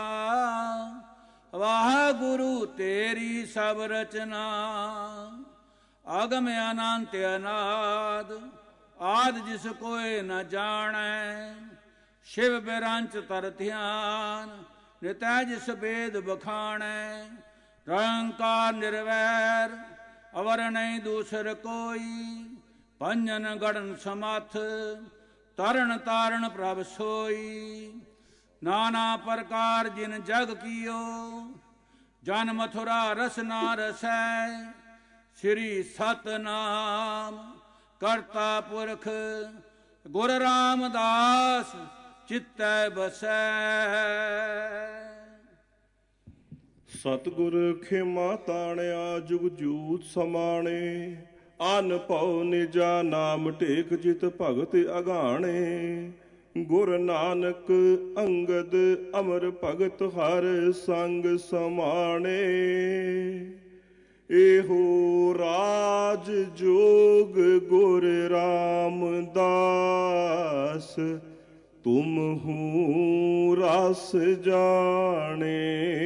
ਵਾਹਿਗੁਰੂ ਤੇਰੀ ਸਭ ਰਚਨਾ। ਅਗਮ ਅਨੰਤ ਅਨਾਦ, ਆਦ ਜਿਸ ਕੋਇ ਨ ਜਾਣੈ। ਸ਼ਿਵ ਬਿਰੰਚ ਤਰ ਧਿਆਨ, ਨਿਤੈ ਜਿਸ ਬੇਦ ਬਖਾਣੈ। ਨਿਰੰਕਾਰ ਨਿਰਵੈਰ, ਅਵਰ ਨਹੀਂ ਦੂਸਰ ਕੋਈ। ਪੰਜਨ ਗੜਨ ਸਮਥ, ਤਰਨ ਤਾਰਨ ਪ੍ਰਭ ਸੋਈ। ਨਾਨਾ ਪ੍ਰਕਾਰ ਜਿਨ ਜਗ ਕੀਓ, ਜਨ ਮਥੁਰਾ ਰਸ ਨਾ ਰਸੈ। ਸ੍ਰੀ ਸਤਨਾਮ ਕਰਤਾ ਪੁਰਖ, ਗੁਰ ਰਾਮਦਾਸ ਚਿਤੈ ਬਸੈ। ਸਤਿਗੁਰ ਖਿਮਾ ਤਾਣਿਆ, ਜੁਗ ਜੂਤ ਸਮਾਣੇ। ਅਨ ਭਉ ਨਿਜਾ ਨਾਮ ਟੇਕ, ਜਿਤ ਭਗਤ ਅਗਾਣੇ। ਗੁਰ ਨਾਨਕ ਅੰਗਦ ਅਮਰ ਭਗਤ, ਹਰ ਸੰਗ ਸਮਾਣੇ। ਇਹੋ ਰਾਜ ਜੋਗ ਗੁਰ ਰਾਮਦਾਸ, ਤੁਮ ਹੂੰ ਰਸ ਜਾਣੇ।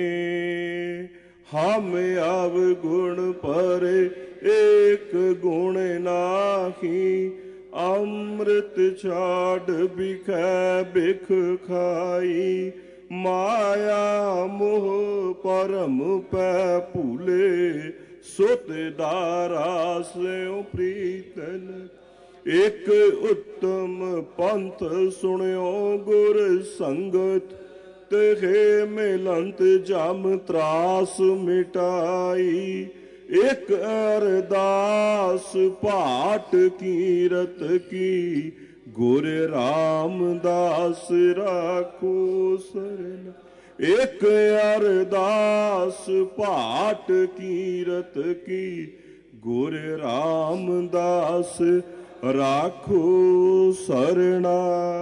ਹਮ ਆਵ ਗੁਣ ਪਰੇ, ਏਕ ਗੁਣ ਨਾਹੀ। ਅੰਮ੍ਰਿਤ ਛਾੜ ਬਿਖੈ ਬਿਖ ਖਾਈ। ਮਾਇਆ ਮੋਹ ਪਰਮ ਪੈ ਭੂਲੇ, ਸੁਤ ਦਾਰਾ ਸਿਉ ਪ੍ਰੀਤਨ। ਇਕ ਉੱਤਮ ਪੰਥ ਸੁਣਿਓ ਗੁਰ ਸੰਗਤ, ਤੇਹੇ ਮਿਲੰਤ ਜਮ ਤਰਾਸ ਮਿਟਾਈ। ਇਕ ਅਰਦਾਸ ਭਾਟ ਕੀਰਤ ਕੀ, ਗੁਰ ਰਾਮਦਾਸ ਰਾਖੋ ਸਰਨ। ਇਕ ਅਰਦਾਸ ਭਾਟ ਕੀਰਤ ਕੀ, ਗੁਰ ਰਾਮਦਾਸ ਰਾਖੋ ਸਰਣਾਏ।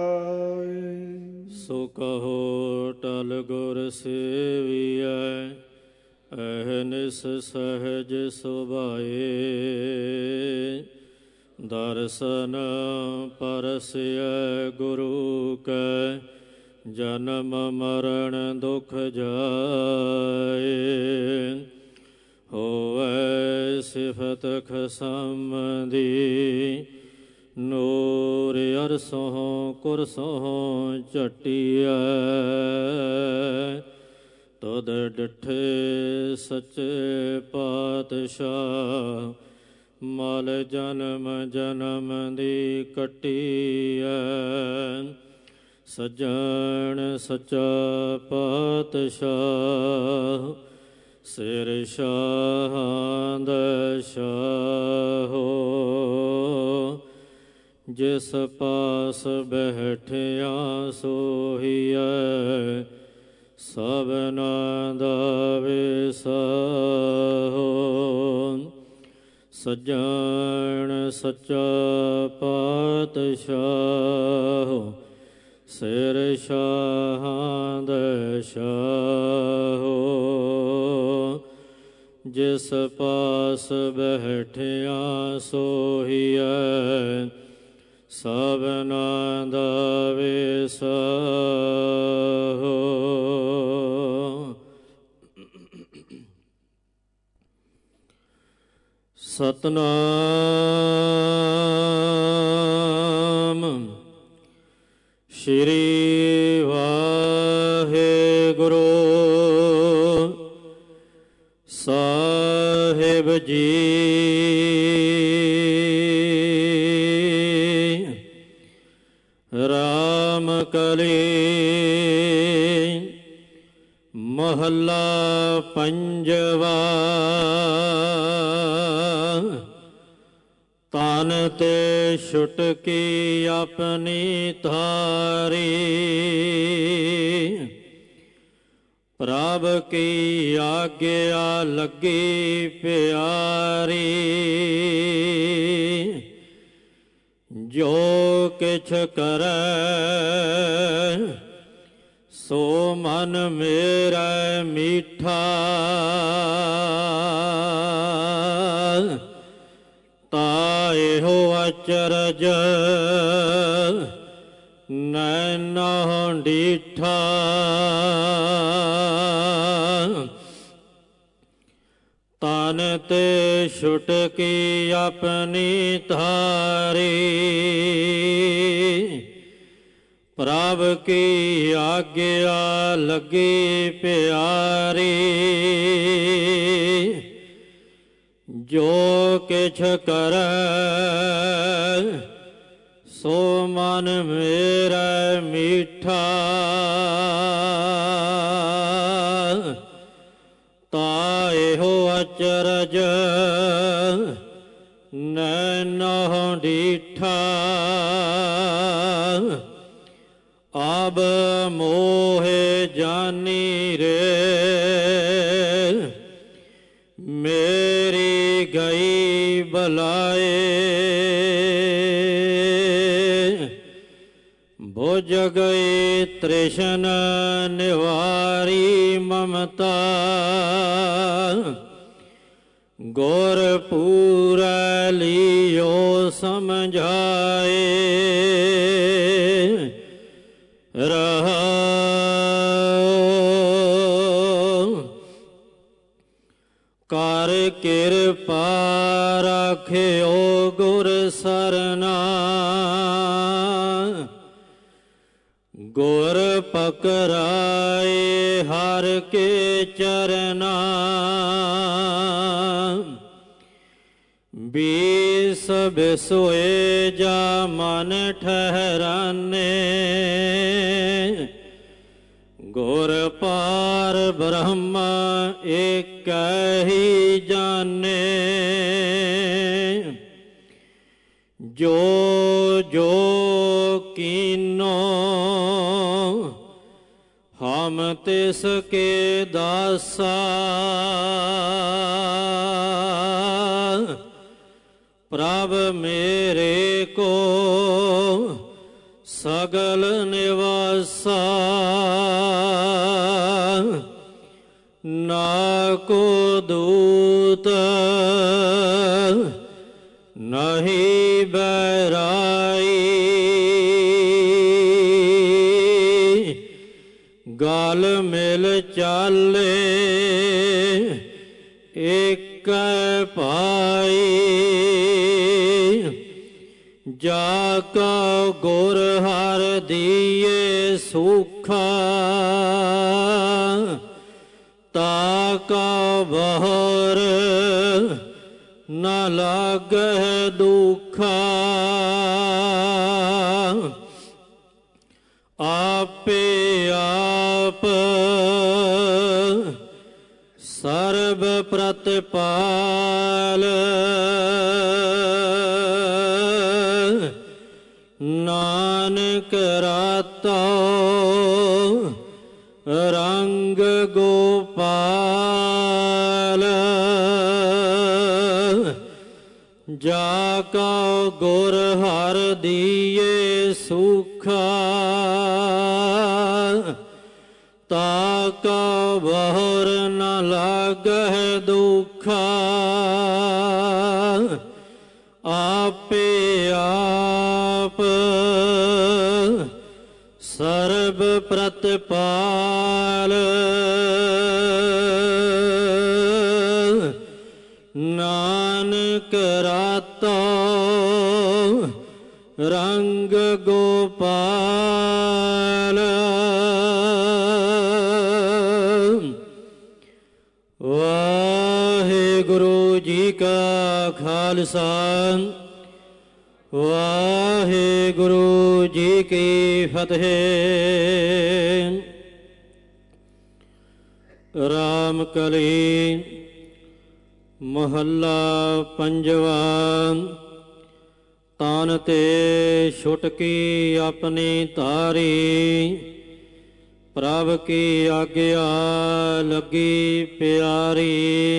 ਸੋ ਕਹੋ ਟਲ ਗੁਰ ਸੇਵੀਐ, ਅਹਨਿਸ ਸਹਜ ਸੁਭਾਏ। ਦਰਸ਼ਨ ਪਰਸਿਐ ਗੁਰੂ ਕੈ, ਜਨਮ ਮਰਨ ਦੁਖ ਜਾਏ। ਹੋਵੈ ਸਿਫਤ ਖਸਮ ਦੀ, ਨੂਰ ਅਰਸੋਂ ਕੁਰਸੋਂ ਝਟੀਐ। ਤਦ ਡਿਠੇ ਸੱਚੇ ਪਾਤਸ਼ਾਹ, ਮਲ ਜਨਮ ਜਨਮ ਦੀ ਕੱਟੀਐ। ਸੱਜਣ ਸੱਚਾ ਪਾਤਸ਼ਾਹ, ਸਿਰ ਸ਼ਾਹਾਂ ਦਾ ਸ਼ਾਹੋ ਜਿਸ ਪਾਸ ਬੈਠਿਆ ਸੋਹੀਐ ਸਭਨਾਂ ਦਾ ਵਿਸਾਹੋ ਸੱਜਣ ਸੱਚਾ ਪਾਤਸ਼ਾਹ ਸਿਰ ਸ਼ਾਹਾਂ ਦਾ ਸ਼ਾਹੋ ਜਿਸ ਪਾਸ ਬੈਠਿਆ ਸੋਹੀਐ ਸਭਨਾਂ ਦਾ ਵਿਸਾਹੋ ਸਤਨਾਮ ਸ਼੍ਰੀ ਵਾਹਿਗੁਰੂ ਸਾਹਿਬ ਜੀ। ਰਾਮ ਕਲੀ ਮਹੱਲਾ ਪੰਜਵਾ। ਤਨ ਤੇ ਛੁਟਕੀ ਆਪਣੀ ਧਾਰੀ ਪ੍ਰਭ ਕੀ ਆਗਿਆ ਲੱਗੀ ਪਿਆਰੀ ਜੋ ਕਿਛ ਕਰੈ ਸੋ ਮਨ ਮੇਰਾ ਮੀਠਾ ਤਾਇਹੋ ਅਚਰਜ ਨੈਣੋ ਡੀਠਾ ਤਨ ਤੇ ਛੁਟਕੀ ਆਪਣੀ ਧਾਰੀ ਪ੍ਰਭ ਕੀ ਆਗਿਆ ਲੱਗੀ ਪਿਆਰੀ ਜੋ ਕਿਛ ਕਰੈ ਸੋ ਮਨ ਮੇਰਾ ਮੀਠਾ ਤਾਇਹੋ ਅਚਰਜ ਨੈਣੋ ਡੀਠਾ ਅਬ ਮੋਹਿ ਜਾਨੀ ਰੇ ਮੇਰੀ ਗਈ ਬਲਾਏ ਬੁਝ ਗਈ ਤ੍ਰਿਸ਼ਨ ਨਿਵਾਰੀ ਮਮਤਾ ਗੁਰ ਪੂਰੈ ਲਿਓ ਸਮਝਾਏ ਰਹਾਉ ਕਰ ਕਿਰਪਾ ਰਾਖਿਓ ਗੁਰ ਸਰਨਾ ਗੁਰ ਪਕਰਾਏ ਹਰ ਕੇ ਚਰਨਾ ਬੀਸ ਬਿਸੋਏ ਜਾ ਮਨ ਠਹਿਰਾਨੇ ਗੁਰ ਪਾਰ ਬ੍ਰਹਮ ਏਕ ਹੀ ਜਾਣੇ ਜੋ ਜੋ ਕੀਨੋ ਹਮ ਤਿਸ ਕੇ ਦਾਸਾ ਪ੍ਰਭ ਮੇਰੇ ਕੋ ਸਗਲ ਨਿਵਾਸਾ ਨਾ ਕੋ ਦੂਤ ਨਹੀਂ ਬੈਰਾਈ ਗਲ ਮਿਲ ਚਾਲੇ ਇੱਕ ਪਾਈ ਜਾ ਕਾ ਗੁਰ ਹਰ ਦੀਏ ਸੁਖਾ ਤਾ ਕਾ ਬਹਰ ਨਾ ਲਾਗਹਿ ਦੁਖਾ ਆਪੇ ਆਪ ਸਰ ਸਰਬ ਪ੍ਰਤਪਾਲ ਨਾਨਕ ਰਾਤਾ ਰੰਗ ਗੋਪਾਲ ਜਾ ਕਾ ਗੁਰ ਹਰਿ ਦੀਏ ਸੁਖਾ ਤਾ ਕਾ ਬਹੁਰ ਨ ਲਾਗਹਿ ਦੁਖਾ ਆਪੇ ਆਪ ਸਰਬ ਪ੍ਰਤਪਾਲ ਨਾਨਕ ਰਾਤਾ ਰੰਗ ਗੋਪਾਲ ਵਾਹਿਗੁਰੂ ਜੀ ਕਾ ਖਾਲਸਾ ਵਾਹਿਗੁਰੂ ਜੀ ਕੀ ਫਤਿਹ। ਰਾਮ ਕਲੀ ਮਹੱਲਾ ਪੰਜਵਾ। ਤਾਨ ਤੇ ਛੁਟਕੀ ਆਪਣੀ ਧਾਰੀ ਪ੍ਰਭ ਕੀ ਆਗਿਆ ਲੱਗੀ ਪਿਆਰੀ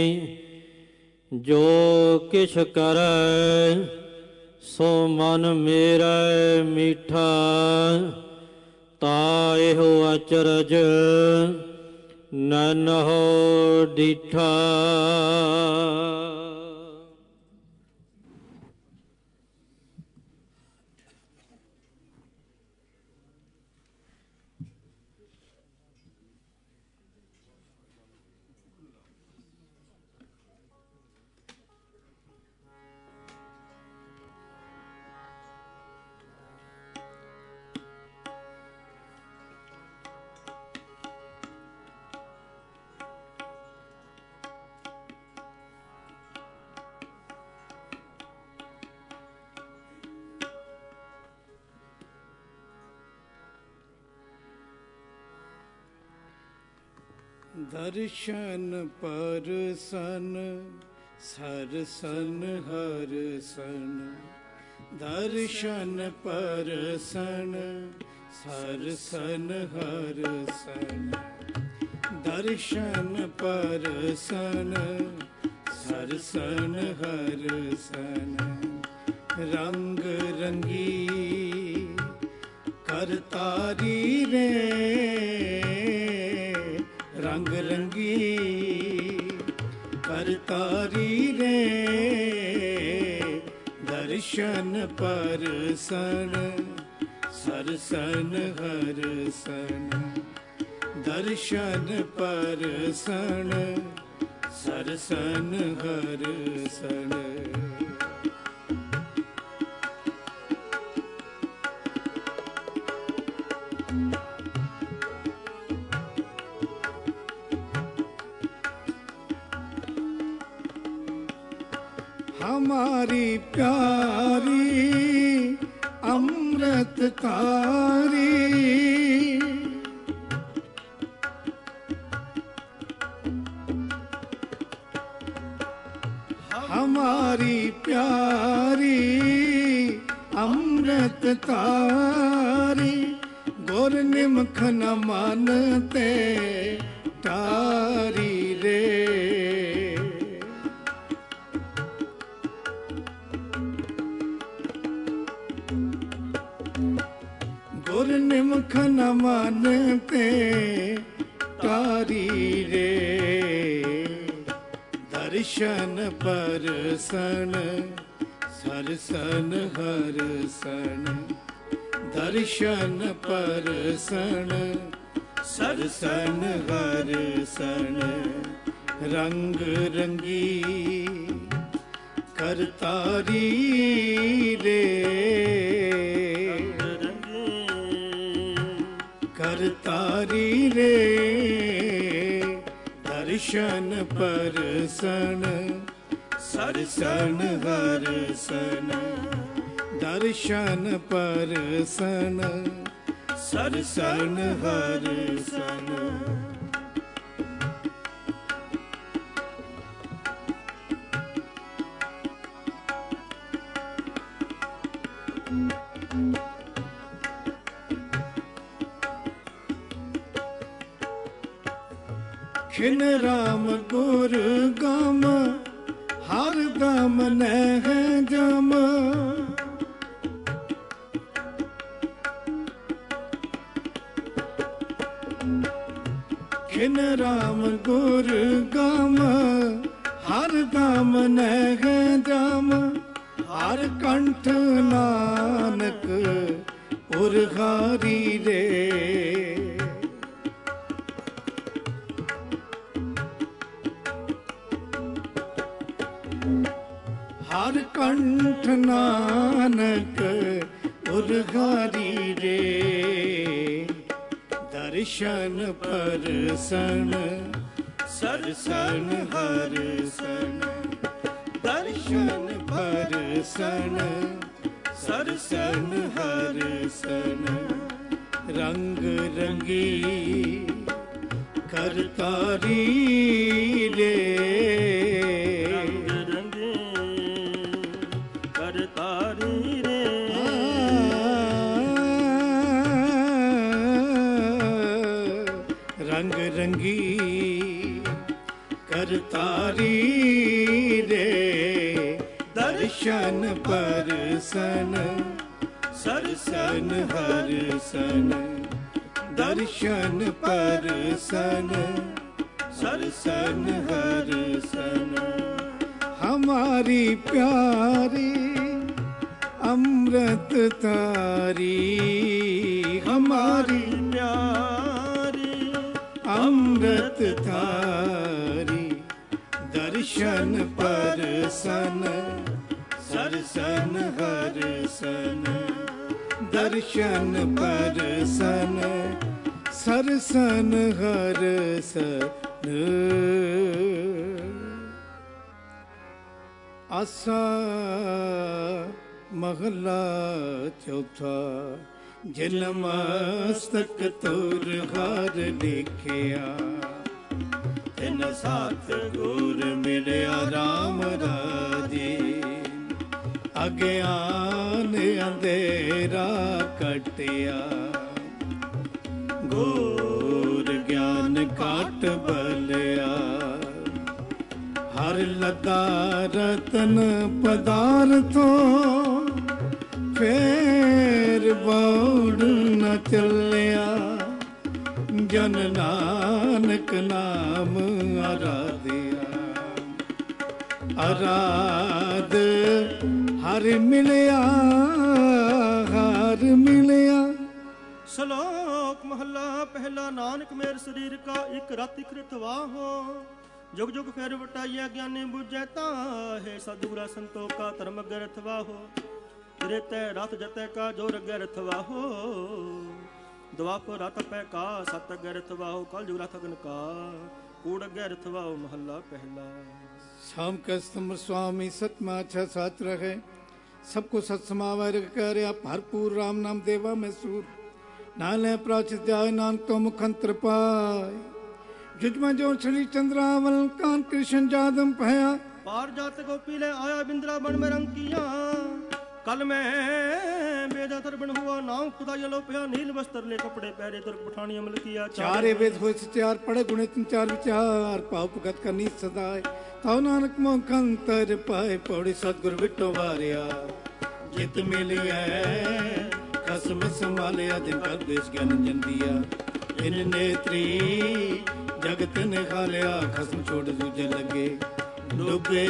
ਜੋ ਕਿਛ ਕਰੈ ਸੋ ਮਨ ਮੇਰਾ ਮੀਠਾ ਤਾ ਇਹੋ ਅਚਰਜ ਨਨਹੁ ਡੀਠਾ। ਦਰਸ਼ਨ ਪਰਸਨ ਸਰਸਨ ਹਰਸਨ ਦਰਸ਼ਨ ਪਰਸਨ ਸਰਸਨ ਹਰਸਨ ਦਰਸ਼ਨ ਪਰਸਨ ਸਰਸਨ ਹਰਸਨ ਰੰਗ ਰੰਗੀ ਕਰਤਾਰੀ ਰੇ ਰੰਗ ਰੰਗੀ ਕਰਤਾਰੀ ਰੇ ਦਰਸ਼ਨ ਪਰਸਨ ਸਰਸਨ ਹਰਸਨ ਦਰਸ਼ਨ ਪਰਸਨ ਸਰਸਨ ਹਰਸਨ हमारी प्यारी अमृतकारी हमारी प्यारी अमृतकारी गुर निमख न मानते तारी रे गुर निमख न मानते तारी रे दर्शन परसन सरसन हरसन दर्शन परसन सरसन हरसन रंग रंगी करतारी रे करतारी रे दर्शन परसन सरसन हरसन दर्शन परसन सरसन हरसन ਖਿਨ ਰਾਮ ਗੁਰ ਗਮ ਹਰ ਦਮ ਨਹਿ ਜਮ ਖਿਨ ਰਾਮ ਗੁਰ ਗਮ ਹਰ ਦਮ ਨਹਿ ਜਮ ਹਰ ਕੰਠ ਨਾਨਕ ਉਰਘਾਰੀ ਰੇ ਹਰ ਕੰਠ ਨਾਨਕ ਉਰਘਾਰੀ ਰੇ ਦਰਸ਼ਨ ਪਰਸਨ ਸਰਸਨ ਹਰਸਨ ਦਰਸ਼ਨ ਪਰਸਨ ਸਰਸਨ ਹਰਸਨ ਰੰਗ ਰੰਗੀ ਕਰਤਾਰੀ ਰੇ ਰੰਗ ਰੰਗੀ ਕਰਤਾਰੀ ਰੇ ਰੰਗ ਰੰਗੀ ਕਰਤਾਰੀ ਰੇ ਦਰਸ਼ਨ ਪਰਸਨ ਸਰਸਨ ਹਰਸਨ ਦਰਸ਼ਨ ਪਰਸਨ ਸਰਸਨ ਹਰਸਨ ਹਮਾਰੀ ਪਿਆਰੀ ਅੰਮ੍ਰਿਤ ਤਾਰੀ ਹਮਾਰੀ ਪਿਆਰੀ ਅੰਮ੍ਰਿਤ ਤਾਰੀ ਦਰਸ਼ਨ ਪਰਸਨ ਸਰਸਨ ਹਰਸਨ ਦਰਸ਼ਨ ਪਰਸਨ ਸਰਸਨ ਹਰਸਨ ਆਸਾ ਮਹਲਾ ਚੌਥਾ ਜਿਨ ਮਸਤਕ ਤੁਰ ਹਰ ਲਿਖਿਆ ਤਿਨ ਸਾਥ ਗੁਰ ਮਿਲਿਆ ਰਾਮ ਰਾਜੇ ਅਗਿਆਨ ਅੰਧੇਰਾ ਕਟਿਆ ਗੁਰ ਗਿਆਨ ਕਾਟ ਬਲਿਆ ਹਰ ਲਗਾ ਰਤਨ ਪਦਾਰਥੋ ਫੇਰ ਬੌੜ ਨ ਚੱਲਿਆ ਜਨ ਨਾਨਕ ਨਾਮ ਆਰਾਧਿਆ ਆਰਾਧ ਹਰ ਮਿਲਿਆ ਹਰ ਮਿਲਿਆ। ਸ਼ਲੋਕ ਮਹੱਲਾ ਪਹਿਲਾ। ਨਾਨਕ ਮੇਰ ਸਰੀਰ ਕਾ ਇੱਕ ਰਾਤੀ ਕ੍ਰਿਤ ਵਾਹੋ ਜੁਗ ਜੁਗ ਫਿਰ ਵਟਾਈਆ ਗਿਆਨੀ ਬੁਝੈ ਤਾਹੇ ਸਤਿਗੁਰਾ ਸੰਤੋਖ ਕਾ ਧਰਮ ਅਗੈ ਰਥ ਵਾਹੋ ਤੇਰੇ ਤੈ ਰਥ ਜਤੈ ਕਾ ਜੋਰ ਅਗੈ ਰਥ ਵਾਹੋ ਦਵਾਪਰ ਰਥ ਪੈ ਕਾ ਸਤ ਅਗੈ ਰਥ ਵਾਹੋ ਕਲ ਜੁਗ ਰਥ ਅਗਨ ਕਾ ਕੂੜ ਅਗੈ ਰਥ ਵਾਹੋ। ਮਹੱਲਾ ਪਹਿਲਾ। शाम कस्तम्र स्वामी सतमा अच्छा साथ रहे सबको सत समावर कर भरपूर राम नाम देवा में सूर नाले प्राचित जाय नानक तो मुखंत्र पाय जुजमा जो श्री चंद्रावल कान कृष्ण जादम पहया पार जात गोपी ले आया बिंद्रा बन में रंग किया कल में बेदातर बन हुआ नाम खुदा यलो पया नील वस्त्र ले कपड़े पहरे तुर्क पठानी अमल किया चारे वेद होए सचार पढ़े गुणे तीन चार विचार पाप भगत करनी सदाए ताऊ नानक मुखंतर पाए पौड़ी सतगुर विटो वारिया जित मिलिया कसम संभालिया दिन कर देश ज्ञान जन दिया इन नेत्री जगत ने खालिया खसम छोड़ दूजे लगे डूबे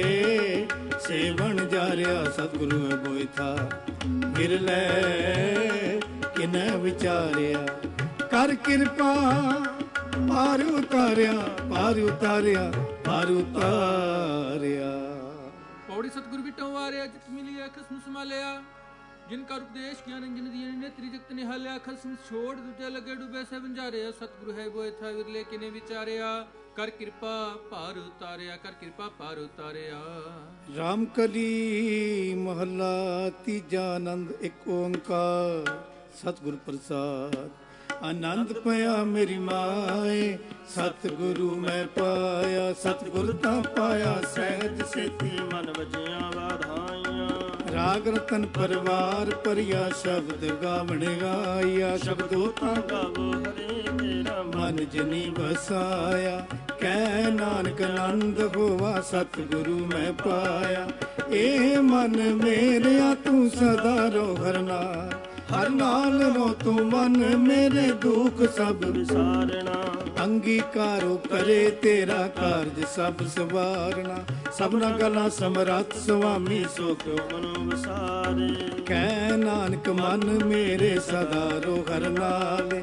सेवन जा रहा सतगुरु बोई था गिर ले किने विचारिया कर कृपा पार उतारिया पार उतारिया पार उतारिया। पौड़ी सतगुरु बिटो वारिया जित मिलिया खसम संभालिया जिनका उपदेश ज्ञान अंजन दिए नेत्री जगत निहालिया खसम छोड़ दूजे लगे डूबे से बंजारिया सतगुरु है बोए था विरले किने विचारिया कर कृपा पार उतारिया कर कृपा पार उतारिया। रामकली महला तीजा आनंद एक ओंकार सतगुरु प्रसाद आनंद पाया मेरी माए सतगुरु मैं पाया सतगुरु ता पाया सहज सेती मन वजिया वाधाइया ਰਾਗ ਰਤਨ ਪਰਿਵਾਰ ਪਰਿਆ ਸ਼ਬਦ ਗਾਵਣ ਗਾਇਆ ਸ਼ਬਦੋ ਤਾਂ ਗਾਵੋ ਹਰੇ ਤੇਰਾ ਮਨ ਜਨੀ ਵਸਾਇਆ ਕਹਿ ਨਾਨਕ ਆਨੰਦ ਹੋਵਾ ਸਤਿਗੁਰੂ ਮੈਂ ਪਾਇਆ। ਇਹ ਮਨ ਮੇਰਿਆ ਤੂੰ ਸਦਾ ਰੋ ਹਰ ਨਾਲ ਹਰ ਨਾਲ ਰੋ ਤੂੰ ਮਨ ਮੇਰੇ ਦੁੱਖ ਸਭ ਵਿਸਾਰਣਾ। ਅੰਗੀਕਾਰੋ ਕਰੇ ਤੇਰਾ ਕਾਰਜ ਸਭ ਸਵਾਰਨਾ ਸਭਨਾ ਗੱਲਾਂ ਸਮਰੱਥ ਸੁਆਮੀ ਸੋ ਕਿਉ ਮਨੋ ਵਿਸਾਰੇ। ਕਹਿ ਨਾਨਕ ਮਨ ਮੇਰੇ ਸਦਾ ਰੋ ਹਰ ਨਾਲ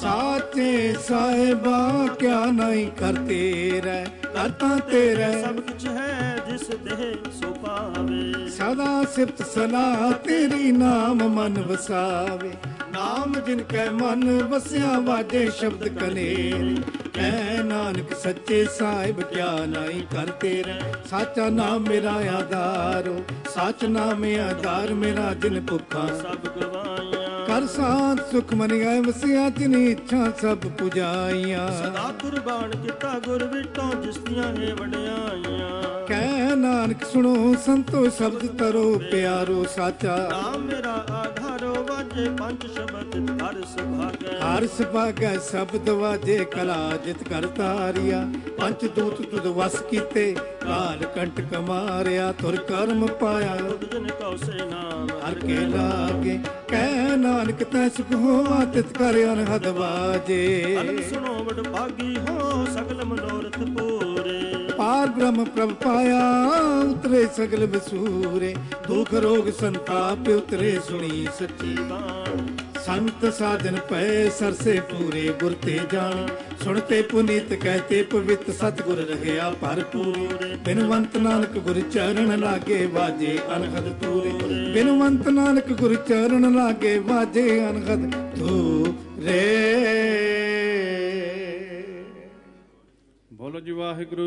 ਸਾਚੇ ਸਾਹਿਬਾ ਕਿਆ ਨਹੀਂ ਕਰਤੇ ਰਹਿ ਕਰਤਾ ਤੇਰਾ ਸਭ ਕੁਛ ਹੈ ਜਿਸ ਦੇਹ ਸੋ ਪਾਵੇ। ਸਦਾ ਸਿਫਤ ਸਲਾਹ ਤੇਰੀ ਨਾਮ ਮਨ ਵਸਾਵੇ ਨਾਮ ਜਿਨ ਕੈ ਮਨ ਵਸਿਆ ਵਾਜੇ ਸ਼ਬਦ ਕਨੇਰੇ। ਕਹਿ ਨਾਨਕ ਸੱਚੇ ਸਾਹਿਬ ਕਿਆ ਨਹੀਂ ਕਰਤੇ ਰਹਿ ਸਾਚਾ ਨਾਮ ਮੇਰਾ ਆਧਾਰੋ ਸੱਚ ਨਾਮ ਆਧਾਰ ਮੇਰਾ ਜਿਨ ਭੁੱਖਾ ਸਭ ਗਵਾਈਆਂ। ਕਰ ਸਾਥ ਸੁਖ ਮਨ ਗਏ ਵਸਿਆ ਜਿਨੀ ਇੱਛਾ ਸਭ ਪੁਜਾਈਆਂ। ਸਦਾ ਕੁਰਬਾਨ ਕੀਤਾ ਗੁਰ ਵਿਟੋ ਜਿਸ ਦੀਆਂ ਹੈ ਵਡਿਆਈਆਂ। ਕਹਿ ਨਾਨਕ ਸੁਣੋ ਸੰਤੋ ਸ਼ਬਦ ਤਰੋ ਪਿਆਰੋ ਸਾਚਾ ਨਾਮ ਮੇਰਾ ਆਧਾਰੋ ਵਾਜੇ ਪੰਜ ਸ਼ਬਦ ਹਰ ਸੁਭਾਗੈ। ਹਰ ਸੁਭਾਗੈ ਸ਼ਬਦ ਵਾਜੇ ਕਲਾ ਜਿਤ ਕਰ ਤਾਰਿਆ। ਪੰਜ ਦੂਤ ਤੁਧ ਵਸ ਕੀਤੇ ਕਾਲ ਕੰਟਕ ਮਾਰਿਆ ਤੁਰ ਕਰਮ ਪਾਇਆ ਜਨ ਕਉ ਸੇ ਨਾਮ ਹਰ ਕੇ ਲਾਗੇ। ਕਹਿ ਨਾਨਕ ਤੈ ਸੁਖ ਹੋਵਾ ਤਿਤ ਕਰ ਅਨਹਦ ਵਾਜੇ। ਅਨੰਦ ਸੁਣੋ ਵਡ ਭਾਗੀ ਹੋ ਸਗਲ ਮਨੋਰਥ ਪੂਰੇ। ਪਾਰ ਬ੍ਰਹਮ ਪ੍ਰਭ ਪਾਇਆ ਉਤਰੇ ਸਗਲ ਵਸੂਰੇ। ਦੁਖ ਰੋਗ ਸੰਤਾਪ ਉਤਰੇ ਸੁਣੀ ਸੱਚੀ ਬਾਣੀ। ਸੰਤ ਸਾਧਨ ਪਏ ਸਰਸੇ ਪੂਰੇ ਗੁਰ ਤੇ ਜਾਣ ਸੁਣਤੇ ਪੁਨੀਤ ਕਹਤੇ ਪਵਿੱਤ ਸਤਿਗੁਰ ਰਹਿਆ ਭਰਪੂਰ। ਬਿਨਵੰਤ ਨਾਨਕ ਗੁਰ ਚਰਨ ਲਾਗੇ ਵਾਜੇ ਅਨਹਦ ਤੂਰੇ। ਬਿਨਵੰਤ ਨਾਨਕ ਗੁਰ ਚਰਨ ਲਾਗੇ ਵਾਜੇ ਅਨਹਦ ਤੂਰੇ। ਬੋਲੋ ਜੀ ਵਾਹਿਗੁਰੂ।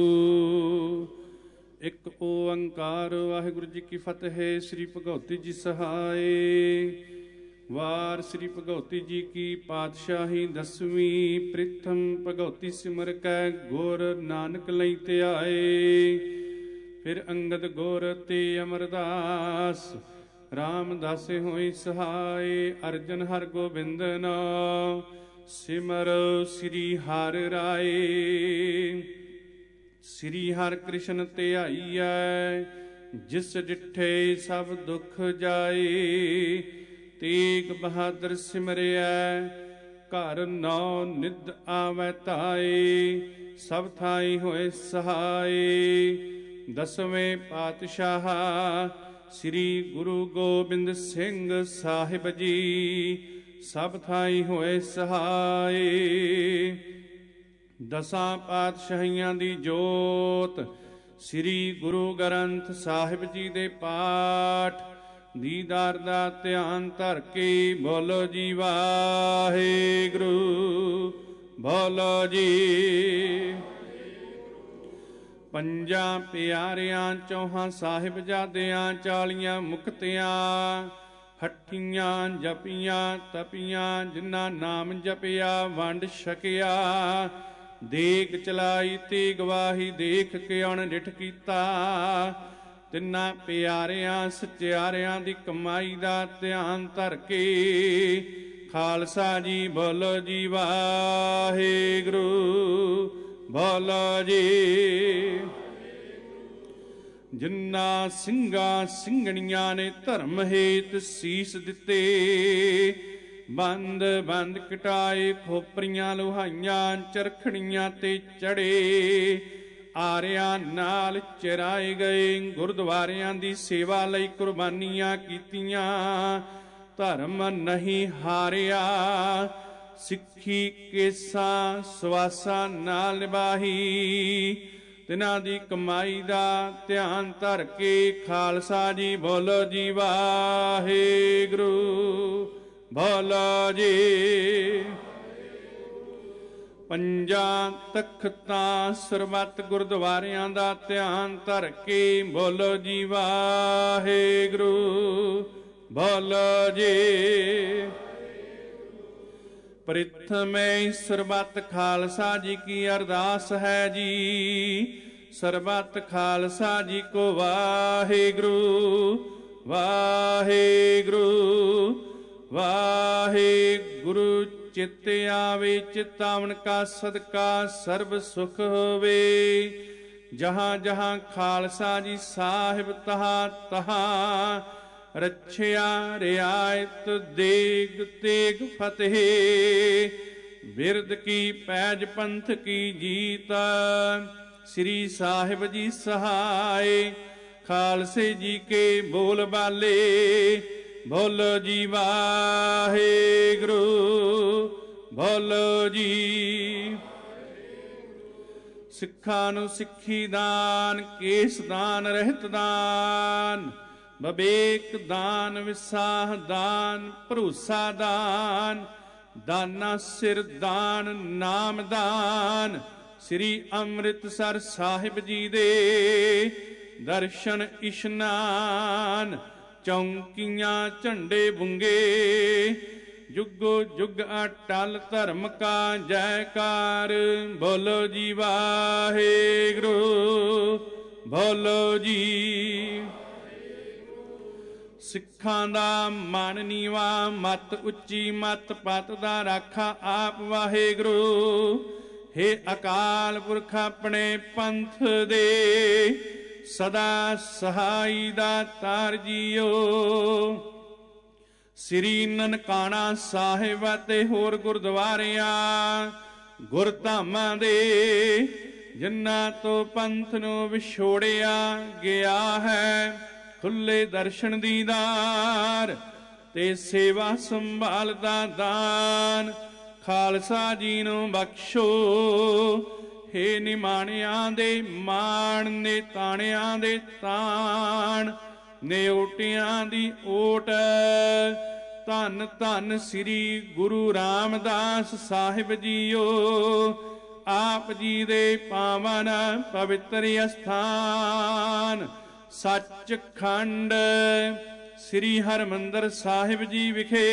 ਇੱਕ ਓੰਕਾਰ ਵਾਹਿਗੁਰੂ ਜੀ ਕੀ ਫਤਿਹ। ਸ੍ਰੀ ਭਗਉਤੀ ਜੀ ਸਹਾਏ। ਵਾਰ ਸ੍ਰੀ ਭਗਉਤੀ ਜੀ ਕੀ ਪਾਤਸ਼ਾਹੀ ਦਸਵੀਂ। ਪ੍ਰਿਥਮ ਭਗਉਤੀ ਸਿਮਰ ਕੈ ਗੁਰ ਨਾਨਕ ਲਈ ਧਿਆਏ। ਫਿਰ ਅੰਗਦ ਗੁਰ ਤੇ ਅਮਰਦਾਸ ਰਾਮਦਾਸੇ ਹੋਈ ਸਹਾਏ। ਅਰਜਨ ਹਰ ਗੋਬਿੰਦ ਨਾਮ ਸਿਮਰ ਸ੍ਰੀ ਹਰਿ ਰਾਏ। ਸ੍ਰੀ ਹਰਿ ਕ੍ਰਿਸ਼ਨ ਧਿਆਈਐ ਜਿਸ ਡਿਠੇ ਸਭ ਦੁਖ ਜਾਏ। ਤੇਗ ਬਹਾਦਰ ਸਿਮਰਿਐ ਘਰ ਨੌ ਨਿਧ ਆਵੈ ਧਾਏ। ਸਭ ਥਾਈ ਹੋਏ ਸਹਾਏ। ਦਸਵੇਂ ਪਾਤਸ਼ਾਹ ਸ੍ਰੀ ਗੁਰੂ ਗੋਬਿੰਦ ਸਿੰਘ ਸਾਹਿਬ ਜੀ ਸਭ ਥਾਈ ਹੋਏ ਸਹਾਏ। ਦਸਾਂ ਪਾਤਸ਼ਾਹੀਆਂ ਦੀ ਜੋਤ ਸ੍ਰੀ ਗੁਰੂ ਗ੍ਰੰਥ ਸਾਹਿਬ ਜੀ ਦੇ ਪਾਠ ਦੀਦਾਰ ਦਾ ਧਿਆਨ ਧਰ ਕੇ ਬੋਲੋ ਜੀ ਵਾਹਿਗੁਰੂ। ਬੋਲੋ ਜੀ। ਪੰਜਾਂ ਪਿਆਰਿਆਂ ਚੌਹਾਂ ਸਾਹਿਬਜ਼ਾਦਿਆਂ ਚਾਲੀਆਂ ਮੁਕਤਿਆਂ ਹੱਠੀਆਂ ਜਪੀਆਂ ਤਪੀਆਂ ਜਿਨ੍ਹਾਂ ਨਾਮ ਜਪਿਆ ਵੰਡ ਛਕਿਆ। ਦੇਗ ਚਲਾਈ ਤੇ ਗਵਾਹੀ ਦੇਖ ਕੇ ਅਣਡਿਠ ਕੀਤਾ। ਤਿੰਨਾਂ ਪਿਆਰਿਆਂ ਸਚਿਆਰਿਆਂ ਦੀ ਕਮਾਈ ਦਾ ਧਿਆਨ ਧਰ ਕੇ ਖਾਲਸਾ ਜੀ ਬੋਲੋ ਜੀ ਵਾਹਿਗੁਰੂ। ਬੋਲੋ ਜੀ। ਜਿਨ੍ਹਾਂ ਸਿੰਘਾਂ ਸਿੰਘਣੀਆਂ ਨੇ ਧਰਮ ਹੇਤ ਸੀਸ ਦਿੱਤੇ। ਬੰਦ ਬੰਦ ਕਟਾਏ ਖੋਪਰੀਆਂ ਲੋਹਾਈਆਂ ਚਰਖੜੀਆਂ ਤੇ ਚੜੇ। ਆਰਿਆਂ ਨਾਲ ਚਰਾਏ ਗਏ ਗੁਰਦੁਆਰਿਆਂ ਦੀ ਸੇਵਾ ਲਈ ਕੁਰਬਾਨੀਆਂ ਕੀਤੀਆਂ। ਧਰਮ ਨਹੀਂ ਹਾਰਿਆ ਸਿੱਖੀ ਕੇਸਾਂ ਸਵਾਸਾਂ ਨਾਲ ਨਿਭਾਈ। ਤਿਨਾਂ ਦੀ ਕਮਾਈ ਦਾ ਧਿਆਨ ਧਰ ਕੇ ਖਾਲਸਾ ਜੀ ਬੋਲੋ ਜੀ ਵਾਹਿਗੁਰੂ। ਬੋਲੋ ਜੀ। ਪੰਜਾਂ ਤਖਤਾਂ ਸਰਬੱਤ ਗੁਰਦੁਆਰਿਆਂ ਦਾ ਧਿਆਨ ਧਰ ਕੇ ਬੋਲੋ ਜੀ ਵਾਹਿਗੁਰੂ। ਬੋਲੋ ਜੀ। ਪ੍ਰਿਥਮੇ ਸਰਬੱਤ ਖਾਲਸਾ ਜੀ ਕੀ ਅਰਦਾਸ ਹੈ ਜੀ। ਸਰਬੱਤ ਖਾਲਸਾ ਜੀ ਕੋ ਵਾਹਿਗੁਰੂ ਵਾਹਿਗੁਰੂ ਵਾਹਿਗੁਰੂ। ਚਿਤ ਆਵੇ ਚਿਤਾਵਨ ਕਾ ਸਦਕਾ ਸਰਬ ਸੁਖ ਹੋਵੇ। ਜਹਾਂ ਜਹਾਂ ਖਾਲਸਾ ਜੀ ਸਾਹਿਬ ਤਹਾਂ ਤਹਾਂ ਰੱਛਿਆ ਰਿਆਇਤ ਦੇਗ ਤੇਗ ਫਤਿਹ। ਬਿਰਦ ਕੀ ਪੈਜ ਪੰਥ ਕੀ ਜੀਤ ਸ੍ਰੀ ਸਾਹਿਬ ਜੀ ਸਹਾਏ। ਖਾਲਸੇ ਜੀ ਕੇ ਬੋਲ ਬਾਲੇ ਬੋਲੋ ਜੀ ਵਾਹਿਗੁਰੂ ਬੋਲੋ ਜੀ। ਸਿੱਖਾਂ ਨੂੰ ਸਿੱਖੀ ਦਾਨ ਕੇਸ ਦਾਨ ਰਹਿਤ ਦਾਨ ਬਵੇਕ ਦਾਨ ਵਿਸਾਹ ਦਾਨ ਭਰੋਸਾ ਦਾਨ ਦਾਨਾ ਸਿਰ ਦਾਨ ਨਾਮ ਦਾਨ। ਸ੍ਰੀ ਅੰਮ੍ਰਿਤਸਰ ਸਾਹਿਬ ਜੀ ਦੇ ਦਰਸ਼ਨ ਇਸ਼ਨਾਨ ਚੌਂਕੀਆਂ ਝੰਡੇ ਬੁੰਗੇ ਜੁਗੋ ਜੁਗ ਅਟਲ ਧਰਮ ਕਾ ਜੈਕਾਰ। ਬੋਲੋ ਜੀ ਵਾਹਿਗੁਰੂ ਬੋਲੋ ਜੀ। ਸਿੱਖਾਂ ਦਾ ਮਨ ਨੀਵਾ ਮਤ ਉੱਚੀ ਮਤ ਪਤ ਦਾ ਰਾਖਾ ਆਪ ਵਾਹਿਗੁਰੂ। ਹੇ ਅਕਾਲ ਪੁਰਖ ਆਪਣੇ ਪੰਥ ਦੇ ਸਦਾ ਸਹਾਈ ਦਾਤਾਰ ਜੀਓ। ਸ੍ਰੀ ਨਨਕਾਣਾ ਸਾਹਿਬ ਅਤੇ ਹੋਰ ਗੁਰਦੁਆਰਿਆਂ ਗੁਰਧਾਮਾਂ ਦੇ ਜਿਨ੍ਹਾਂ ਤੋਂ ਪੰਥ ਨੂੰ ਵਿਛੋੜਿਆ ਗਿਆ ਹੈ ਖੁੱਲੇ ਦਰਸ਼ਨ ਦੀਦਾਰ ਤੇ ਸੇਵਾ ਸੰਭਾਲ ਦਾ ਦਾਨ ਖਾਲਸਾ ਜੀ ਨੂੰ ਬਖਸ਼ੋ। ਹੇ ਨਿਮਾਣਿਆਂ ਦੇ ਮਾਣ ਨੇ ਤਾਣਿਆਂ ਦੇ ਤਾਣ ਨਿਓਟਿਆਂ ਦੀ ਓਟ ਧੰਨ ਧੰਨ ਸ੍ਰੀ ਗੁਰੂ ਰਾਮਦਾਸ ਸਾਹਿਬ ਜੀਓ। ਆਪ ਜੀ ਦੇ ਪਾਵਨ ਪਵਿੱਤਰ ਅਸਥਾਨ ਸੱਚਖੰਡ ਸ੍ਰੀ ਹਰਿਮੰਦਰ ਸਾਹਿਬ ਜੀ ਵਿਖੇ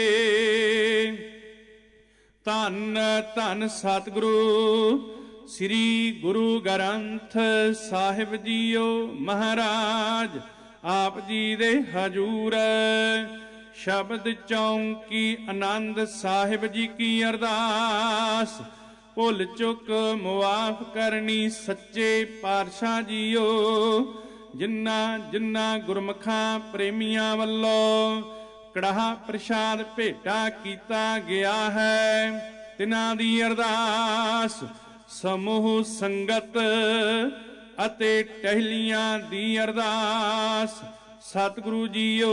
ਧੰਨ ਧੰਨ ਸਤਿਗੁਰੂ ਸ੍ਰੀ ਗੁਰੂ ਗ੍ਰੰਥ ਸਾਹਿਬ ਜੀਓ ਮਹਾਰਾਜ ਆਪ ਜੀ ਦੇ ਹਜੂਰ ਸ਼ਬਦ ਚੌਂਕੀ ਆਨੰਦ ਸਾਹਿਬ ਜੀ ਕੀ ਅਰਦਾਸ ਭੁੱਲ ਚੁੱਕ ਮੁਆਫ ਕਰਨੀ ਸੱਚੇ ਪਾਤਸ਼ਾਹ ਜੀਓ। ਜਿਨ੍ਹਾਂ ਜਿਨ੍ਹਾਂ ਗੁਰਮੁਖਾਂ ਪ੍ਰੇਮੀਆਂ ਵੱਲੋਂ ਕੜਾਹ ਪ੍ਰਸ਼ਾਦ ਭੇਟਾ ਕੀਤਾ ਗਿਆ ਹੈ ਤਿਨਾਂ ਦੀ ਅਰਦਾਸ ਸਮੂਹ ਸੰਗਤ ਅਤੇ ਟਹਿਲੀਆਂ ਦੀ ਅਰਦਾਸ ਸਤਿਗੁਰੂ ਜੀਓ।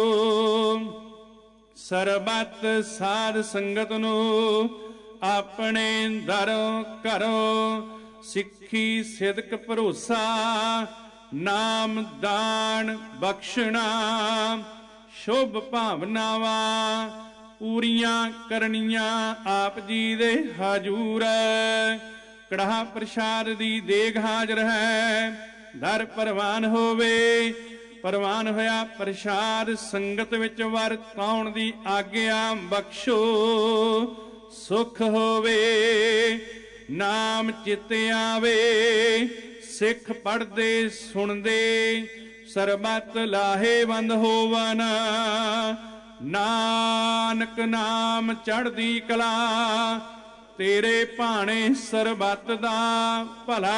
ਸਰਬੱਤ ਸਾਧ ਸੰਗਤ ਨੂੰ ਆਪਣੇ ਦਰੋਂ ਘਰੋਂ ਸਿੱਖੀ ਸਿਦਕ ਭਰੋਸਾ ਨਾਮ ਦਾਨ ਬਖਸ਼ਣਾ ਸ਼ੁਭ ਭਾਵਨਾਵਾਂ ਪੂਰੀਆਂ ਕਰਨੀਆਂ ਆਪ ਜੀ ਦੇ ਹਜੂਰ। ਕੜਾਹ ਪ੍ਰਸ਼ਾਦ ਦੀ ਦੇਗ ਹਾਜ਼ਰ ਹੈ ਦਰ ਪ੍ਰਵਾਨ ਹੋਵੇ। ਪ੍ਰਵਾਨ ਹੋਇਆ ਪ੍ਰਸ਼ਾਦ ਸੰਗਤ ਵਿੱਚ ਵਰਤਾਉਣ ਦੀ ਆਗਿਆ ਬਖਸ਼ੋ। ਸੁਖ ਹੋਵੇ ਨਾਮ ਚਿਤ ਆਵੇ ਸਿੱਖ ਪੜ੍ਹਦੇ ਸੁਣਦੇ ਸਰਬੱਤ ਲਾਹੇਵੰਦ ਹੋਵਨ। ਨਾਨਕ ਨਾਮ ਚੜ੍ਹਦੀ ਕਲਾ ਤੇਰੇ ਭਾਣੇ ਸਰਬੱਤ ਦਾ ਭਲਾ।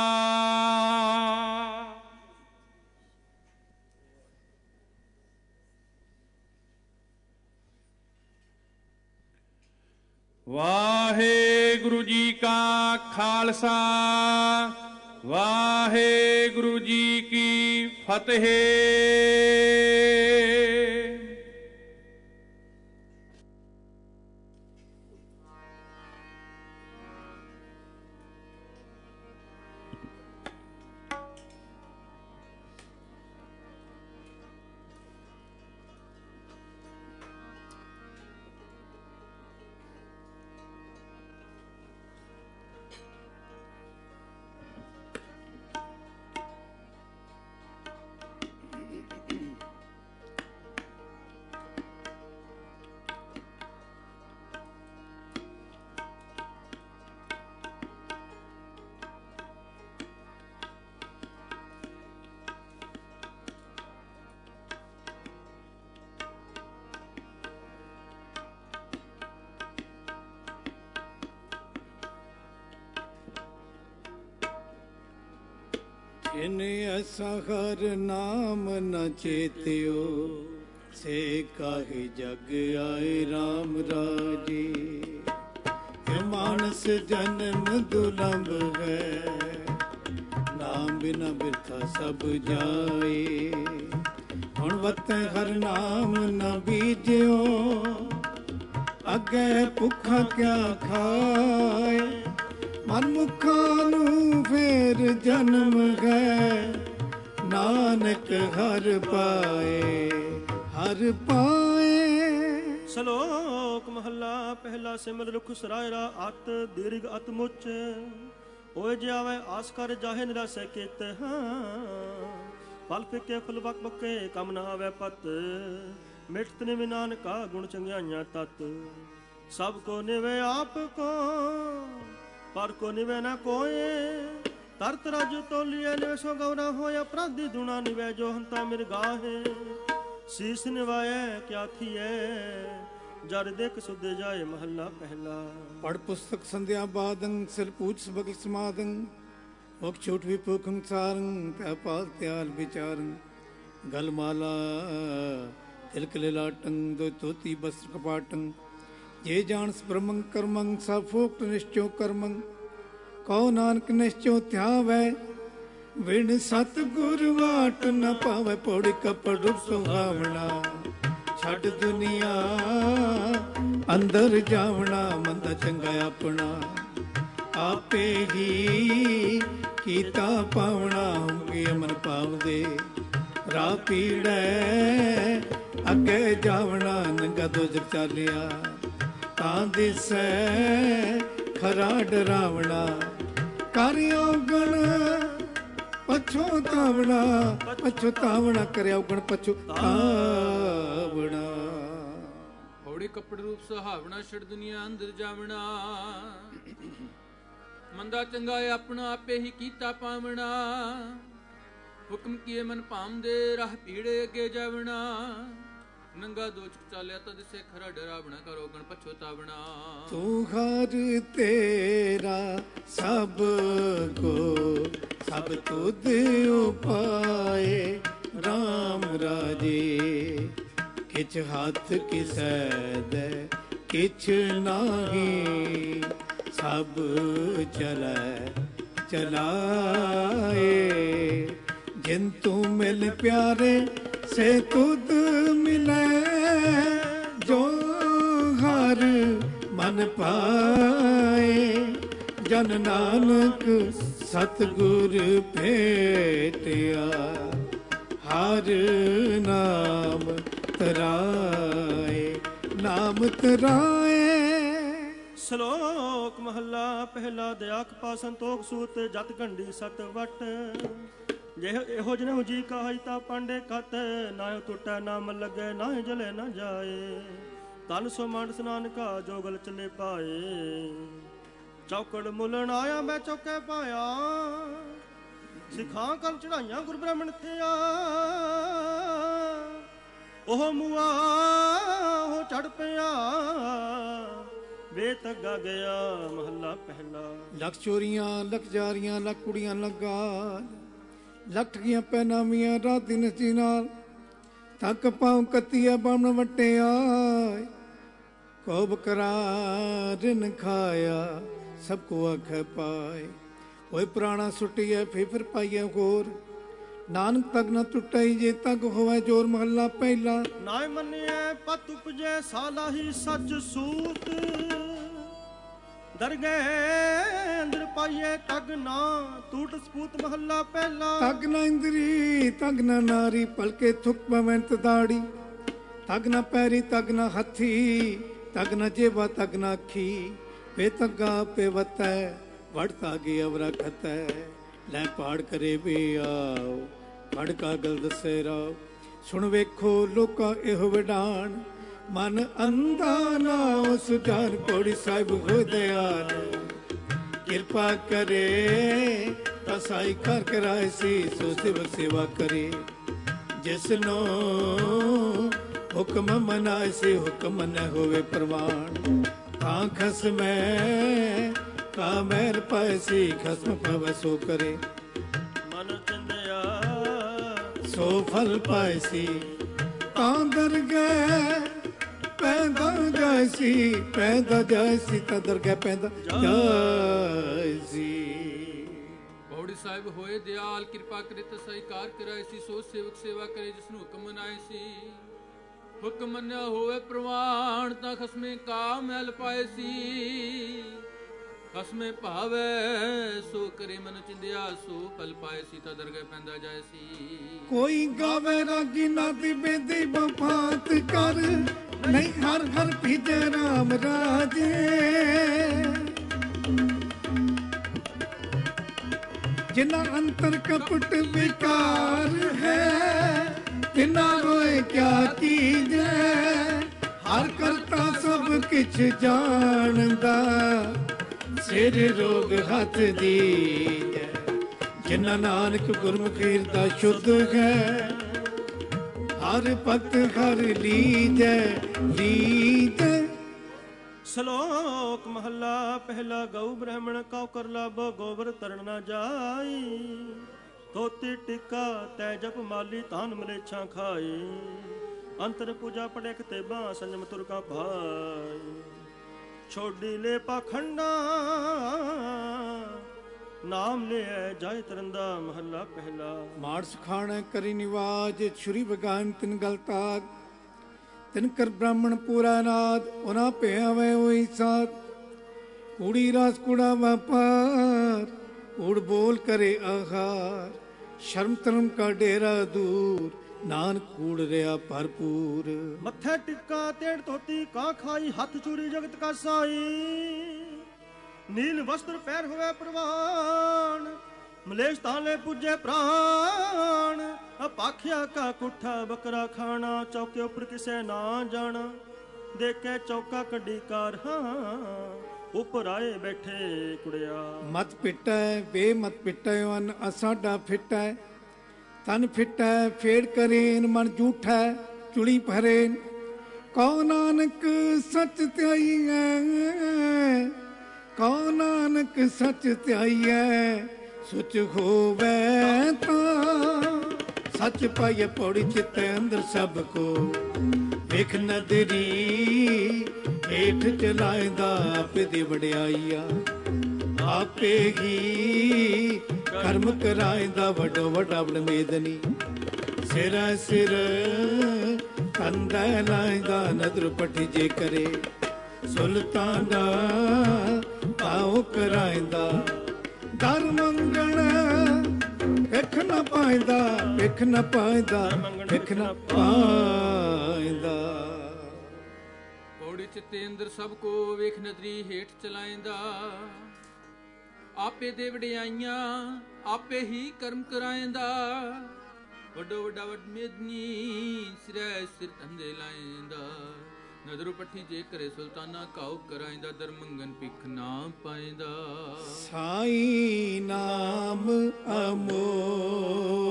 ਵਾਹਿਗੁਰੂ ਜੀ ਕਾ ਖਾਲਸਾ ਵਾਹਿਗੁਰੂ ਜੀ ਕੀ ਫਤਿਹ। जिन ऐसा हर नाम न चेत्यो से काहे जग आए राम राजे। मानस जन्म दुर्लभ है नाम बिना बिरथा सब जाए। हुण वत हर नाम न बीजियो अगे भुखा क्या खाए। मन मुखां नूं फेर जन्म है नानक हर पाए हर पाए। ਸ਼ਲੋਕ ਮਹੱਲਾ ਪਹਿਲਾ। ਸਿਮਰ ਰੁਖ ਸਰਾਇਰਾ ਅਤ ਦੀਰਘ ਅਤ ਮੁੱਚ ਹੋਏ ਜਾਵੇ ਆਸ ਕਰ ਜਾਹੇ ਨਿਰਾਸੈ ਕੀਤ ਹਾਂ। ਫਲ ਫਿੱਕੇ ਫੁੱਲ ਵਕ ਬਕੇ ਕਮ ਨਾ ਆਵੇ ਪਤ ਮਿਟਤ ਨਿਵ ਨਾਨਕਾ ਗੁਣ ਚੰਗਿਆਈਆਂ ਤਤ। ਸਭ ਕੋ ਨਿਵੇ ਆਪ ਕੋ ਪਰ ਕੋ ਨਿਵੇ ਨਾ ਕੋਏ। ਤਰਤ ਰਜ ਤੋਲੀਏ ਨਿਵੇ ਸੋ ਗੌਰਾ ਹੋਏ ਅਪਰਾਧੀ ਦੁਣਾ ਨਿਵੇ ਜੋ ਹੰਤਾ ਮਿਰ ਗਾਹੇ। ਸੀਸ ਨਿਵਾਏ ਕਿਆ ਥੀਏ ਜਰ ਦੇਖ ਸੁਧ ਜਾਏ। ਮਹੱਲਾ ਪਹਿਲਾ। ਪੜ ਪੁਸਤਕ ਸੰਧਿਆ ਬਾਦੰ ਸਿਰ ਪੂਜ ਸਬਕ ਸਮਾਦੰ ਮੁਖ ਛੋਟ ਵੀ ਪੁਖੰ ਸਾਰੰ ਤੈ ਪਾਲ ਤਿਆਲ ਵਿਚਾਰੰ। ਗਲ ਮਾਲਾ ਤਿਲਕ ਲਿਲਾਟੰ ਦੋ ਤੋਤੀ ਬਸਤਰ ਕਪਾਟੰ। ਜੇ ਜਾਣਸ ਬ੍ਰਹਮੰ ਕਰਮੰ ਸਭ ਫੋਕਟ ਨਿਸ਼ਚੋ ਕਰਮੰ। ਕਉ ਨਾਨਕ ਨਿਸ਼ਚੋ ਧਿਆਵੈ ਵਿਣ ਸਤ ਗੁਰ ਵਾਟ ਨ ਪਾਵੇ। ਪੌੜੀ ਕਪੜ ਰੂਪ ਸੁਹਾਵਣਾ ਛੱਡ ਦੁਨੀਆ ਅੰਦਰ ਜਾਵਣਾ। ਮੰਦਾ ਚੰਗਾ ਆਪਣਾ ਆਪੇ ਹੀ ਕੀਤਾ ਪਾਵਣਾ। ਹੋਗੇ ਅਮਨ ਪਾਵਦੇ ਰਾਹ ਪੀੜੈ ਅੱਗੇ ਜਾਵਣਾ। ਨੰਗਾ ਦੋਜਖ ਚਾਲਿਆ ਤਾਂ ਦਿਸੈ ਖਰਾ ਡਰਾਵਣਾ। ਕਰ ਔਗਣ ਪਛੋਤਾਵਣਾ ਪਛੋਤਾਵਣਾ ਕਰਿਆ ਔਗਣ ਪਛੋਤਾਵਣਾ। ਹੌੜੇ ਕੱਪੜ ਰੂਪ ਸੁਹਾਵਣਾ ਛੜ ਦੁਨੀਆ ਅੰਦਰ ਜਾਵਣਾ। ਮੰਦਾ ਚੰਗਾ ਆਪਣਾ ਆਪੇ ਹੀ ਕੀਤਾ ਪਾਵਣਾ। ਹੁਕਮ ਕੀਏ ਮਨ ਭਾਮਦੇ ਰਾਹ ਪੀੜੇ ਅੱਗੇ ਜਾਵਣਾ। ਨੰਗਾ ਦੋਚਕ ਚਾਲਿਆ ਤਦ ਸੇ ਖਰਾ ਡਰਾਵਣਾ। ਕਰੋ ਗਣ ਪਛੋਤਾਵਣਾ। ਤੂੰ ਹਰ ਤੇਰਾ ਸਭ ਕੋ ਸਭ ਤੁਧ ਉਪਾਏ। ਰਾਮ ਰਾਜੇ ਕਿਛ ਹੱਥ ਕਿਸੈ ਦੇ ਕਿਛ ਨਾਹੀ। ਸਭ ਚਲੈ ਚਲਾਏ। ਜਿਨ ਤੂੰ ਮਿਲ ਪਿਆਰੇ ਸੇ ਤੁਧ ਮਿਲੈ। ਜੋ ਹਰ ਮਨ ਪਾਏ ਜਨ ਨਾਨਕ ਸਤਿਗੁਰ ਭੇਟਿਆ। ਹਰ ਨਾਮ ਤਰਾਏ ਨਾਮ ਤਰਾਏ। ਸ਼ਲੋਕ ਮਹੱਲਾ ਪਹਿਲਾ। ਦਇਆ ਕਪਾ ਸੰਤੋਖ ਸੂਤ ਜਤ ਗੰਢੀ ਸਤ ਵਟ। ਜੇ ਇਹੋ ਜਿਹੇ ਜੀ ਕਾਹੀ ਤਾ ਪਾਂਡੇ ਕਤ। ਨਾ ਟੁੱਟੈ ਨਾਮ ਲੱਗੇ ਨਾ ਜਲੇ ਨਾ ਜਾਏ। ਤਨ ਸੋ ਮੰਡ ਸਨਾਨਕਾ ਜੋ ਗਲ ਚਲੇ ਪਾਏ। ਚੌਕੜ ਮੁਲਣ ਆਇਆ ਮੈਂ ਚੌਕੇ ਪਾਇਆ। ਸਿਖਾਂ ਕਰ ਚੜਾਈਆਂ ਗੁਰ ਬ੍ਰਾਹਮਣ ਥਿਆ। ਉਹ ਮੁਆ ਉਹ ਚੜ ਪਿਆ ਵੇ ਤੱਗਾ ਗਿਆ। ਮਹੱਲਾ ਪਹਿਲਾ। ਲੱਖ ਚੋਰੀਆਂ ਲੱਖ ਜਾਰੀਆਂ ਲੱਖ ਕੁੜੀਆਂ ਲੱਗਾ। ਲੱਖ ਠਗੀਆਂ ਪੈਨਾਮੀਆਂ ਰਾਤ ਦਿਨ ਜੀ ਨਾਲ। ਥੱਕ ਪਾਉ ਕੱਤੀਆ ਬਾਮਣ ਵਟਿਆ। ਕੋਬ ਕਰਾਰਨ ਖਾਇਆ ਸਭ ਕੋ ਆਖੈ ਪਾਏ। ਹੋਏ ਪੁਰਾਣਾ ਸੁੱਟੀਐ ਫੇਫਰ ਪਾਈਐ ਹੋਰ। ਨਾਨਕ ਤੱਕ ਨਾ ਟੁੱਟਈ ਜੇ ਤੱਕ ਹੋਵੇ ਜੋਰ। ਮਹੱਲਾ ਪਹਿਲਾ। ਨਾ ਮੰਨਿਐ ਪਤ ਉਪਜੈ ਸਾਲਾਹੀ ਸੱਚ ਸੂਤ। ਦਰ ਗਏ ਅੰਦਰ ਪਾਈਏ ਤਗ ਨਾ ਟੂਟ ਸਪੂਤ। ਮਹੱਲਾ ਪਹਿਲਾ। ਤਗ ਨਾ ਇੰਦਰੀ ਤਗ ਨਾ ਨਾਰੀ ਪਲਕੇ ਥੁਕ ਪਵੰਤ ਦਾੜੀ। ਤਗ ਨਾ ਪੈਰੀ ਤਗ ਨਾ ਹੱਥੀ ਤਗ ਨਾ ਜੇਵਾ ਤਗ ਨਾ ਅੱਖੀ। ਪੇ ਤੱਗਾ ਪੇ ਵਤੈ ਵੜ ਤਾਗੇ ਅਵਰਾ ਖਤੈ। ਲੈ ਪਾੜ ਕਰੇ ਵੇ ਆਓ ਫੜ ਕਾਗਲ ਦੱਸੇ ਰਾਓ। ਸੁਣ ਵੇਖੋ ਲੋਕਾਂ ਇਹੋ ਵਿਡਾਣ। ਮਨ ਅੰਧਾ ਨਾ ਉਸ ਜਾਨ ਕੋੜੀ ਸਾਹਿਬ ਹੋ ਦਿਆਲ। ਕਿਰਪਾ ਕਰੇ ਤਾਂ ਸਾਈ ਕਰ ਕਰਾਏ ਸੀ। ਸੋ ਸੇਵਕ ਸੇਵਾ ਕਰੇ ਜਿਸ ਨੂੰ ਹੁਕਮ ਮਨਾਏ ਸੀ। ਹੁਕਮ ਨ ਹੋਵੇ ਪ੍ਰਵਾਨ ਤਾਂ ਖਸਮੈ ਕਾ ਮੈਲ ਪਾਏ ਸੀ। ਖਸਮ ਪਵੈ ਸੋ ਕਰੇ। ਮਨ ਚੰਦੇ ਸੋ ਫਲ ਪਾਇਸੀ। ਤਾਂ ਦਰਗਹਿ ਪੈਂਦਾ ਜੈਸੀ, ਪੈਂਦਾ ਜੈਸੀ ਤਾਂ ਦਰਗਹਿ ਪੈਂਦਾ ਜੈਸੀ। ਪੌੜੀ ਸਾਹਿਬ ਹੋਏ ਦਿਆਲ, ਕਿਰਪਾ ਕਰੇ ਤਾਂ ਸਹਿਕਾਰ ਕਰਾਏ ਸੀ। ਸੋ ਸੇਵਕ ਸੇਵਾ ਕਰੇ ਜਿਸ ਨੂੰ ਹੁਕਮ ਮਨਾਏ ਸੀ। ਹੁਕਮ ਮੰਨਿਆ ਹੋਵੇ ਪ੍ਰਵਾਨ ਤਾਂ ਖਸਮੇ ਕਾ ਮੈਲ ਪਾਏ ਸੀ। ਖਸਮੇ ਭਾਵੇ ਸੋ ਕਰੇ ਮਨ ਚਿੰਦਿਆ, ਸੋ ਫਲ ਪਾਏ ਸੀ ਤਾਂ ਦਰਗਹਿ ਪੈਂਦਾ ਜਾਏ ਸੀ। ਕੋਈ ਗਾਵੇ ਰਾਗੀ ਨਾਦੀ ਬੇਦੀ ਬਫਾਤ ਕਰ, ਨਹੀਂ ਹਰ ਹਰ ਭੀਜੇ ਰਾਮ ਰਾਜੇ। ਜਿਨਾ ਅੰਤਰ ਕਪਟ ਵਿਕਾਰ ਹੈ, ਤਿਨਾ ਹੋਏ ਕਿਆ ਕੀਜੈ। ਹਰ ਕਰਤਾ ਸਭ ਕਿਛ ਜਾਣਦਾ, ਸਿਰ ਰੋਗ ਹੱਥ ਦੀਜੈ। ਜਿਨਾ ਨਾਨਕ ਗੁਰਮੁਖੀ ਹਿਰਦਾ ਸ਼ੁੱਧ ਹੈ, ਹਰ ਭਗਤ ਹਰ ਲੀਜੈ ਲੀਜੈ। ਸ਼ਲੋਕ ਮਹੱਲਾ ਪਹਿਲਾ। ਗਊ ਬ੍ਰਾਹਮਣ ਕਉ ਕਰ ਲਾਭੋ, ਗੋਬਰ ਤਰਨ ਨਾ ਜਾਈ। ਤੋਤੀ ਟਿੱਕਾ ਤੈ ਜਪ ਮਾਲੀ, ਤਾਨ ਮਲੇਛਾਂ ਖਾਈ। ਅੰਤਰ ਪੂਜਾ ਪੜੇ ਕਿਤੇ ਬਾਂ, ਸੰਜਮ ਤੁਰ ਕਾ ਭਾਈ। ਛੋਡੀ ਲੈ ਪਾਖੰਡਾ, ਨਾਮ ਲਿਆ ਜਾਇ ਤਰੰਦਾ। ਮਹੱਲਾ ਪਹਿਲਾ। ਮਾੜ ਸੁਖਾਣਾ ਕਰੀ ਨਿਵਾਜ, ਛੁਰੀ ਬਗਾਨ ਤਿਨ ਗਲ ਤਾਗ। ਤਿਨ ਕਰ ਬ੍ਰਾਹਮਣ ਪੂਰਾ ਨਾਦ, ਉਹਨਾਂ ਭਿਆ ਵੈ ਹੋਈ ਸਾਧ। ਕੂੜੀ ਰਾਸ ਕੂੜਾ ਵਪਾਰ, ਕੂੜ ਬੋਲ ਕਰੇ ਆਹਾਰ। ਸ਼ਰਮ ਧਰਮ ਕਾ ਡੇਰਾ ਦੂਰ, ਨਾਨਕ ਕੂੜ ਰਿਹਾ ਭਰਪੂਰ। ਮੱਥੇ ਟਿੱਕਾ ਤੇੜ ਧੋਤੀ ਕਾ ਖਾਈ, ਹੱਥ ਚੂੜੀ ਜਗਤ ਕਾ ਸਾਈ। ਨੀਲ ਵਸਤਰ ਪੈਰ ਹੋਵੇ ਪ੍ਰਵਾਨ, ਮਲੇਸ਼ ਤਾਲੇ ਪੁੱਜੇ ਪ੍ਰਾਣ। ਅਪਾਖਿਆ ਕਾ ਕੁੱਠਾ ਬੱਕਰਾ ਖਾਣਾ, ਚੌਕੇ ਉੱਪਰ ਕਿਸੇ ਨਾ ਜਾਣਾ। ਦੇਖੇ ਚੌਕਾ ਕੱਢੀ ਕਾਰ, ਹਾਂ ਉੱਪਰ ਆਏ ਬੈਠੇ ਕੁੜਿਆ। ਮਤ ਪਿਟੈ ਵੇ ਮਤ ਪਿਟੈ, ਅਨ ਅਸਾਡਾ ਫਿਟੈ। ਤਨ ਫਿਟੈ ਫੇੜ ਕਰੇਨ, ਮਨ ਝੂਠੈ ਚੁੜੀ ਭਰੇਨ। ਕਉ ਨਾਨਕ ਸੱਚ ਧਿਆਈਐ, ਕਉ ਨਾਨਕ ਸੱਚ ਧਿਆਈਐ। ਸੁਚ ਹੋਵੇ ਤਾਂ ਸੱਚ ਪਾਈਏ, ਪੌੜੀ ਚਿੱਤੇ ਅੰਦਰ ਸਭ ਕੋ। ਵੇਖ ਨਦਰੀ ਹੇਠ ਚਲਾਇਂਦਾ, ਆਪੇ ਦੀ ਵਡਿਆਈਆ। ਆਪੇ ਹੀ ਕਰਮ ਕਰਾਇਂਦਾ, ਵੱਡੋ ਵੱਡਾ ਬੜਮੇਦਨੀ। ਸਿਰਾ ਸਿਰ ਕੰਦਾ ਲਾਇਂਦਾ, ਨਦਰ ਪੱਠੀ ਜੇ ਕਰੇ। ਸੁਲਤਾਨਾ ਪਾਉ ਕਰਾਇਂਦਾ, ਦਰ ਮੰਗਣ ਵੇਖ ਨਾ ਪਾਇਂਦਾ। ਵੇਖ ਨਾ ਪਾਇਂਦਾ, ਵੇਖ ਨਾ ਪਾਇਂਦਾ। ਪੌੜੀ ਚਿੱਤੇ ਅੰਦਰ ਸਭ ਕੋ, ਵੇਖ ਨਦਰੀ ਹੇਠ ਚਲਾਇਂਦਾ। ਆਪੇ ਦੇ ਵਡਿਆਈਆਂ, ਆਪੇ ਹੀ ਕਰਮ ਕਰਾਇਂਦਾ। ਵੱਡੋ ਵੱਡਾ ਵੱਡ ਮੇਦਨੀ, ਸਿਰੈ ਸਿਰ ਧੰਦੇ ਲਾਇਂਦਾ। ਨਦਰੋਂ ਪੱਠੀ ਜੇ ਕਰੇ ਸੁਲਤਾਨਾ, ਕਾਉ ਕਰਾਇਂਦਾ। ਦਰ ਮੰਗਨ ਭਿਖ ਨਾ ਪਾਇਂਦਾ। ਸਾਈ ਨਾਮ ਅਮੋਲ,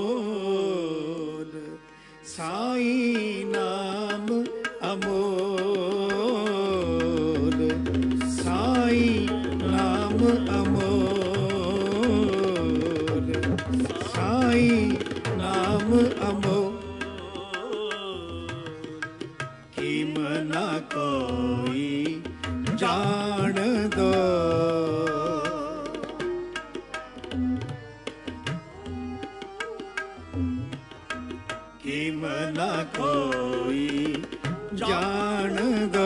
ਸਾਈ ਨਾਮ ਅਮੋਲ। ਸਾਈ ਨਾਮ ਅਮੋਲ, ਸਾਈ ਨਾਮ ਅਮੋਲ। ਨਾ ਕੋਈ ਜਾਣ ਦੋ, ਕੀਮ ਨਾ ਕੋਈ ਜਾਣ ਦੋ।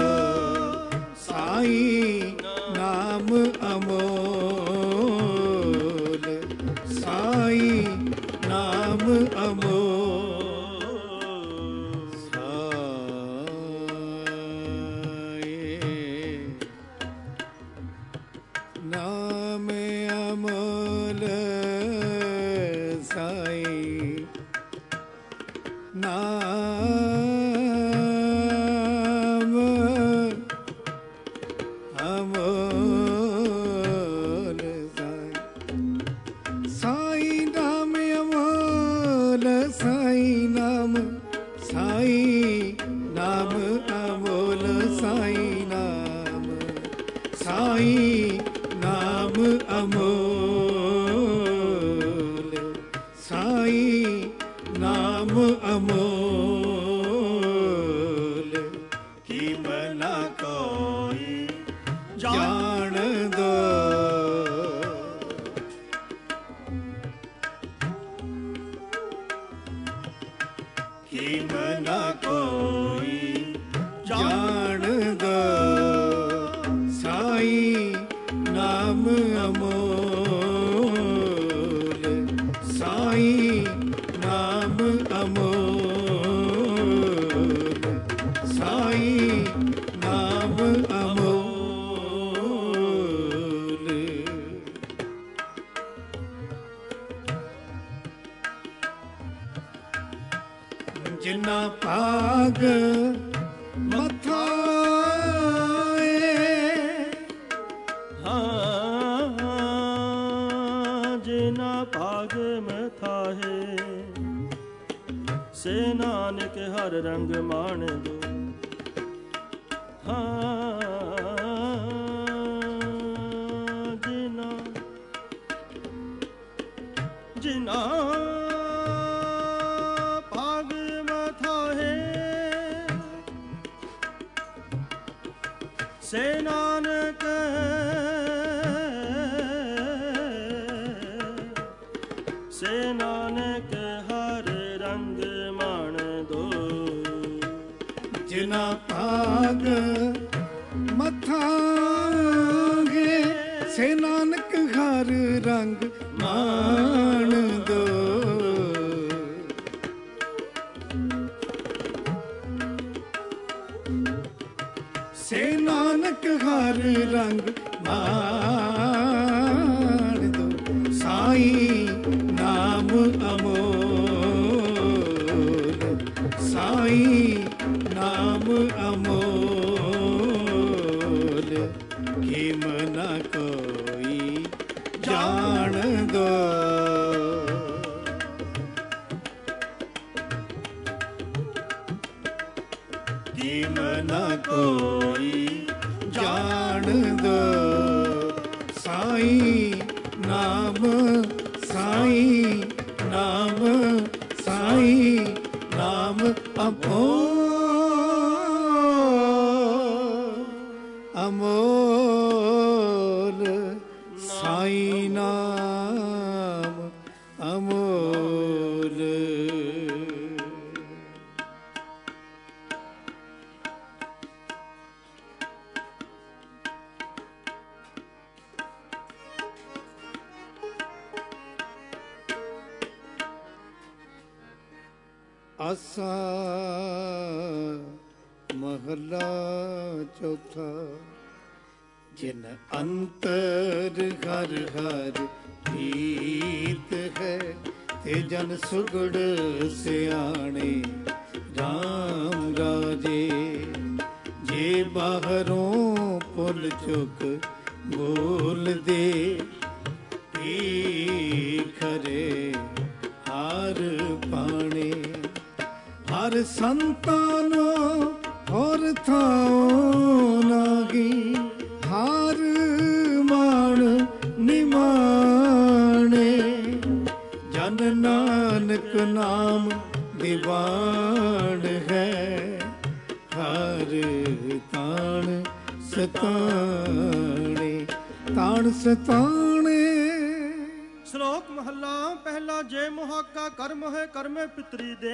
ਸਾਈ ਨਾਮ ਅਮੋਲ, ਸਾਈ ਨਾਮ ਅਮੋਲ। ਕੋਈ ਜਾਣਦਾ ਸਾਈ ਨਾਮ ਅਮੋਲ ਸਾਈ ਨਾਮ ਅਮੋਲ ਸਾਈ ਨਾਮ ਅਮੋਲ ਜਿਨਾ ਭਾਗ ਮਥਾ ਭਾਗ ਮਥਾ ਹੈ ਸੇ ਨਾਨਕ ਹਰ ਰੰਗ ਮਾਣ ਦੋ ਹਾਂ ਜਿਨਾ ਜਿਨਾ ਭਾਗ ਮਥਾ ਹੈ ਸੇ ਨਾਨਕ ਸੇ ਨਾਨਕ ਹਰ ਰੰਗ ਮਾਣ ਦੋ ਜਿਨਾ ਭਾਗ ਮਥਾ ਹੈ ਸੇ ਨਾਨਕ ਹਰ ਰੰਗ ਮਾਣ ਦੋ ਸੇ ਨਾਨਕ ਹਰ ਰੰਗ ਮਾਣ ਦੋ ਸਾਈ ਨਾਮ ਅਮੋਲ ਸਾਈ ਨਾਮ ਅਮੋਲ ਕਿਮ ਨਾ ਕੋਈ ਜਾਣਦਾ ਕਿਮ ਨਾ ਕੋਈ ਜਾਣਦਾ ਸਾਈ ਨਾਮ ਸਾਈ ਨਾਮ ਸਾਈ ਨਾਮ ਅਮੋਲ ਅਮੋਲ ਸਾਈ ਨਾਮ ਅਮੋਲ ਆਸਾ ਮਹਲਾ ਚੌਥਾ ਜਿਨ ਅੰਤਰ ਹਰ ਹਰ ਪ੍ਰੀਤ ਹੈ ਤੇ ਜਨ ਸੁਗੜ ਸਿਆਣੇ ਰਾਮ ਰਾਜੇ ਜੇ ਬਾਹਰੋਂ ਪੁੱਲ ਚੁੱਕ ਬੋਲਦੇ ਕੀ ਖਰੇ ਹਾਰ ਪਾਣੇ ਹਰ ਸੰਤਾਨੋ ਹੋਰ ਥਾਉ ਨਾਗੀ ਹਰ ਮਾਣ ਨਿਮਾਣੇ ਜਨ ਨਾਨਕ ਨਾਮ ਦੀਵਾਨ ਹੈ ਹਰ ਤਾਣ ਸਤਾਣੇ ਤਾਣ ਸਤਾਣੇ। ਸ਼ਲੋਕ ਮਹੱਲਾ ਪਹਿਲਾ। ਜੇ ਮੁਹਾਕਾ ਕਰਮ ਹੈ ਕਰਮੇ ਪਿਤਰੀ ਦੇ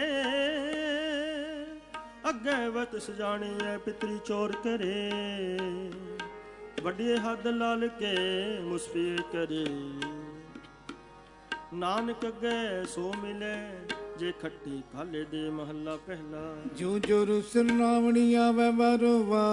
ਅੱਗੇ ਵਤ ਸਜਾਣੀਐ ਪਿਤਰੀ ਚੋਰ ਕਰੇ ਵੱਡੇ ਹੱਦ ਲਾਲ ਕੇ ਮੁਸਫੀ ਕਰੇ ਨਾਨਕ ਅੱਗੇ ਸੋ ਮਿਲੇ ਜੇ ਖੱਟੀ ਖਾਲੇ ਦੇ। ਮਹੱਲਾ ਪਹਿਲਾ। ਜੋ ਜੋ ਰੁਸਨ ਨਾਵਣੀ ਆਵੇ ਬਾਰੋ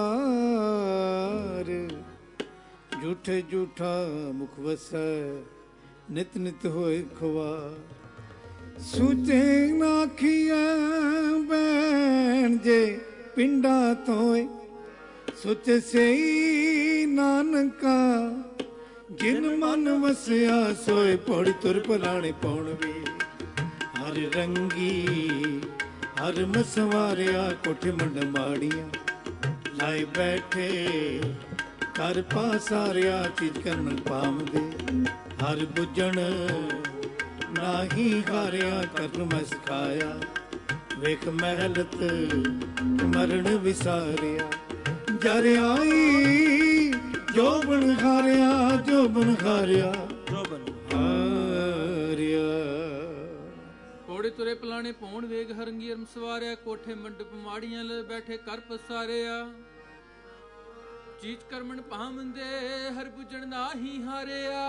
ਵਾਰ ਝੂਠੇ ਝੂਠਾ ਮੁਖ ਵਸੈ ਨਿਤ ਨਿਤ ਹੋਏ ਖਵਾ ਸੂਚੇ ਨਾਖੀਐ ਬੈਣ ਜੇ ਪਿੰਡਾਂ ਤੋਏ ਸੁਚ ਸਈ ਨਾਨਕਾ ਜਿਨ ਮਨ ਵਸਿਆ ਸੋਏ ਪੌੜੀ ਤੁਰ ਪਲਾਣੇ ਪਾਉਣ ਵੇ ਹਰ ਰੰਗੀ ਹਰ ਮਸਵਾਰਿਆ ਕੋਠੇ ਮੰਡ ਮਾੜੀਆਂ ਲਾਏ ਬੈਠੇ ਕਰ ਪਾਸਾਰਿਆ ਚੀਜ਼ ਕਰਨ ਪਾਮਦੇ ਹਰ ਬੁੱਝਣ ਨਾਹੀ ਹਾਰਿਆ ਕਰਨ ਮੈਂ ਸਿਖਾਇਆ ਵੇਖ ਮਹਿਲਤ ਮਰਨ ਵਿਸਾਰਿਆ ਜਰ ਆਈ ਜੋਬਨ ਹਾਰਿਆ ਜੋਬਨ ਹਾਰਿਆ ਜੋਬਨ ਹਾਰਿਆ। ਘੋੜੇ ਤੁਰੇ ਪਲਾਣੇ ਪੌਣ ਵੇਗ ਹਰੰਗੀ ਅਰਮ ਸਵਾਰਿਆ, ਕੋਠੇ ਮੰਡਪ ਮਾੜੀਆਂ ਲੈ ਬੈਠੇ ਕਰ ਪਸਾਰਿਆ, ਚੀਚ ਕਰਮਣ ਭਾਮੰਦੇ ਹਰ ਬੁਝਣ ਨਾਹੀ ਹਾਰਿਆ,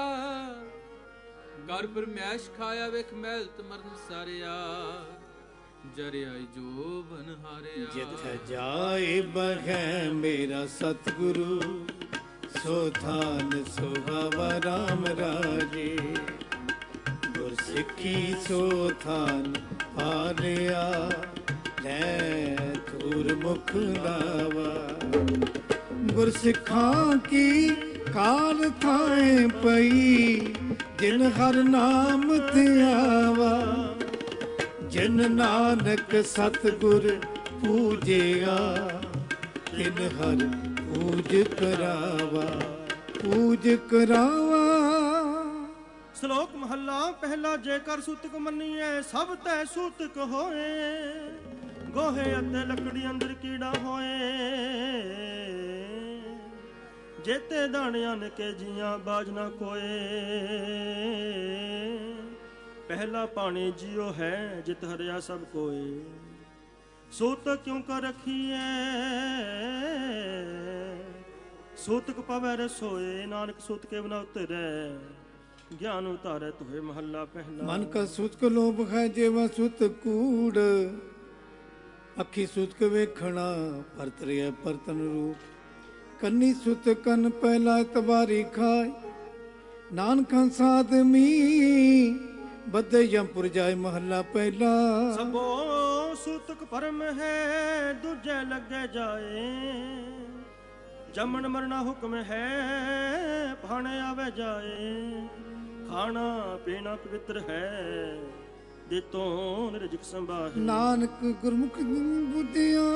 ਘਰ ਪਰ ਮੈਸ਼ ਖਾਇਆ ਵੇਖ ਮਹਿਲਤ ਮਰਨ ਸਾਰਿਆ, ਜਰਿਆਈ ਜੋ ਬਨ ਹਾਰਿਆ। ਜਿੱਥੇ ਜਾਏ ਬਹਿ ਮੇਰਾ ਸਤਿਗੁਰੂ, ਸੋ ਥਾਨ ਸੁਹਾਵਾ ਰਾਮ ਰਾਜੇ, ਗੁਰ ਸਿੱਖੀ ਸੋ ਥਾਨ ਪਾਲਿਆ, ਲੈ ਧੂਰ ਮੁਖ ਲਾਵਾ। ਗੁਰ ਸਿੱਖਾਂ ਕੀ ਕਾਲ ਥਾਏ ਪਈ, ਜਿਨ ਹਰ ਨਾਮ ਧਿਆਵਾ, ਜਿਨ ਨਾਨਕ ਸਤਿਗੁਰ ਪੂਜਿਆ, ਤਿਨ ਹਰ ਪੂਜ ਕਰਾਵਾ, ਪੂਜ ਕਰਾਵਾ। ਸ਼ਲੋਕ ਮਹੱਲਾ ਪਹਿਲਾ। ਜੇਕਰ ਸੂਤਕ ਮੰਨੀਏ ਸਭ ਤੈ ਸੂਤਕ ਹੋਏ, ਗੋਹੇ ਅਤੇ ਲੱਕੜੀ ਅੰਦਰ ਕੀੜਾ ਹੋਏ, ਜੇਤੇ ਦਾਣਿਆਂ ਕੇ ਜੀਆਂ ਬਾਜ ਨਾ ਕੋਏ, ਪਹਿਲਾ ਪਾਣੀ ਜਿਉ ਹੈ ਜਿਤ ਹਰਿਆ ਸਭ ਕੋਏ, ਸੂਤਕ ਕਿਉਂ ਕਰ ਰਖੀਐ, ਸੂਤਕ ਪਵੈ ਰਸੋਏ, ਨਾਨਕ ਸੂਤਕੇ ਬਿਨਾ ਉਤਰੈ, ਗਿਆਨ ਉਤਾਰੈ ਤੋਏ। ਮਹੱਲਾ ਪਹਿਲਾ। ਮਨ ਕਾ ਸੂਤਕ ਲੋਭ ਹੈ ਜੇਵਾ ਸੂਤਕ ਕੂੜ, ਅੱਖੀ ਸੂਤਕ ਵੇਖਣਾ ਪਰਤ ਰਿਆ ਪਰਤਨ ਰੂਪ, ਕੰਨੀ ਸੂਤਕ ਕੰਨ ਪਹਿਲਾ ਤਬਾਰੀ ਖਾਏ, ਨਾਨਕਾਂ ਸਾਧਮੀ ਬੱਧੇ ਜੰਪੁਰ ਜਾਏ। ਮਹੱਲਾ ਪਹਿਲਾ। ਸਭੋ ਸੂਤਕ ਪਰਮ ਹੈ ਦੂਜੇ ਲੱਗੇ ਜਾਏ, ਜੰਮਣ ਮਰਨਾ ਹੁਕਮ ਹੈ ਭਾਣੇ ਆਵੇ ਜਾਏ, ਖਾਣਾ ਪੀਣਾ ਪਵਿੱਤਰ ਹੈ ਦਿੱਤੋਂ ਨਿਰਜਿਕ ਸੰਭਾਹੇ, ਨਾਨਕ ਗੁਰਮੁਖ ਬੁੱਧਿਆ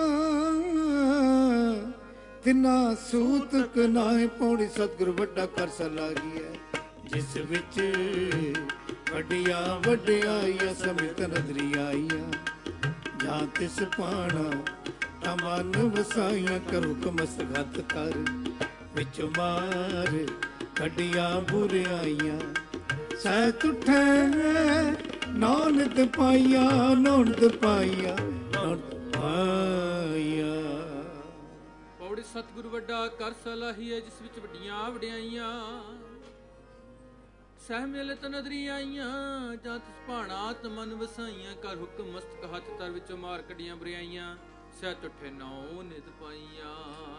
ਤਿਨਾ ਸੂਤਕ ਨਾਏ ਪੌੜੀ, ਸਤਿਗੁਰ ਵੱਡਾ ਕਰ ਸਲਾਹੀ ਹੈ, ਜਿਸ ਵਿੱਚ ਵੱਡੀਆਂ ਵੱਡਿਆਈਆਂ ਸਮਿਤ ਨਦਰੀ ਆਈਆਂ, ਜਾਂ ਤਿਸ ਪਾਣਾ ਤਾਂ ਮਨ ਵਸਾਈਆਂ, ਕਰੋ ਕਮਸਤਕ ਹੱਥ ਕਰ ਵਿੱਚ ਮਾਰ ਕੱਢੀਆਂ ਬੁਰਿਆਈਆਂ, ਸਹਿ ਤੁਠੈ ਨੌਨਦ ਪਾਈਆਂ, ਨੌਨਦ ਪਾਈਆਂ, ਨੌਨਦ ਪਾਈਆਂ। ਪੌੜੀ ਸਤਿਗੁਰ ਵੱਡਾ ਕਰ ਸਲਾਹੀ ਹੈ, ਜਿਸ ਵਿੱਚ ਵੱਡੀਆਂ ਵਡਿਆਈਆਂ, ਸਹਿ ਮਿਲਤ ਨਦਰੀ ਆਈਆਂ, ਜਾਂ ਤਿਸ ਭਾਣਾ ਤਮਨ ਵਸਾਈਆਂ, ਕਰ ਹੁਕਮ ਮਸਤਕ ਹੱਥ ਤਰ ਵਿੱਚੋਂ ਮਾਰ ਕੱਢੀਆਂ ਬੁਰਿਆਈਆਂ, ਸਹਿ ਤੁਠੇ ਨੌ ਨਿਤ ਪਾਈਆਂ।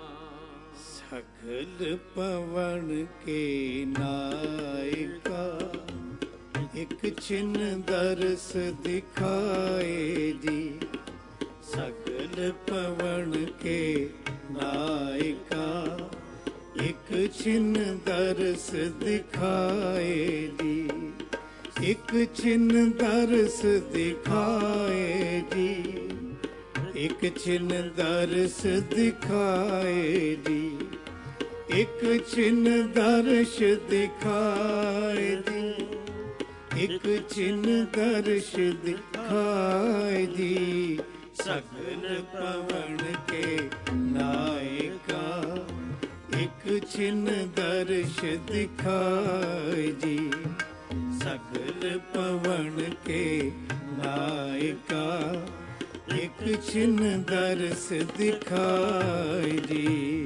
ਸਗਲ ਪਵਨ ਕੇ ਨਾਇਕਾ, ਇੱਕ ਛਿਨ ਦਰਸ ਦਿਖਾਏ ਜੀ, ਸਗਲ ਪਵਨ ਕੇ ਨਾਇਕਾ, ਇੱਕ ਛਿਨ ਦਰਸ ਦਿਖਾਏ ਜੀ, ਇੱਕ ਛਿਨ ਦਰਸ ਦਿਖਾਏ ਜੀ, ਇੱਕ ਛਿਨ ਦਰਸ ਦਿਖਾਏ ਜੀ, ਇੱਕ ਛਿਨ ਦਰਸ ਦਿਖਾਏ ਜੀ, ਇੱਕ ਛਿਨ ਦਰਸ ਦਿਖਾਏ ਜੀ, ਸਗਲ ਪਵਨ ਕੇ ਨਾਇਕਾ, ਇੱਕ ਛਿਨ ਦਰਸ ਦਿਖਾਏ ਜੀ, ਸਗਲ ਪਵਨ ਕੇ ਨਾਇਕਾ, ਇੱਕ ਛਿਨ ਦਰਸ ਦਿਖਾਏ ਜੀ।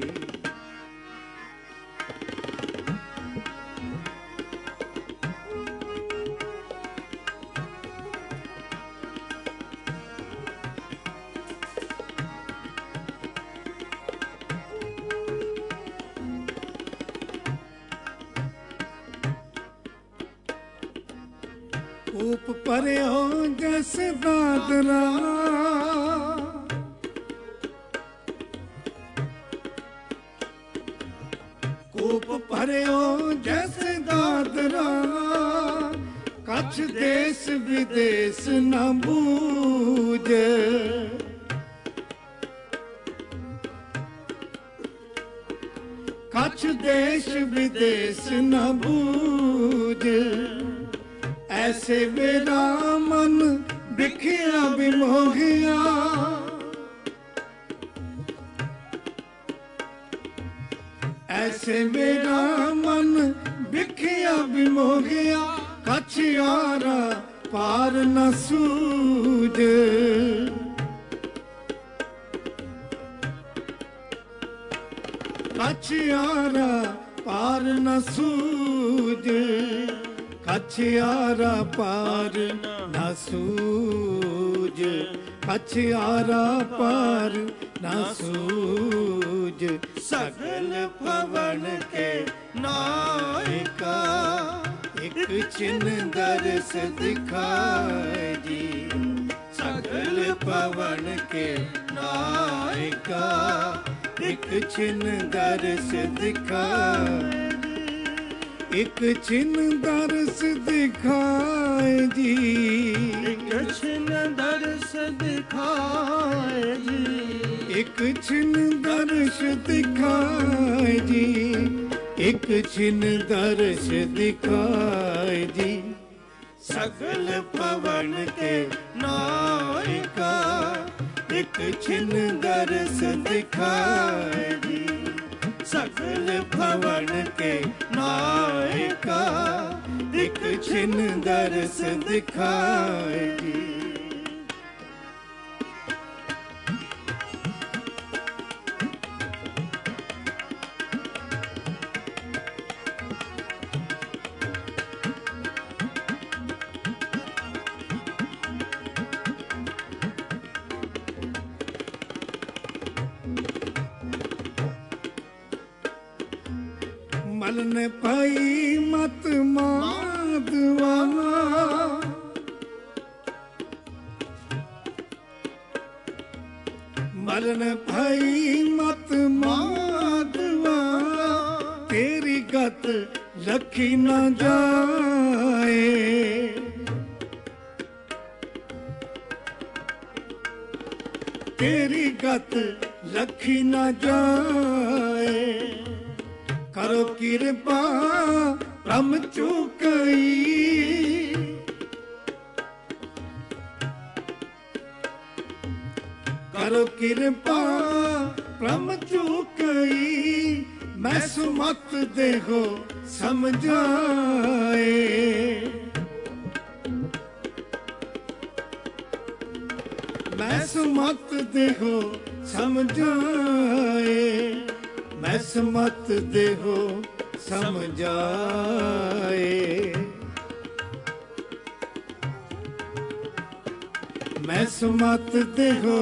ਕੂਪ ਭਰਿਓ ਜਸ ਦਾਦਰਾ, ਕੂਪ ਭਰਿਓ ਜਸ ਦਾਦਰਾ, ਕੱਛ ਦੇਸ ਵਿਦੇਸ ਨਾ ਬੂਝੇ, ਕੱਛ ਦੇਸ਼ ਵਿਦੇਸ ਨਾ ਬੂਝੇ, ਐਸੇ ਮੇਰਾ ਮਨ ਵਿਖਿਆ ਬਿਮੋਹਿਆ, ਐਸੇ ਮੇਰਾ ਮਨ ਵਿਖਿਆ ਬਿਮੋਹਿਆ, ਕੱਛ ਯਾਰਾ पार न सूझे, कछियारा पार न सूझे, कछियारा पार न सूझे, कछियारा पार न सूझे। सगल भवन के नायका एक चिन्ह दर्श दिखाए जी, सगल भवन के नायका एक चिन्ह दर्श दिखाए, एक चिन्ह दर्श दिखाए जी, एक चिन्ह दर्श दिखाए जी, एक चिन्ह दर्श दिखाए जी, एक चिन्ह दर्श दिखाए जी। सगल भवन के नायका एक चिन्ह दर्श दिखाए जी, सगल भवन के नायका एक चिन्ह दर्श दिखाए जी। मलन पाई मत माधवा, मलन पाई मत माधवा, तेरी गत रखी न जाए, तेरी गत रखी न जाए। करो कृपा ब्रह्म चुकई, करो कृपा ब्रह्म चुकई, मैं सुमत देखो समझाए, मैं सुमत देखो समझाए, मैं सुमत देखो समझाए, मैं सुमत देखो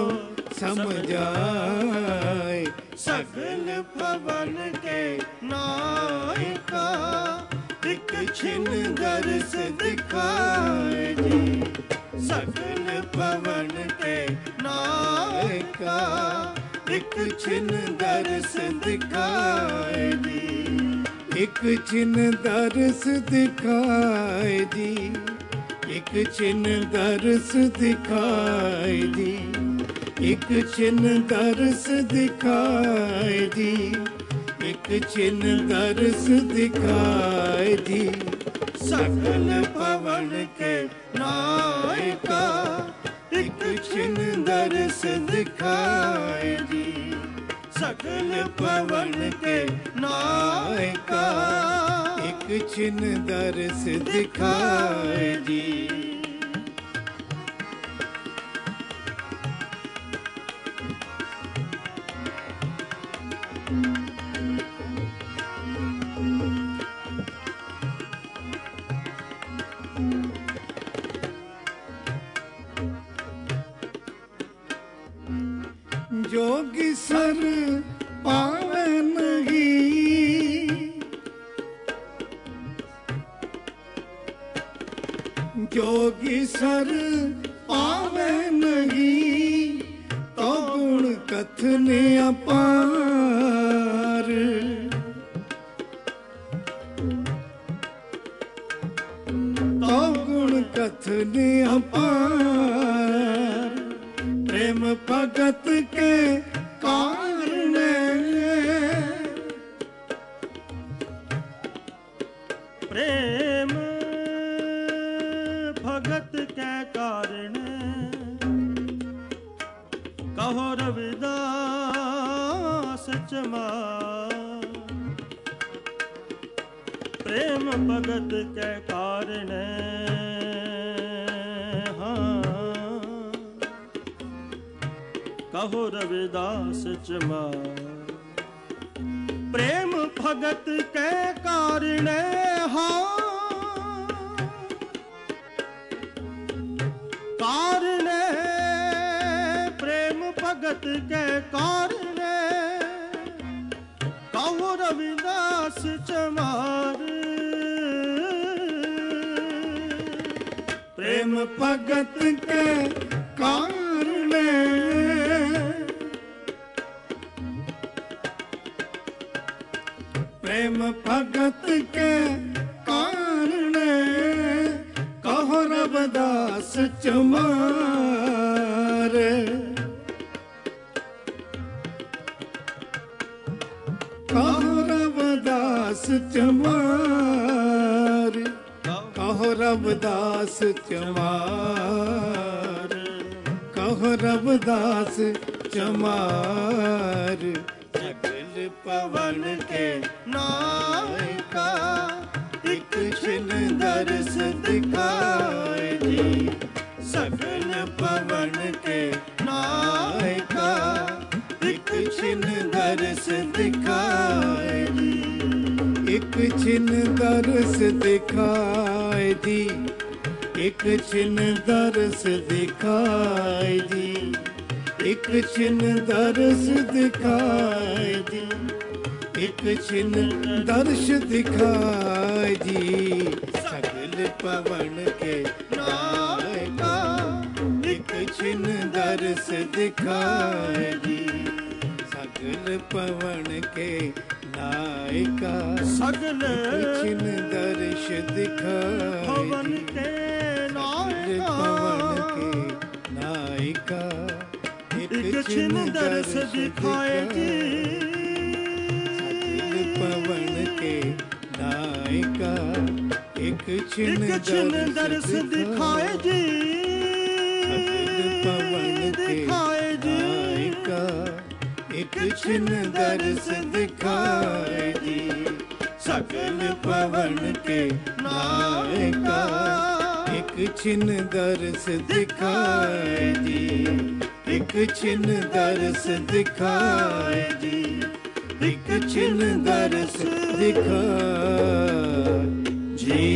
समझाए। सगल भवन के नायका एक छिन्न दर्श दिखाए जी, सगल भवन के नायका एक छिन्न दर्श दिखाए जी, एक छिन्न दर्श दिखाए जी, एक छिन्न दर्श दिखाए जी, एक छिन्न दर्श दिखाए जी, एक छिन्न दर्श दिखाए जी। सकल भवन के नायका एक छिन्न दर्श दिखाए जी, सकल भवन के नायका एक छिन्न दर्श दिखाए जी। जोगी सर पावे नहीं, जोगी सर पावे नहीं, तो गुण कथने अपार, तो गुण कथने अपार। प्रेम भगत के कारण, प्रेम भगत के कारण, कहो रविदास चमार। प्रेम भगत के कारण, ਕਹੋ ਰਵਿਦਾਸ ਚਮਾਰ। ਪ੍ਰੇਮ ਭਗਤ ਕੈ ਕਾਰਣੇ ਹਾਂ ਕਾਰਣੇ ਪ੍ਰੇਮ ਭਗਤ ਕੈ ਕਾਰਣੇ ਕਹੋ ਰਵਿਦਾਸ ਚਮਾਰ। ਪ੍ਰੇਮ ਭਗਤ ਕੈ ਕਾਰਣੇ ਪ੍ਰੇਮ ਭਗਤ ਕੇ ਕਾਰਣੇ ਕਹੋ ਰਵਿਦਾਸ ਚਮਾਰ। ਕਹੋ ਰਵਿਦਾਸ ਚਮਾਰ। ਕਹੋ ਰਵਿਦਾਸ ਚਮਾਰ। ਕਹੋ ਰਵਿਦਾਸ ਚਮਾਰ। ਸਗਲ ਪਵਨ ਕੇ ਨਾਇਕਾ ਇੱਕ ਛਿਨ ਦਰਸ ਦਿਖਾਏ ਜੀ। ਸਗਲ ਪਵਨ ਕੇ ਨਾਇਕਾ ਇੱਕ ਛਿਨ ਦਰਸ ਦਿਖਾਏ ਜੀ। ਇੱਕ ਛਿਨ ਦਰਸ ਦਿਖਾਏ ਜੀ। ਇੱਕ ਛਿਨ ਦਰਸ ਦਿਖਾਏ ਜੀ। ਇੱਕ ਛਿਨ ਦਰਸ ਦਿਖਾਏ ਜੀ। ਇੱਕ ਛਿਨ ਦਰਸ ਦਿਖਾਏ ਜੀ। ਸਗਲ ਪਵਨ ਕੇ ਨਾਇਕਾ ਇੱਕ ਛਿਨ ਦਰਸ ਦਿਖਾਏ ਜੀ। ਸਗਲ ਪਵਨ ਕੇ ਨਾਇਕਾ ਸਗਲ ਛਿਨ ਦਰਸ ਦਿਖਾਏ ਪਵਨ ਕੇ ਨਾਇਕਾ ਨਾਇਕਾ ਇੱਕ ਛਿਨ ਦਰਸ ਦਿਖਾਏ ਜੀ। ਸਗਲ ਪਵਨ ਕੇ ਨਾਇਕਾ ਇੱਕ ਛਿਨ ਦਰਸ ਦਿਖਾਏ ਜੀ। ਸਗਲ ਪਵਨ ਕੇ ਨਾਇਕਾ ਇੱਕ ਛਿਨ ਦਰਸ ਦਿਖਾਏ ਜੀ। ਸਗਲ ਪਵਨ ਕੇ ਨਾਇਕਾ ਇੱਕ ਛਿਨ ਦਰਸ ਦਿਖਾਏ ਜੀ। ਇੱਕ ਛਿਨ ਦਰਸ ਦਿਖਾਏ ਜੀ। ਇੱਕ ਛਿਨ ਦਰਸ ਦਿਖਾਏ ਜੀ।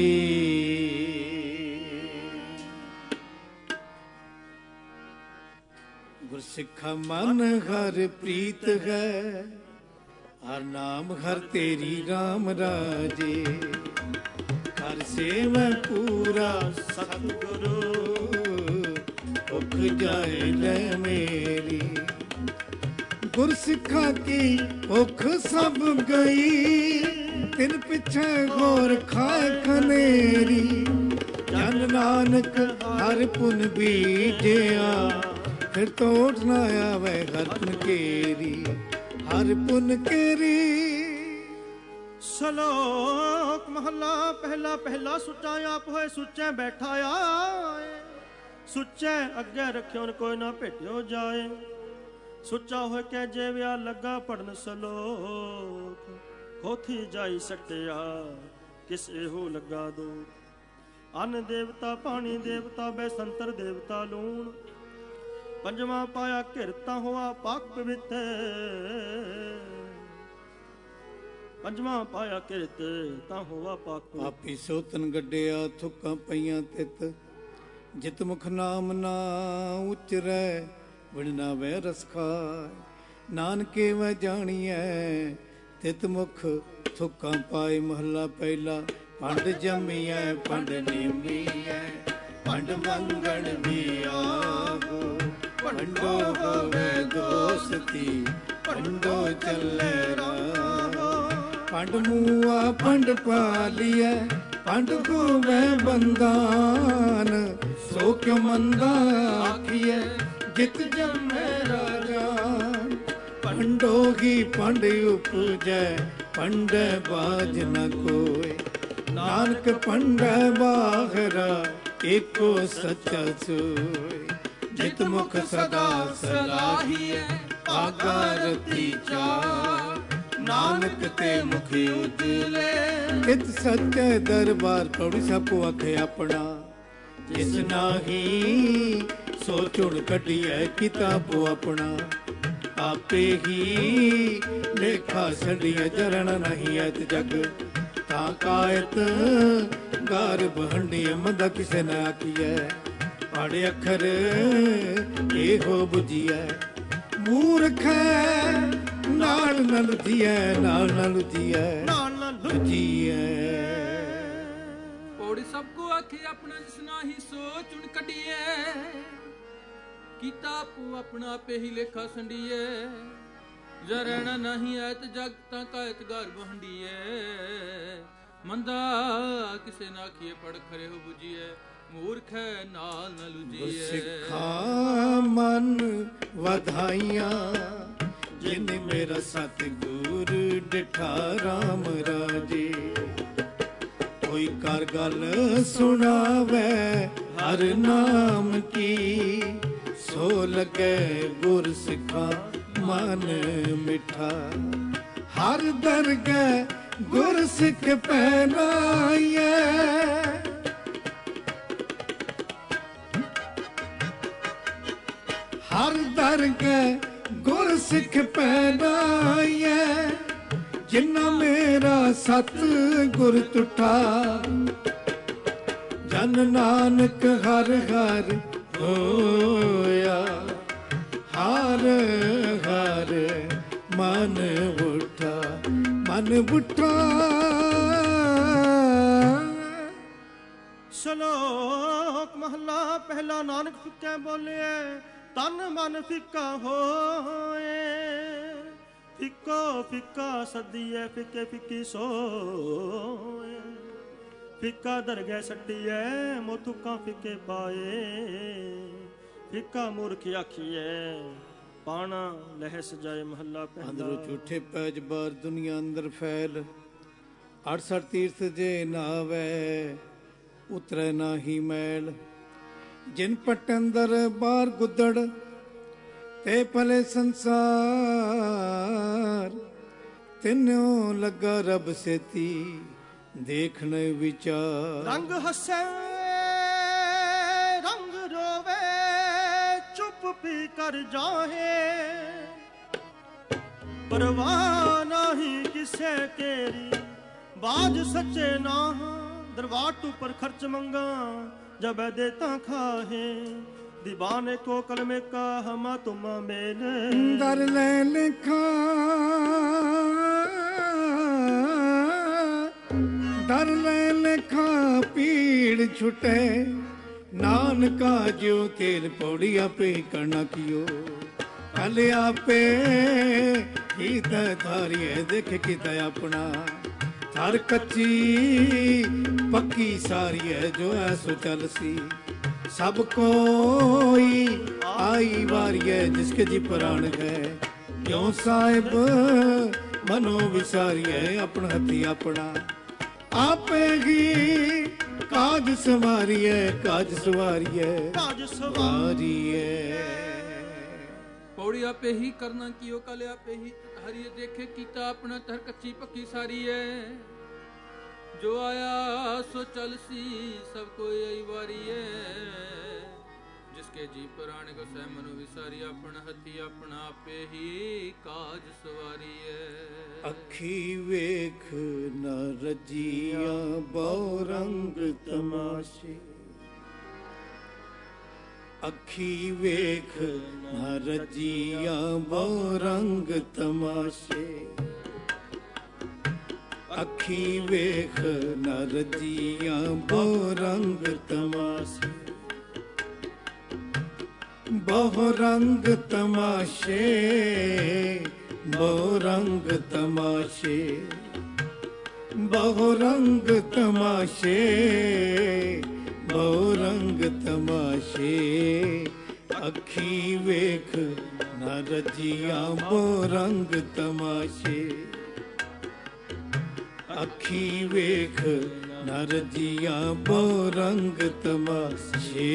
ਗੁਰਸਿੱਖਾ ਮਨ ਹਰ ਪ੍ਰੀਤ ਹੈ। ਹਰ ਨਾਮ ਹਰ ਤੇਰੀ RAM ਰਾਜੇ। ਹਰ ਸੇਵਾ ਪੂਰਾ ਸਤਿਗੁਰੂ ਭੁੱਖ ਜਾਏ ਲੈ ਮੇਰੀ। ਗੁਰਸਿੱਖਾਂ ਕੀ ਭੁੱਖ ਸਭ ਗਈ। ਤਿਨ ਪਿੱਛੇ ਹੋਰ ਖਾਏ ਖਨੇਰੀ। ਜਨ ਨਾਨਕ ਹਰ ਪੁਨ ਬੀਜਿਆ ਫਿਰ ਤੋੜ ਨਾ ਆਵੇ ਹਰ ਪੁਨ ਕੇਰੀ। ਹਰ ਪੁਨ ਕੇਰੀ। ਸ਼ਲੋਕ ਮਹਲਾ ਪਹਿਲਾ ਪਹਿਲਾ ਸੁੱਚਾ ਆਪ ਹੋਏ ਸੁੱਚੇ ਬੈਠਾ ਆਏ। ਸੁੱਚੇ ਅੱਗੇ ਰੱਖਿਓ ਕੋਈ ਨਾ ਭੇਟਿਓ ਜਾਏ। ਸੁੱਚਾ ਹੋਏ ਕੇ ਜੇਵਿਆ ਲੱਗਾ ਪੜਨ ਸ਼ਲੋਕ। ਖੋਥੀ ਜਾਈ ਸਟਿਆ ਕਿਸ ਇਹੋ ਲੱਗਾ ਦੋ। ਅੰਨ ਦੇਵਤਾ ਪਾਣੀ ਦੇਵਤਾ ਬੈਸੰਤਰ ਦੇਵਤਾ ਲੂਣ। ਪੰਜਵਾਂ ਪਾਇਆ ਘਿਰਤਾ ਹੋਆ ਪਾਕ ਪਵਿੱਤ। ਪੰਜਵਾਂ ਪਾਇਆ ਕਿਰਤ ਤਾਂ ਹੋਵਾ ਪਾਕ। ਆਪੀ ਸੋਤਨ ਗੱਡਿਆ ਥੁੱਕਾਂ ਪਈਆਂ ਤਿਤ। ਜਿਤ ਮੁਖ ਨਾਮ ਨਾ ਉਚਰੈ ਵਿਣਨਾ ਵੈ ਰਸ ਖਾਏ। ਨਾਨਕੇ ਵੈ ਜਾਣੀਐ ਤਿਤ ਮੁਖ ਥੁੱਕਾਂ ਪਾਏ। ਮਹੱਲਾ ਪਹਿਲਾ। ਪੰਡ ਜੰਮੀਐ ਪੰਡ ਨੀਮੀਐ ਪੰਡ ਮੰਗਣ ਵੀ ਆਗੋ। ਪੰਡੋ ਹੋਵੇ ਦੋਸਤੀ ਪੰਡੋ ਚੱਲੇ ਰਾਹੋ। ਪੰਡ ਮੂਆ ਪੰਡ ਪਾਲੀਐ ਪੰਡ ਹੋਵੇ ਬੰਦਾਨ। ਸੋ ਕਿਉ ਮੰਦਾ ਆਖੀਐ ਜਿਤ ਜੰਮੈ ਰਾਜਾਨ। ਪੰਡੋ ਹੀ ਪੰਡ ਉਪਜੈ ਪੰਡੈ ਬਾਜ ਨ ਕੋਇ। ਨਾਨਕ ਪੰਡੈ ਬਾਹਰਾ ਏਕੋ ਸੱਚਾ ਸੋਇ। ਜਿਤ ਮੁਖ ਸਦਾ ਸਲਾਹੀਐ ਆਗਾ ਰਤੀ ਚਾਰ। ਨਾਨਕ ਤੇ ਮੁਖ ਉਜਲੇ ਇਤ ਸੱਚੇ ਦਰਬਾਰ। ਪੌੜੀ ਸਭੋ ਆਖੇ ਆਪਣਾ ਜਿਸ ਨਾਹੀ ਸੋ ਚੁਣ ਕੱਢੀਐ ਕੀਤਾ ਆਪੋ ਆਪਣਾ। ਆਪੇ ਹੀ ਲੇਖਾ ਛੱਡੀਐ ਜਰਣ ਨਹੀਂ ਐਤ ਜਗ। ਤਾਂ ਕਾਇਤ ਗਰਭ ਹੰਡੀਐ ਮੰਦਾ ਕਿਸੇ ਨਾ ਆਖੀਐ। ਪੜ੍ਹ ਅੱਖਰ ਇਹੋ ਬੁਝੀਐ। ਮੂਰਖ ਨਾਲ ਨਾ ਲੁੱਝੀਐ, ਨਾਲ ਨਾ ਲੁੱਝੀਐ, ਨਾਲ ਨਾ ਲੁੱਝੀਐ। ਪੌੜੀ ਸਭ ਕੋ ਆਖੇ ਆਪਣਾ ਜਿਸ ਨਾਹੀ ਸੋ ਚੁਣ ਕੱਢੀਐ। ਕੀਤਾ ਆਪੋ ਆਪਣਾ ਆਪੇ ਹੀ ਲੇਖਾ ਸੰਡੀਐ। ਜਰਣ ਨਹੀਂ ਐਤ ਜਗ ਤਾਂ ਕਾਇਤ ਗਰਭ ਹੰਡੀਐ। ਮੰਦਾ ਕਿਸੇ ਨਾ ਆਖੀਏ ਪੜ ਖਰੇ ਹੋ ਬੁਝੀਐ। ਮੂਰਖ ਨਾਲ ਨਾ ਲੁਝੀਐ। ਸਿੱਖਾਂ ਮਨ ਵਧਾਈਆਂ ਜਿਨ ਮੇਰਾ ਸਤਿਗੁਰ ਡਿਠਾ ਰਾਮ ਰਾਜੇ। ਕੋਈ ਕਰ ਗੱਲ ਸੁਣਾਵੇ ਹਰ ਨਾਮ ਕੀ। ਸੋ ਲਗੇ ਗੁਰ ਸਿੱਖਾਂ ਮਨ ਮਿਠਾ। ਹਰ ਦਰਗਹਿ ਗੁਰ ਸਿੱਖ ਪਹਿਨਾਈਐ। ਹਰ ਦਰਗਹਿ ਗੁਰ ਸਿੱਖ ਪਹਿਨਾਈਐ। ਜਿਨ੍ਹਾਂ ਮੇਰਾ ਸਤ ਗੁਰ ਟੁੱਟਾ। ਜਨ ਨਾਨਕ ਹਰ ਹਰ ਹੋਇਆ। ਹਰ ਹਰ ਮਨ ਬੁੱਠਾ, ਮਨ ਬੁੱਠਾ। ਸ਼ਲੋਕ ਮਹਲਾ ਪਹਿਲਾ। ਨਾਨਕ ਫਿੱਕੇ ਬੋਲਿਆ ਤਨ ਮਨ ਫਿੱਕਾ ਹੋਏ। ਫਿੱਕੋ ਫਿੱਕਾ ਸਦੀਐ ਫਿੱਕੇ ਫਿੱਕੀ ਸੋਏ। ਫਿੱਕਾ ਦਰਗਹਿ ਸੱਟੀਐ ਮੋਥੁਕਾਂ ਫਿੱਕੇ ਪਾਏ। ਫਿੱਕਾ ਮੂਰਖ ਆਖੀਐ ਪਾਣਾ ਲਹਿ ਸਜਾਏ। ਮਹੱਲਾ ਪਹਿਲਾ। ਅੰਦਰੋਂ ਝੂਠੇ ਪੈਜ ਬਾਰ ਦੁਨੀਆ ਅੰਦਰ ਫੈਲ। ਅਠਸਠ ਤੀਰਥ ਜੇ ਨਾਵੈ ਉਤਰੈ ਨਾਹੀ ਮੈਲ। ਜਿਨ ਪਟ ਅੰਦਰ ਬਾਹਰ ਗੁੱਦੜ ਤੇ ਭਲੇ ਸੰਸਾਰ। ਤਿੰਨੋਂ ਲੱਗਾ ਰੱਬ ਸੇਤੀ ਦੇਖਣ ਵਿਚਾਰ। ਰੰਗ ਹੱਸੇ ਰੰਗ ਰੋਵੇ ਚੁੱਪ ਪੀ ਕਰ ਜਾਹੇ। ਪਰਵਾਹ ਨਹੀਂ ਕਿਸੇ ਕੇਰੀ ਬਾਜ ਸੱਚੇ ਨਾ। ਦਰਬਾਰ ਤੂੰ ਪਰ ਖਰਚ ਮੰਗਾ जब देता खाहे। दीवाने को कलमे का हमा तुम मेले। दर ले लिखा दर ले लिखा पीड़ छुटे। नानका जो तेल पौड़िया पे करना कियो। कल आपे ही तारिए देख किता अपना। हर कच्ची पक्की सारी है जो ऐसो चल सी। सब कोई आई वारी है जिसके जी प्राण है। क्यों साहिब मनो विसारी है अपना हथी अपना। आपे ही काज सवारी है, काज सवारी है, काज सवारी है। पौड़ी आपे ही करना कियो। कल आपे ही हरिये देखे कीता अपना। तर कच्ची पक्की सारी है जो आया सो चल सी। सब कोई आई वारी है जिसके जी प्राण को सह मनु विसारी। अपना हथी अपना आपे ही काज सवारी है। अखी वेख न रजिया बहु रंग तमाशे। अखी वेख न रजिया बहु रंग तमाशे। अखी वेख न रजिया बहु रंग तमाशे। बहु रंग तमाशे बहु रंग तमाशे। बहु रंग तमाशे बहु रंग तमाशे। अखी वेख न रजिया बहु रंग तमाशे। अखी वेख न रजिया बहु रंग तमाशे।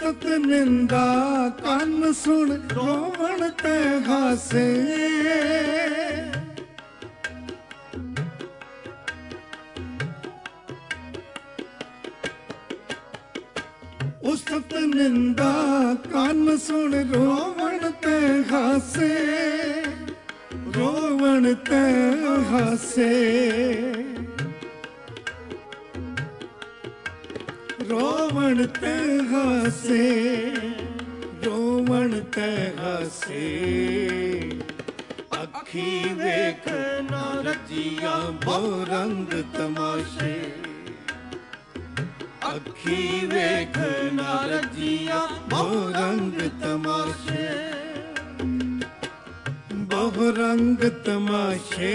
ਉਸਤਤ ਨਿੰਦਾ ਕੰਨ ਸੁਣ ਰੋਵਣ ਤੇ ਹਾਸੇ। ਉਸਤਤ ਨਿੰਦਾ ਕੰਨ ਸੁਣ ਰੋਵਣ ਤੇ ਹਾਸੇ, ਰੋਵਣ ਤੇ ਹਾਸੇ, ਰੋਵਣ ਤੇ ਹਾਸੇ, ਰੋਵਣ ਤੇ ਹਾਸੇ। ਅੱਖੀ ਵੇਖ ਨਾ ਰੱਜੀਆਂ ਬਹੁ ਰੰਗ ਤਮਾਸ਼ੇ, ਅੱਖੀ ਵੇਖ ਨਾ ਰੱਜੀਆਂ ਬਹੁ ਰੰਗ ਤਮਾਸ਼ੇ, ਬਹੁ ਰੰਗ ਤਮਾਸ਼ੇ,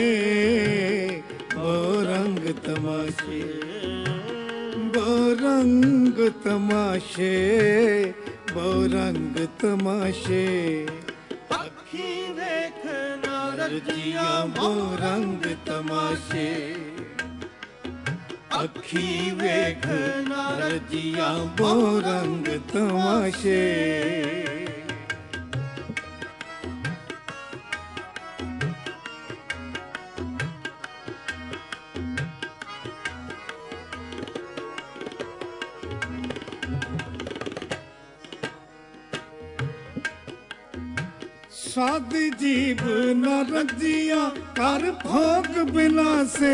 ਬਹੁ ਰੰਗ ਤਮਾਸ਼ੇ, ਬਹੁ ਰੰਗ ਤਮਾਸ਼ੇ, ਬਹੁ ਰੰਗ ਤਮਾਸ਼ੇ। ਅੱਖੀ ਵੇਖ ਨਾ ਰੱਜੀਆਂ ਬਹੁ ਰੰਗ ਤਮਾਸ਼ੇ, ਅੱਖੀ ਵੇਖ ਨਾ ਰੱਜੀਆਂ ਬਹੁ ਰੰਗ ਤਮਾਸ਼ੇ। ਸਾਧ ਜੀਵ ਨਾ ਰੱਜੀਆਂ ਕਰ ਭੋਗ ਬਿਨਾਸੇ,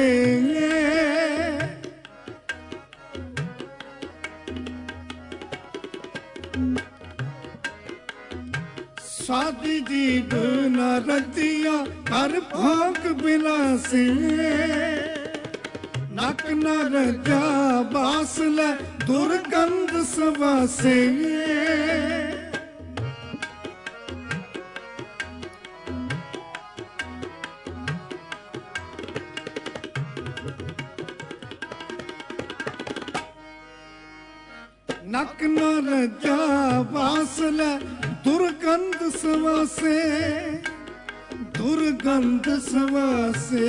ਸਾਧ ਜੀਵ ਨਾ ਰੱਜੀਆਂ ਕਰ ਭੋਗ ਬਿਨਾਸੇ। ਨਕ ਨਾ ਰੱਜਾ ਬਾਸ ਲੈ ਦੁਰਗੰਧ ਸਵਾਸੇ, ਨਕ ਨਾ ਰੱਜਾ ਬਾਸ ਲੈ ਦੁਰਗੰਧ ਸਵਾਸੇ, ਦੁਰਗੰਧ ਸਵਾਸੇ,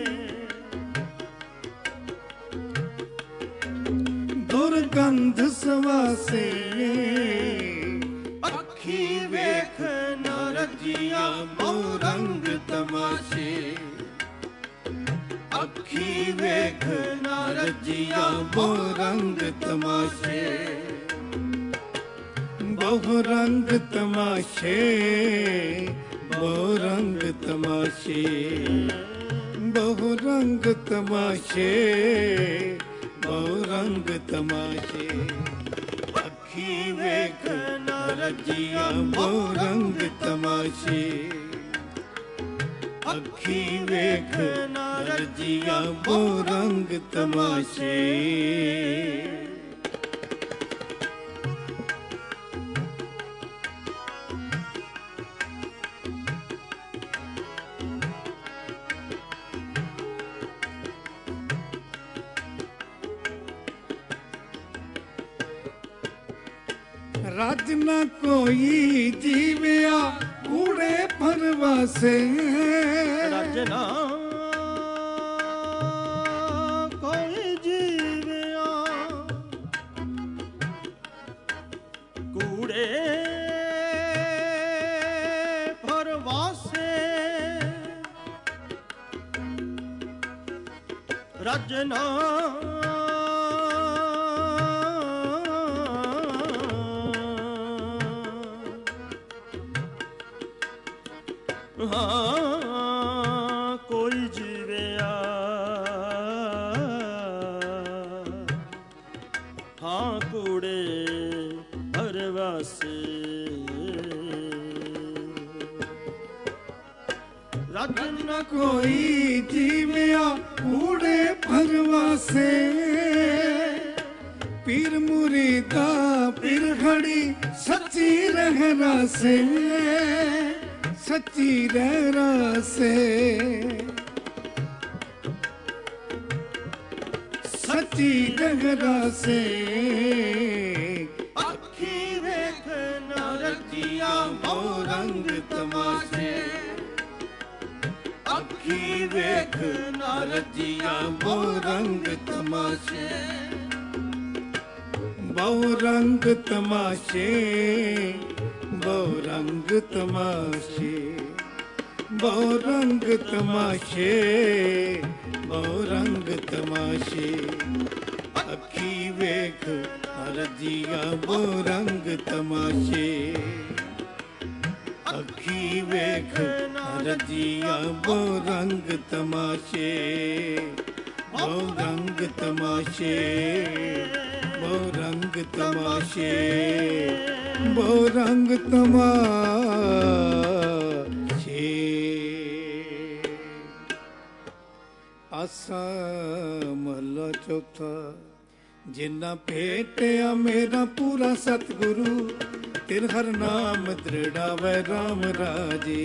ਦੁਰਗੰਧ ਸਵਾਸੇ। ਅੱਖੀ ਵੇਖ ਨਾ ਰੱਜੀਆਂ ਬਹੁ ਰੰਗ ਤਮਾਸ਼ੇ, ਅੱਖੀ ਵੇਖ ਨਾ ਰੱਜੀਆਂ ਬਹੁ ਰੰਗ ਤਮਾਸ਼ੇ, ਬਹੁ ਰੰਗ ਤਮਾਸ਼ੇ, ਬਹੁ ਰੰਗ ਤਮਾਸ਼ੇ, ਬਹੁ ਰੰਗ ਤਮਾਸ਼ੇ, ਬਹੁ ਰੰਗ ਤਮਾਸ਼ੇ। ਅੱਖੀ ਵੇਖ ਨਾ ਰੱਜੀਆਂ ਬਹੁ ਰੰਗ ਤਮਾਸ਼ੇ, ਅੱਖੀ ਵੇਖ ਨਾ ਰੱਜੀਆਂ ਬਹੁ ਰੰਗ ਤਮਾਸ਼ੇ। ਰੱਜ ਨਾ ਕੋਈ ਜੀਵਿਆ ਕੂੜੇ ਪਰਵਾਸੇ, ਰੱਜ ਨਾ ਕੋਈ ਜੀਵਿਆ ਕੂੜੇ ਪਰਵਾਸੇ। ਰੱਜ ਨਾ ਹਾਂ ਕੋਈ ਜੀਵਿਆ, ਹਾਂ ਕੂੜੇ ਪਰਵਾਸੇ। ਰੱਜ ਨਾ ਕੋਈ ਜੀਵਿਆ ਕੂੜੇ ਪਰਵਾਸੇ। ਪੀਰ ਮੁਰੀਦਾ ਪੀਰ ਖੜੀ ਸੱਚੀ ਰਹਿ ਰਾਸੇ, ਸੱਚੀ ਰਹਿ ਰਾਸੇ, ਸੱਚੀ ਰਹਿ ਰਾਸੇ। ਅੱਖੀ ਵੇਖ ਨਾ ਰੱਜੀਆਂ ਬਹੁ ਰੰਗ ਤਮਾਸ਼ੇ, ਅੱਖੀ ਵੇਖ ਨਾ ਰੱਜੀਆਂ ਬਹੁ ਰੰਗ ਤਮਾਸ਼ੇ, बहु रंग तमाशे बहु रंग तमाशे बहु रंग तमाशे बहु रंग तमाशे अखी वेख हरजिया बहु रंग तमाशे अखी वेख हरजिया बहु रंग तमाशे बहु रंग तमाशे बहु रंग तमाशे बहु रंग तमाशे। आसा महला चौथा जिन्ना भेटिया मेरा पूरा सतगुरु तिन हर नाम दृढ़ावै राम राजे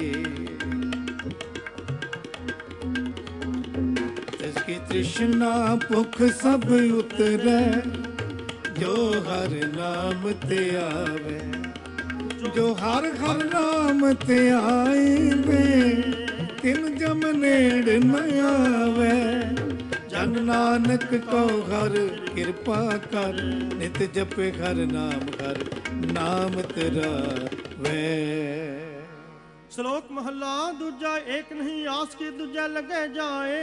तिसकी तृष्णा भुख सब उतरै जो हर नाम ते आवे जो हर हर नाम ते आवे तिन जम नेड़ न आवे जन नानक को हर कृपा कर नित जपे हर नाम कर नाम तेरा वै। श्लोक महला दूजा एक नहीं आस के दूजा लगे जाए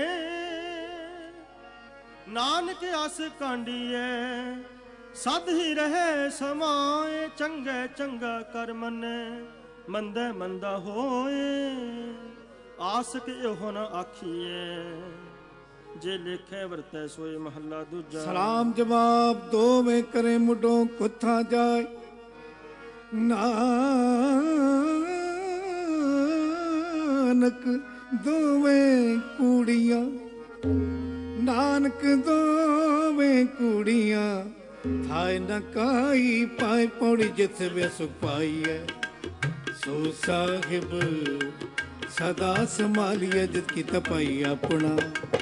नानक आस कांडिए सद ही रहे समाए चंगे चंगा कर मने मंदे मंदा होए आस के हो न आखिए जे लेखे वरते सोए महला दूजा। सलाम जवाब दो में करे मुडो कुथा जाए नानक दोवें कुड़ियां नानक दोवें कुड़ियां थाए न काई पाए पौड़ी जित वे सुख पाई है सो साहिब सदा संभालिए जित की तपाई अपना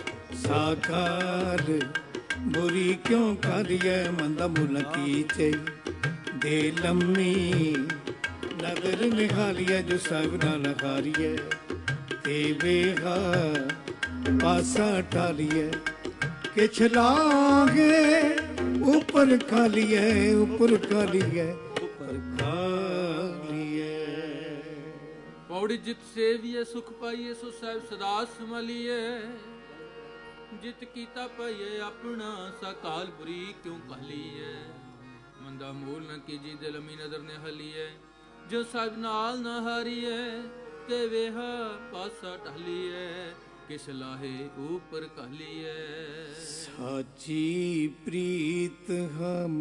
साकार बुरी क्यों करिए मंदा मुल की चाहिए दे लम्मी नगर निहालिए जो सब ना नहारिए ते बेहा पासा टालिए के छलागे ऊपर खालिए ऊपर खालिए ऊपर खालिए पौड़ी जित सेविए सुख पाइए सो सब सदा संभालिए जित कीता पाइए अपना सकाल बुरी क्यों कहलीए मंदा मूल न कीजी दिल अमी नजर ने हलीए जो सब नाल न हारीए ते वेहा पासा टहलीए किस लाहे ऊपर कहलीए। साची प्रीत हम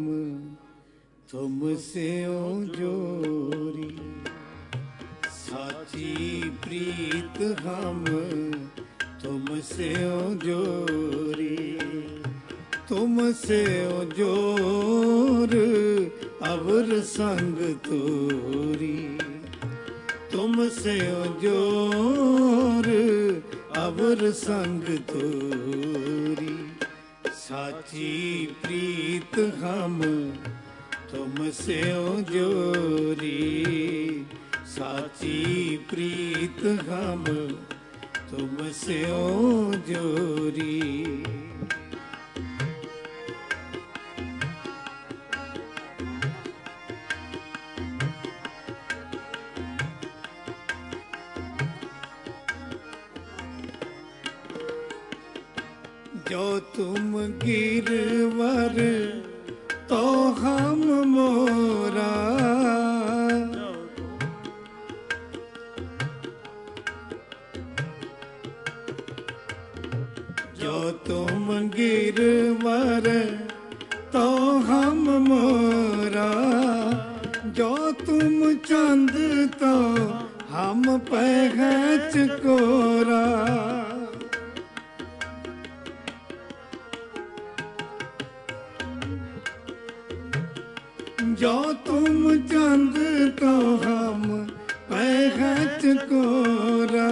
तुमसे ओ जोरी साची प्रीत हम तुमसे ओ जोरी तुमसे ओ जोर अवर संग तोरी तुमसे ओ जोर अवर संग तोरी साची प्रीत हम तुमसे ओ जोरी साची प्रीत हम तुमसे ओ जोरी। जो तुम गिरवर तो हम मोरा जो तुम गिरवर तो हम मोरा जो तुम चंद तो हम पहच कोरा जो तुम चंद तो हम पैगच कोरा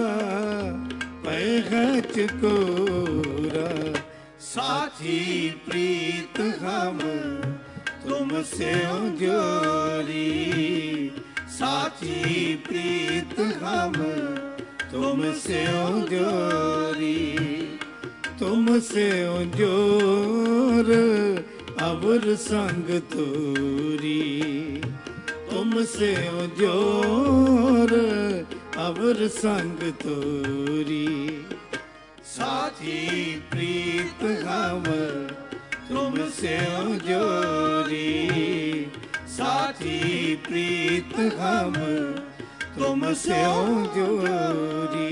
पैगच कोरा साची प्रीत हम तुमसे जोरी साची प्रीत हम तुमसे जोरी तुमसे जोर अवर संग तोरी, तुमसे जोर अवर संग तोरी। साची प्रीत हम तुमसे जोरी, साची प्रीत हम तुमसे जोरी।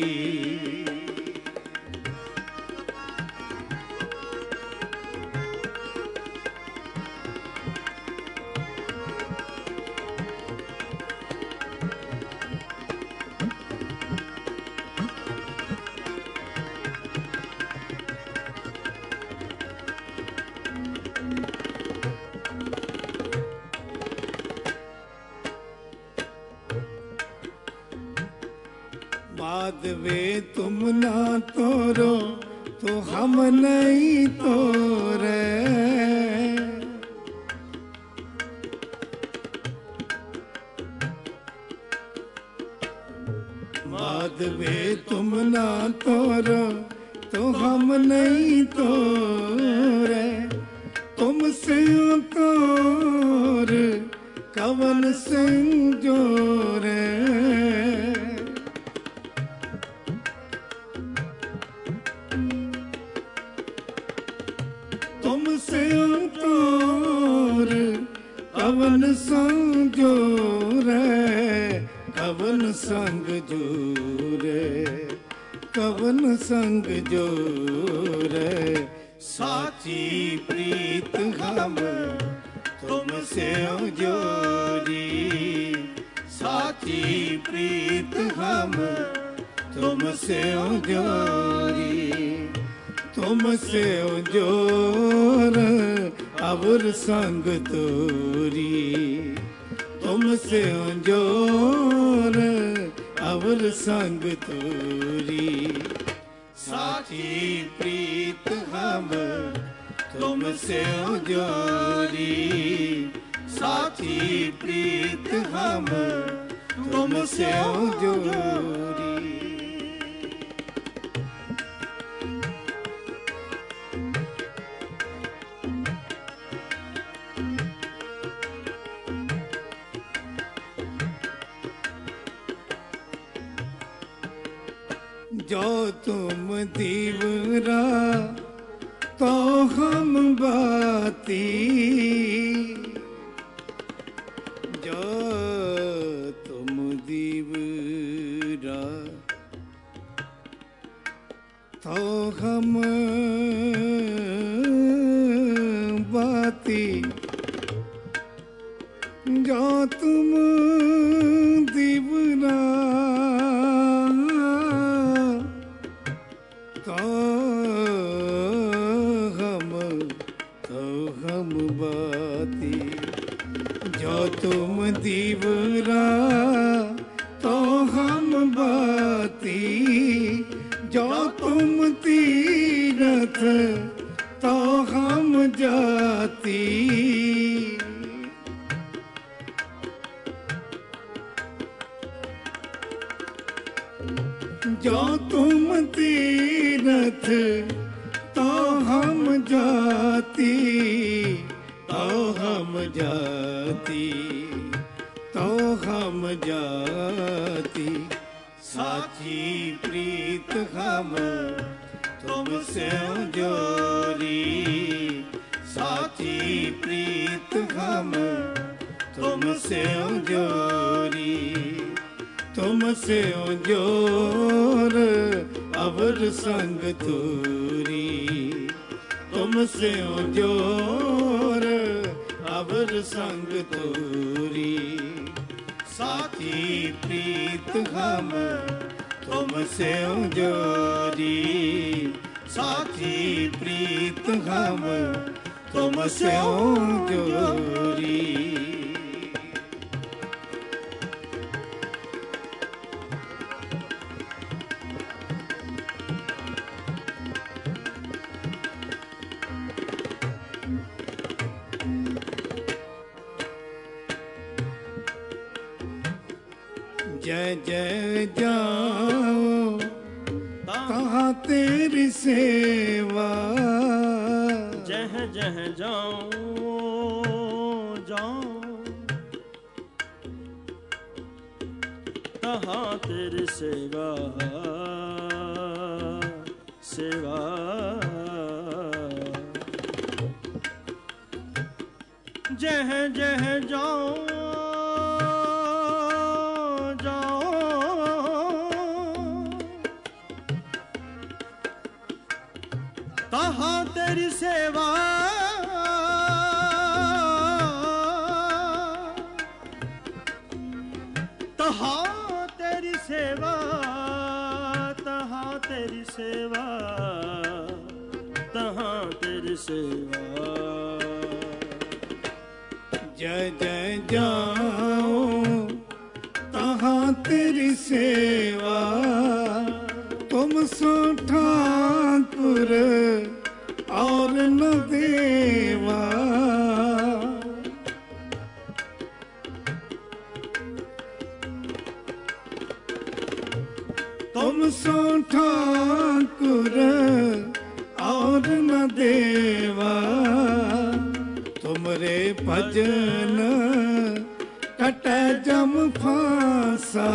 वे तुम ना तोरो तो हम नहीं तोरे, माधवे तुम ना तोरो तो हम नहीं तोरे। तुमसे तोर कवन संजोरे, कवन संग जोरे, कवन संग जोरे, कवन संग जोरे। साची प्रीत हम तुमसे जोरी, साची प्रीत हम तुमसे जोरी। तुमसे जोर अवर संग तोरी, तुमसे जोर अवर संग तोरी। साची प्रीत हम तुमसे जोरी, साची प्रीत हम तुमसे जोरी। जो तुम दीवरा तो हम बाती, जो तुम दीवरा तो हम बाती। जो तुम दीवरा तो हम तो हम बाती। जो तुम दीवरा तो हम बाती, जो तुम तीरथ तो हम जाती। जो तुम तीरथ तो हम जाती, तो हम जाती, तो हम जाती। साची प्रीत हम तुमसे जोरी, साची प्रीत हम तुमसे जोरी। तुमसे जोर अवर संग तोरी, तुमसे जोर अवर संग तोरी। साची प्रीत हम तुमसे जोरी, साची प्रीत हम तुमसे जोरी। जय जय जाओ कहाँ तेरी सेवा, जय जह जाऊं जाऊं तहाँ तेरी सेवा सेवा जह जह जाऊं तहाँ तेरी सेवा तहाँ तेरी सेवा तहाँ तेरी सेवा तहाँ तेरी सेवा जय जय जाऊं तहाँ तेरी सेवा तुम सो ठाकुर और न देवा तुम सो ठाकुर और न देवा तुमरे भजन कटे जम फांसा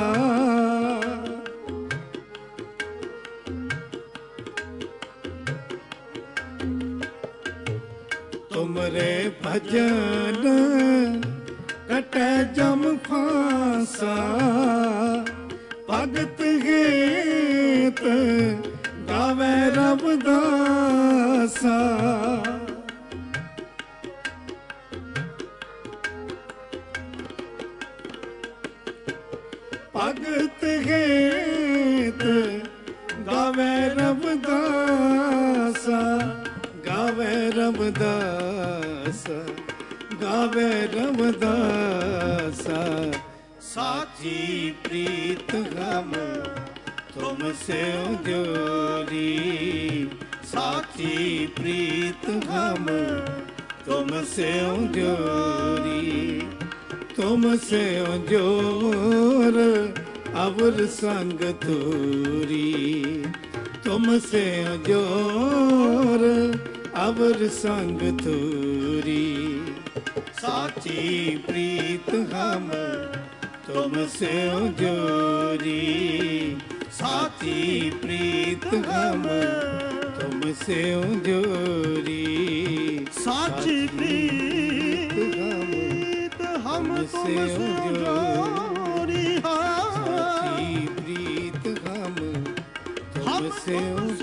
तुमरे भजन कटे जम फांसा भगत गीत गावे रबदासा भगत गीत गावे रबदासा गावे रबदास गावे रबदासा साची प्रीत हम तुमसे जोरी साची प्रीत हम तुमसे जोरी तुमसे जोर अवर संग तोरी तुमसे जोर अवर संग तोरी साची प्रीत हम तुमसे जोरी साची प्रीत हम तुमसे जोरी साची प्रीत हम तुमसे जोरी साची प्रीत हम तुमसे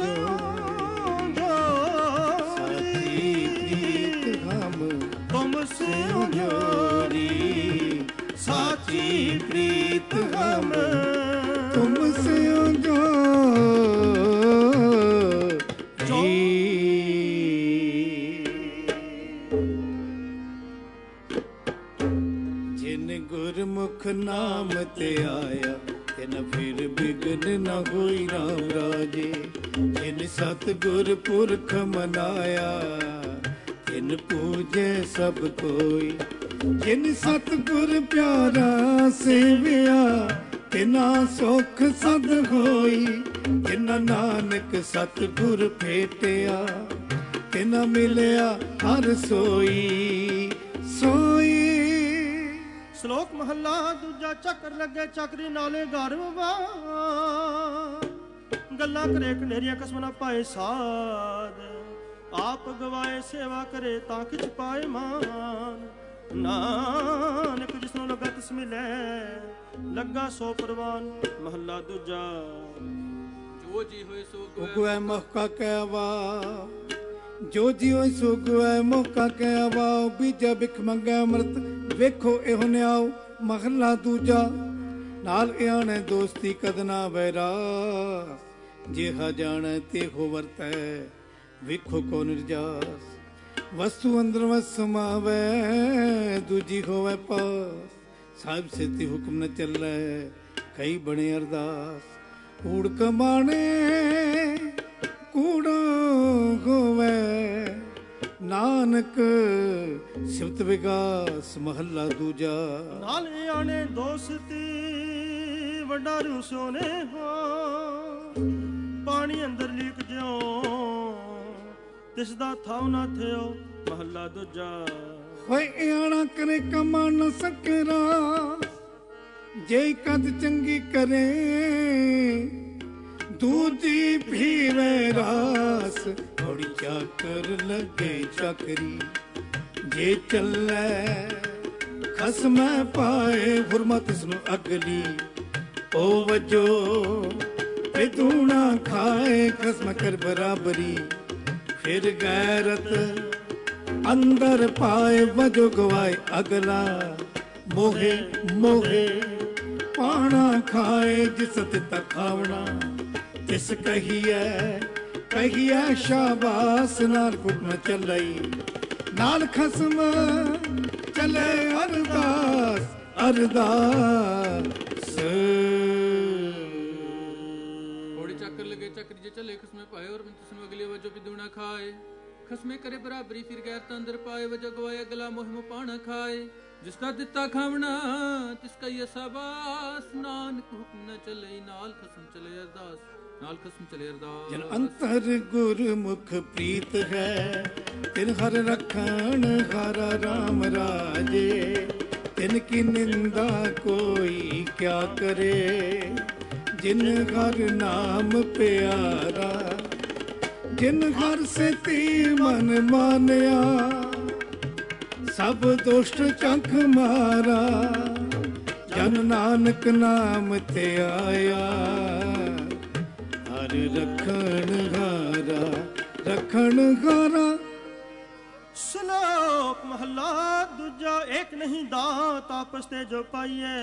जोरी साची प्रीत हम तुमसे जोरी जिन गुरमुख नाम ते आया तिन फिर बिगन न होई राम राजे जिन सतगुर पुरख मनाया जिन पूजे सब कोई जिन सतगुर प्यारा सेविया तिना सुख सद होई जिन नानक सतगुर भेटिया तिना मिलिया हर सोई सोई। ਸ਼ਲੋਕ ਮਹੱਲਾ ਦੂਜਾ। ਚੱਕਰ ਲੱਗੇ ਚੱਕਰੀ ਨਾਲੇ ਘਰ ਵਾ ਗੱਲਾਂ ਕਰੇ ਕਨੇਰੀਆਂ ਕਸਮ ਨਾ ਪਾਏ ਸਾਧ ਆਪ ਗਵਾਏ ਸੇਵਾ ਕਰੇ ਤਾਂ ਕਿਛ ਪਾਏ ਮਾਨ ਨਾਨਕ ਜਿਸਨੂੰ ਲੱਗਾ ਤਿਸ ਮਿਲੇ ਲੱਗਾ ਸੋ ਪ੍ਰਵਾਨ। ਮਹੱਲਾ ਦੂਜਾ। ਜੋ ਜੀ ਹੋਏ ਸੋ ਗੁਐ ਮੌਕਾ ਕਹਿਵਾ ਜੋ ਜੀ ਹੋਏ ਸੋ ਗੁਐ ਮੌਕਾ ਕਹਿਵਾ ਬੀਜਾ ਬਿਖ ਮੰਗੈ ਅੰਮ੍ਰਿਤ ਵੇਖੋ ਇਹੋ ਨਿਆਓ। ਮਹੱਲਾ ਦੂਜਾ। ਨਾਲ ਇਆਣੇ ਦੋਸਤੀ ਕਦਨਾ ਵੈਰਾ ਜਿਹਾ ਜਾਣੈ ਤੇਹੋ ਵਰਤੈ ਵੇਖੋ ਕੋ ਨਿਰਜਾਸ। ਵਸਤੂ ਅੰਦਰ ਵਸ ਸਮਾਵੈ ਦੂਜੀ ਹੋਵੈ ਪਾਸ ਸਾਹਿਬ ਸੇਤੀ ਹੁਕਮ ਨ ਚੱਲੈ ਕਈ ਬਣੇ ਅਰਦਾਸ। ਕੂੜ ਕਮਾਣੇ ਕੂੜਾ ਹੋਵੈ ਨਾਨਕ ਸਿਫਤ ਵਿਗਾਸ। ਮਹੱਲਾ ਦੂਜਾ। ਨਾਲ ਆਣੇ ਦੋਸਤੀ ਵਡਾਰੂ ਸੋਨੇ ਹੋ ਪਾਣੀ ਅੰਦਰ ਲੀਕ ਜਿਉ ਤਿਸ ਦਾ ਥਾਉ ਨਾ ਥਿਓ ਮਹੱਲਾ ਦੂਜਾ। ਹੋਏ ਆਣਾ ਕਰੇ ਕਮਾ ਨ ਸਕਰਾ, ਜੇ ਕਦ ਚੰਗੀ ਕਰੇ ਦੂਜੀ ਭੀਵੇ ਰਾਸ। ਥੋੜੀ ਚਾਕਰ ਲੱਗੇ ਚਾਕਰੀ, ਜੇ ਚੱਲੇ ਖਸਮੈ ਪਾਏ ਹੁਰਮਤ ਇਸਨੂੰ ਅਗਲੀ। ਉਹ ਵਜੋ ਦੂਣਾ ਖਾਏ ਖਸਮ ਕਰ ਬਰਾਬਰੀ, ਫਿਰ ਗੈਰਤ ਅੰਦਰ ਪਾਏ ਵਜੋ ਗਵਾਏ ਅਗਲਾ। ਮੋਹੇ ਮੋਹੇ ਪਾਣਾ ਖਾਏ ਜਿਸ ਦਿੱਤਾ ਖਾਵਣਾ, ਤਿਸ ਕਹੀਐ ਕਹੀਐ ਸ਼ਾਬਾਸ। ਨਾਲ ਫੁੱਟ ਚੱਲਈ ਨਾਲ ਖਸਮ ਚਲੇ ਅਰਦਾਸ ਅਰਦਾਸ। ਘੋੜੇ ਚੱਕਰ ਲਗੇ ਚੱਕਰੀ ਜੇ ਚੱਲੇ ਖਸਮੇ ਪਾਏ ਔਰ ਤਿਸ ਨੂੰ ਅਗਲੇ ਵਜੋ ਵੀ ਦੂਣਾ ਖਾਏ। ਖਸਮੇ ਕਰੇ ਬਰਾਬਰੀ ਫਿਰ ਗੈਰਤ ਅੰਦਰ ਪਾਏ, ਵਜੋ ਗਵਾਏ ਅਗਲਾ ਮੋਹਿਮ ਪਾਣਾ ਖਾਏ। ਜਿਸ ਦਾ ਦਿੱਤਾ ਖਾਵਣਾ ਤਿਸ ਕਹੀਏ ਸ਼ਾਬਾਸ। ਨਾਨਕ ਹੁਕਮ ਨ ਚੱਲੇ ਨਾਲ ਖਸਮ ਚਲੇ ਅਰਦਾਸ, ਨਾਲ ਖਸਮ ਚਲੇ ਅਰਦਾਸ। ਜਨ ਅੰਤਰ ਗੁਰਮੁਖ ਪ੍ਰੀਤ ਹੈ, ਤਿਨ ਹਰ ਰਖਣ ਹਰ ਰਾਮ ਰਾਜੇ। ਤਿਨ ਕੀ ਨਿੰਦਾ ਕੋਈ ਕਿਆ ਕਰੇ, ਜਿਨ ਹਰ ਨਾਮ ਪਿਆਰਾ। ਜਿਨ ਹਰ ਸੇਤੀ ਮਨ ਮਾਨਿਆ, ਸਭ ਦੁਸ਼ਟ ਚੰਖ ਮਾਰਾ। ਜਨ ਨਾਨਕ ਨਾਮ ਤੇ ਆਇਆ, ਹਰ ਰਖਣ ਹਾਰਾ ਰਖਣ ਹਾਰਾ। ਸ਼ਲੋਕ ਮਹੱਲਾ ਦੂਜਾ। ਏਕ ਨਹੀਂ ਦਾਤ ਆਪਸ ਤੇ ਜੋ ਪਾਈਐ,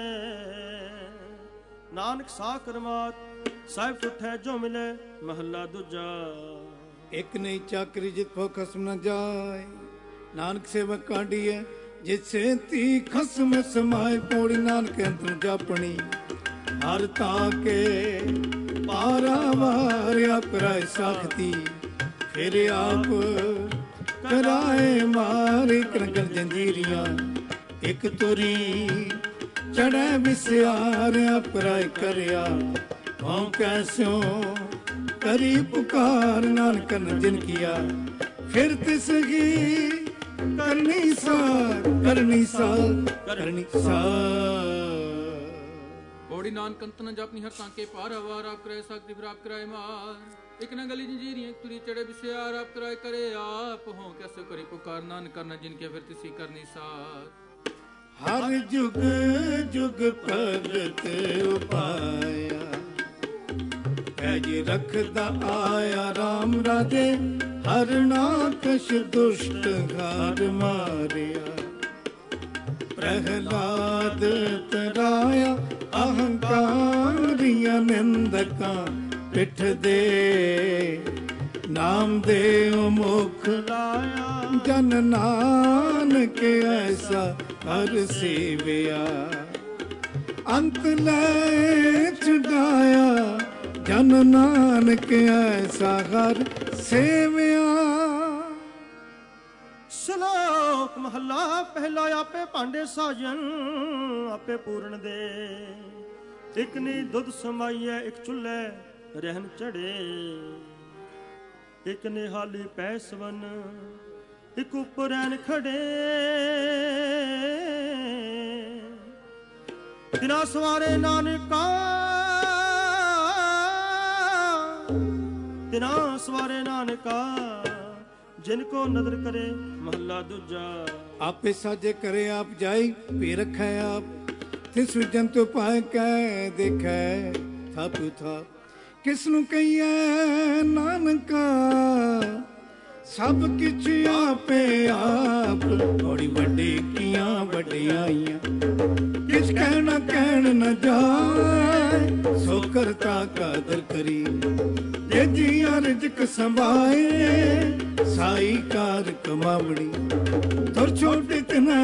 ਨਾਨਕ ਸਾ ਕਰਮਾਤ ਸਾਹਿਬ ਉਠੈ ਜੋ ਮਿਲੇ ਮਹੱਲਾ ਦੂਜਾ। ਇੱਕ ਨਹੀਂ ਚਾਕਰੀ ਜਿਤ ਭੋ ਖਸਮ ਨ ਜਾਏ, ਨਾਨਕ ਸੇਵਕ ਕਾਢੀਐ ਜਿਸੇ ਤੀ ਖਸਮ ਸਮਾਏ। ਪੌੜੀ ਨਾਨਕ ਅੰਤਰ ਜਾਪਣੀ, ਹਰ ਤਾਂ ਕੇ ਪਾਰਾ ਵਾਰਿਆ ਕਰਾਏ ਸਾਖਤੀ। ਫਿਰ ਆਪ ਕਰਾਏ ਮਾਰੇ ਕਰਗਲ ਜੰਜੀਰੀਆਂ। ਇੱਕ ਤੁਰੀ ਚੜ੍ਹੈ ਵਿਸਿਆਰਿਆ ਪਰਾਇ ਕਰਿਆ। ਹਉ ਕੈਸਿਓ ਕਰੀ ਪੁਕਾਰ, ਨਾਨਕ ਨ ਜਿਨ ਕੀਆ। ਫਿਰ ਤਿਸ ਹੀ ਕਰਨੀ ਸਾਰ ਕਰਨੀ ਸਾਰ ਕਰਨੀ ਸਾਰ। ਘੋੜੀ ਨਾਨਕ ਅੰਤ ਨ ਜਾਪਨੀ ਹਰ ਤਾਂ ਕੇ ਪਾਰ ਵਾਰ। ਆਪ ਕਰਾਏ ਸਾਖਤੀ ਫਿਰ ਆਪ ਕਰਾਏ ਮਾਰ। ਇੱਕ ਨਾ ਗਲੀ ਜੰਜੀਰੀਆਂ ਤੁਰੀ ਚੜੇ ਵਿਸਿਆਰ। ਆਪ ਕਰਾਏ ਕਰੇ ਆਪ ਹੋਂ ਕੈਸੇ ਕਰੀ ਪੁਕਾਰ। ਨਾਨਕ ਕਰਨਾ ਜਿਨ ਕੇ ਫਿਰ ਤਿਸੀ ਕਰਨੀ ਸਾਰ। ਹਰ ਜੁਗ ਜੁਗ ਭਗਤ ਉਪਾਇਆ, ਪੈਜ ਰੱਖਦਾ ਆਇਆ ਰਾਮ ਰਾਜੇ। ਹਰ ਨਾਕਸ਼ ਦੁਸ਼ਟ ਘਾਰ ਮਾਰਿਆ, ਪ੍ਰਹਲਾਦ ਤਰਾਇਆ। ਅਹੰਕਾਰੀਆਂ ਨਿੰਦਕਾਂ ਪਿੱਠ ਦੇ, ਨਾਮ ਦੇ ਮੁਖ ਲਾਇਆ। ਜਨ ਨਾਨਕ ਐਸਾ ਹਰ ਸੇਵਿਆ, ਅੰਤ ਲੈ ਛੁਡਾਇਆ। ਜਨ ਨਾਨਕ ਐਸਾ ਹਰ ਸੇਵਿਆ। ਸ਼ਲੋਕ ਮਹੱਲਾ ਪਹਿਲਾ। ਆਪੇ ਭਾਂਡੇ ਸਾਜਨ ਆਪੇ ਪੂਰਨ ਦੇ, ਇੱਕ ਨੀ ਦੁੱਧ ਸਮਾਈਐ ਇੱਕ ਚੁੱਲ੍ਹੇ ਰਹਿਣ ਚੜੇ। ਇੱਕ ਨੇ ਹਾਲੀ ਪੈ ਸਵਨ ਇੱਕ ਉੱਪਰ ਰਹਿਣ ਖੜੇ। ਤਿਨਾ ਸਵਾਰੇ ਨਾਨਕਾ ਤਿਨਾ ਸਵਾਰੇ ਨਾਨਕਾ, ਜਿਨ ਕੋ ਨਦਰ ਕਰੇ ਮਹੱਲਾ ਦੂਜਾ। ਆਪੇ ਸਾਜੇ ਕਰੇ ਆਪ ਜਾਈ, ਭੇ ਰਖੈ ਆਪ। ਤਿਸ ਜੰਤੂ ਪਾਇ ਕੈ ਦੇਖੈ ਥਾਪ ਥਾਪ। ਕਿਸ ਨੂੰ ਕਹੀਐ ਨਾਨਕਾ, ਸਭ ਕਿਛ ਆਪੇ ਆਪ। ਥੋੜੀ ਵੱਡੇ ਕੀਆਂ ਵਡਿਆਈਆਂ, ਕਿਛ ਕਹਿਣਾ ਕਹਿਣ ਨ ਜਾਏ। ਸੋ ਕਰਤਾ ਕਾਦਰ ਕਰੀ, ਜੇ ਜੀ ਅਰਜਕ ਸੰਭਾਏ। ਸਾਈ ਕਾਰ ਕਮਾਵੜੀ ਤੁਰ ਛੋਟੇ ਤਨੈ,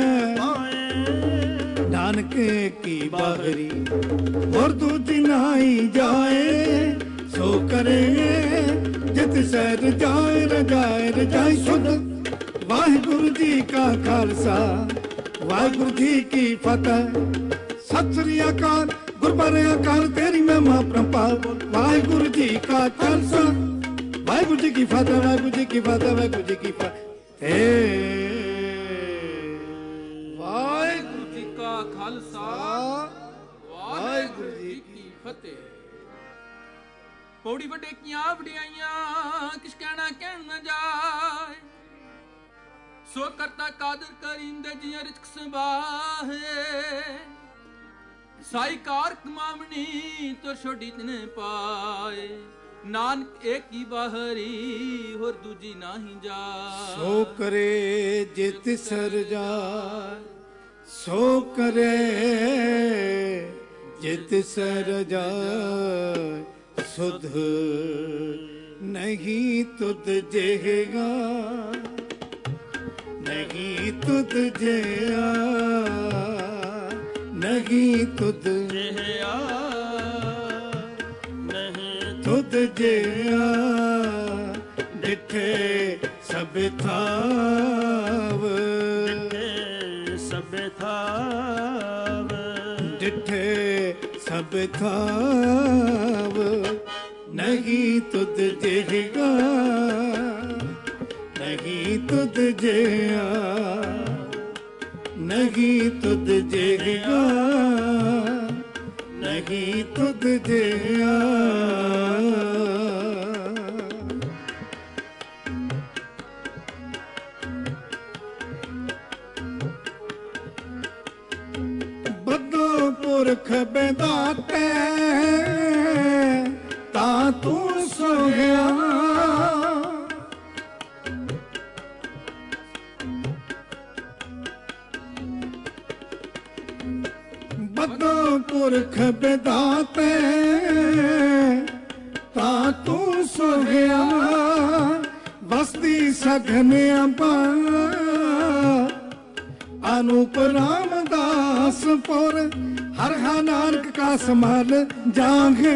ਨਾਨਕ ਕੀ ਬਾਗਰੀ। ਹੋਰ ਦੂਜੀ ਨਾਈ ਜਾਏ, ਸੋ ਕਰੇ ਜਿਤ ਸਹਿ ਰਜਾਏ ਰਜਾਏ ਰਜਾਈ ਸੁਧ। ਵਾਹਿਗੁਰੂ ਜੀ ਕਾ ਖਾਲਸਾ ਵਾਹਿਗੁਰੂ ਜੀ ਕੀ ਫਤਿਹ। ਸਤਿ ਸ੍ਰੀ ਅਕਾਲ। ਗੁਰਬਾਰੇ ਅਕਾਲ ਤੇਰੀ ਮਹਿਮਾ ਪਰੰਪਾਰ। ਵਾਹਿਗੁਰੂ ਜੀ ਕਾ ਖਾਲਸਾ ਵਾਹਿਗੁਰੂ ਜੀ ਕੀ ਫਤਿਹ, ਵਾਹਿਗੁਰੂ ਜੀ ਕੀ ਫਤਿਹ, ਵਾਹਿਗੁਰੂ ਜੀ ਕੀ ਫਤਿਹ। ਵਾਹਿਗੁਰੂ ਜੀ ਕਾ ਖਾਲਸਾ, ਵਾਹਿਗੁਰੂ ਜੀ ਕੀ ਫਤਿਹ। ਪੌੜੀ ਵੱਡੇ ਕੀਆਂ ਵਡਿਆਈਆਂ, ਕਿਸ ਕਹਿਣਾ ਕਹਿਣ ਨਾ ਜਾਏ। ਸੋ ਕਰਤਾ ਕਾਦਰ ਕਰਿੰਦੇ ਜੀ ਰਿਜ਼ਕ ਸੰਭਾਹੇ। ਸਾਈ ਕਾਰ ਕਮਾਵਣੀ ਤੁਰ ਛੋਡੀ ਤਨੇ ਪਾਏ। ਨਾਨਕ ਏਕ ਹੀ ਬਾਹਰੀ, ਹੋਰ ਦੂਜੀ ਨਾਹੀ ਜਾ। ਸੋ ਕਰੇ ਜਿਤ ਸਰ ਜਾਏ, ਸੋ ਕਰੇ ਜਿਤ ਸਰ ਜਾਏ। ਸੁਧ ਨਹੀਂ ਤੁਧ ਜੇਗਾ, ਨਹੀਂ ਤੁਧ ਜਿਆ, ਨਹੀਂ ਤੁਧ ਜਿਆ, ਨਹੀਂ ਤੁਧ ਜਿਆ। ਡਿਠੇ ਸਭ ਥਾਵ, ਡਿਠੇ ਸਭ ਥਾਵ, ਡਿਠੇ ਸਭ ਥਾਵ। ਨਹੀਂ ਤੁਧ ਜੇਗਾ, ਨਹੀਂ ਤੁਧ ਜਿਆ, ਨਹੀਂ ਤੁਧ ਜੇਗਾ, ਨਹੀਂ ਤੁਧ ਜਿਆ। ਬੱਦੋ ਪੁਰਖ ਬੇਦਾਤੇ ਤਾਂ ਤੂੰ ਸੋਹਿਆ। ਬੱਦੋ ਪੁਰਖ ਬੇਦਾਤੇ ਤਾਂ ਤੂੰ ਸੋਹਿਆ। ਵਸਦੀ ਸਘਨ ਅੰਬਾ ਅਨੂਪ ਰਾਮਦਾਸ ਪੁਰ। ਹਰ ਹਾ ਨਾਨਕ ਕਾ ਸਮਾਲ ਜਾਂਗੇ।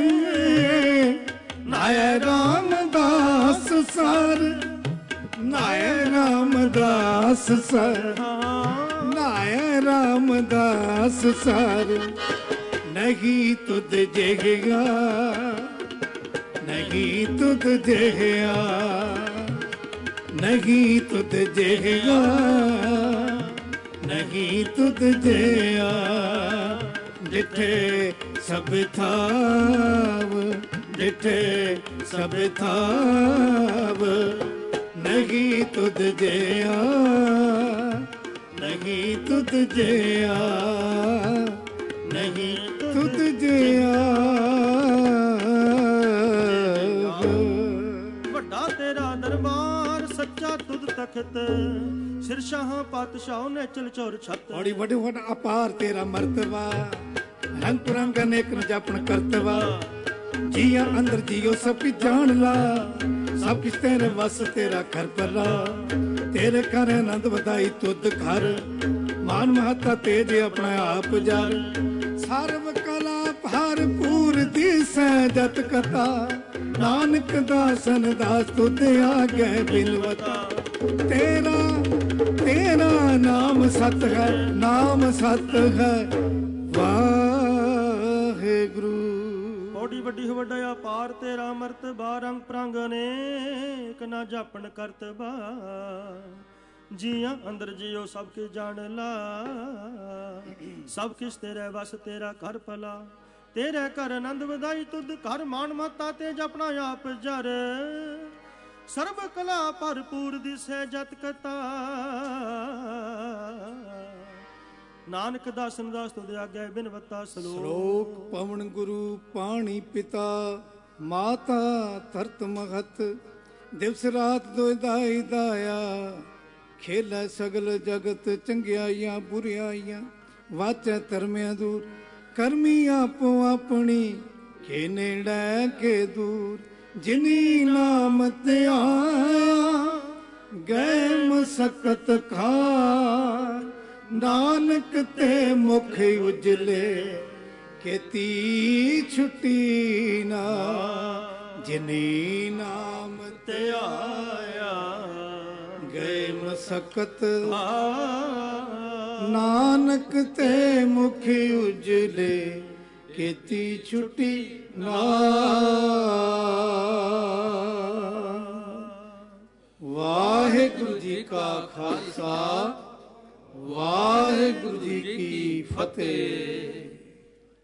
ਨਾਇ ਰਾਮਦਾਸ ਸਰ, ਨਾਇ ਰਾਮਦਾਸ ਸਰ, ਨਾਇ ਰਾਮਦਾਸ ਸਰ। ਨਹੀਂ ਤੁਧ ਜੇਗਾ, ਨਹੀਂ ਤੁਧ ਜਿਆ, ਨਹੀਂ ਤੁਧ ਜੇਗਾ, ਨਹੀਂ ਤੁਧ ਜਿਆ। ਡਿਠੇ ਸਭ ਥਾਵ, ਡਿਠੇ ਸਭ ਥਾਵ। ਨਹੀਂ ਤੁਧ ਜਿਆ, ਨਹੀਂ ਤੁਧ ਜਿਆ, ਨਹੀਂ ਤੁਧ ਜਿਆ। ਵੱਡਾ ਤੇਰਾ ਦਰਬਾਰ, ਸੱਚਾ ਤੁਧ ਤਖਤ। ਸਿਰ ਸ਼ਾਹਾਂ ਪਾਤਸ਼ਾਹ ਨੇ ਚਲ ਚੌਰ ਛੱਤ। ਬੜੀ ਵੱਡੀ ਵੱਡਾ ਅਪਾਰ ਤੇਰਾ ਮਰਤਬਾ। ਰੰਗ ਪੁਰੰਗ ਅਨੇਕ ਨ ਜਾਪਣ ਕਰਤਵਾ। ਜੀਆਂ ਅੰਦਰ ਜੀਓ ਸਭ ਕੀ ਜਾਣ ਲਾ। ਸਭ ਕਿਸ ਤੇਰੇ ਵਸ ਤੇਰਾ ਘਰ ਪਰਾ। ਤੇਰੇ ਘਰ ਆਨੰਦ ਵਧਾਈ ਤੁਧ ਘਰ। ਮਾਨ ਮਹੱਤਾ ਤੇਜ ਆਪਣਾ ਆਪ ਜਰ। ਸਰਵ ਕਲਾ ਭਰਪੂਰ ਦਿਸੈ ਜਤ ਕਥਾ। ਨਾਨਕ ਦਾਸਨ ਦਾਸ ਤੁਧ ਆਗੇ ਬਿਨਵਤਾ। ਤੇਰਾ ਤੇਰਾ ਨਾਮ ਸਤ ਹੈ, ਨਾਮ ਸਤ ਹੈ। ਵਾਹਿਗੁਰੂ। ਬੜੀ ਵੱਡੀ ਵੱਡਾ ਅਪਾਰ ਤੇਰਾ ਮਰਤਬਾ। ਰੰਗ ਪ੍ਰੰਗ ਅਨੇਕ ਨਾ ਜਾਪਣ ਕਰਤਬਾ। ਜੀਆਂ ਅੰਦਰ ਜਿਉ ਸਭ ਕੇ ਜਾਣ ਲਾ। ਸਭ ਕਿਸ ਤੇਰੇ ਵਸ ਤੇਰਾ ਘਰ ਭਲਾ। ਤੇਰੇ ਘਰ ਆਨੰਦ ਵਧਾਈ ਤੁਧ ਘਰ। ਮਾਨ ਮਹੱਤਾ ਤੇ ਜਪਣਾ ਆਪ ਜਰ। ਸਰਬ ਕਲਾ ਭਰਪੂਰ ਦਿਸੈ ਜਤ ਕਥਾ। ਨਾਨਕ ਦਾਸਨ ਦਾਸ ਤੁਧ ਆਗੇ ਬਿਨਵਤਾ। ਸ਼ਲੋਕ ਪਵਨ ਗੁਰੂ ਪਾਣੀ ਪਿਤਾ। ਮਾਤਾ ਧਰਤ ਮਹਤ। ਦਿਵਸ ਰਾਤ ਦੋਇ ਦਾਈ ਦਾਇਆ। ਖੇਲੇ ਸਗਲ ਜਗਤ ਚੰਗਿਆਈਆਂ ਬੁਰਿਆਈਆਂ। ਵਾਚੈ ਧਰਮਿਆਂ ਦੂਰ ਕਰਮੀ ਆਪੋ ਆਪਣੀ। ਕੇ ਨੇੜੇ ਕੇ ਦੂਰ ਜਿਨੀ ਨਾਮ ਧਿਆਇਆ। ਗਏ ਮਸਕਤ ਖਾਰ ਨਾਨਕ ਤੇ ਮੁਖ ਉਜਲੇ। ਕੀਤੀ ਛੁੱਟੀ ਨਾ ਜਿਨੀ ਨਾਮ ਧਿਆਇਆ। ਗਏ ਮਸਕਤ ਨਾਨਕ ਤੇ ਮੁਖ ਉਜਲੇ। ਕੀਤੀ ਛੁੱਟੀ ਨਾ। ਵਾਹਿਗੁਰੂ ਜੀ ਕਾ ਖਾਲਸਾ ਵਾਹਿਗੁਰੂ ਜੀ ਕੀ ਫਤਿਹ।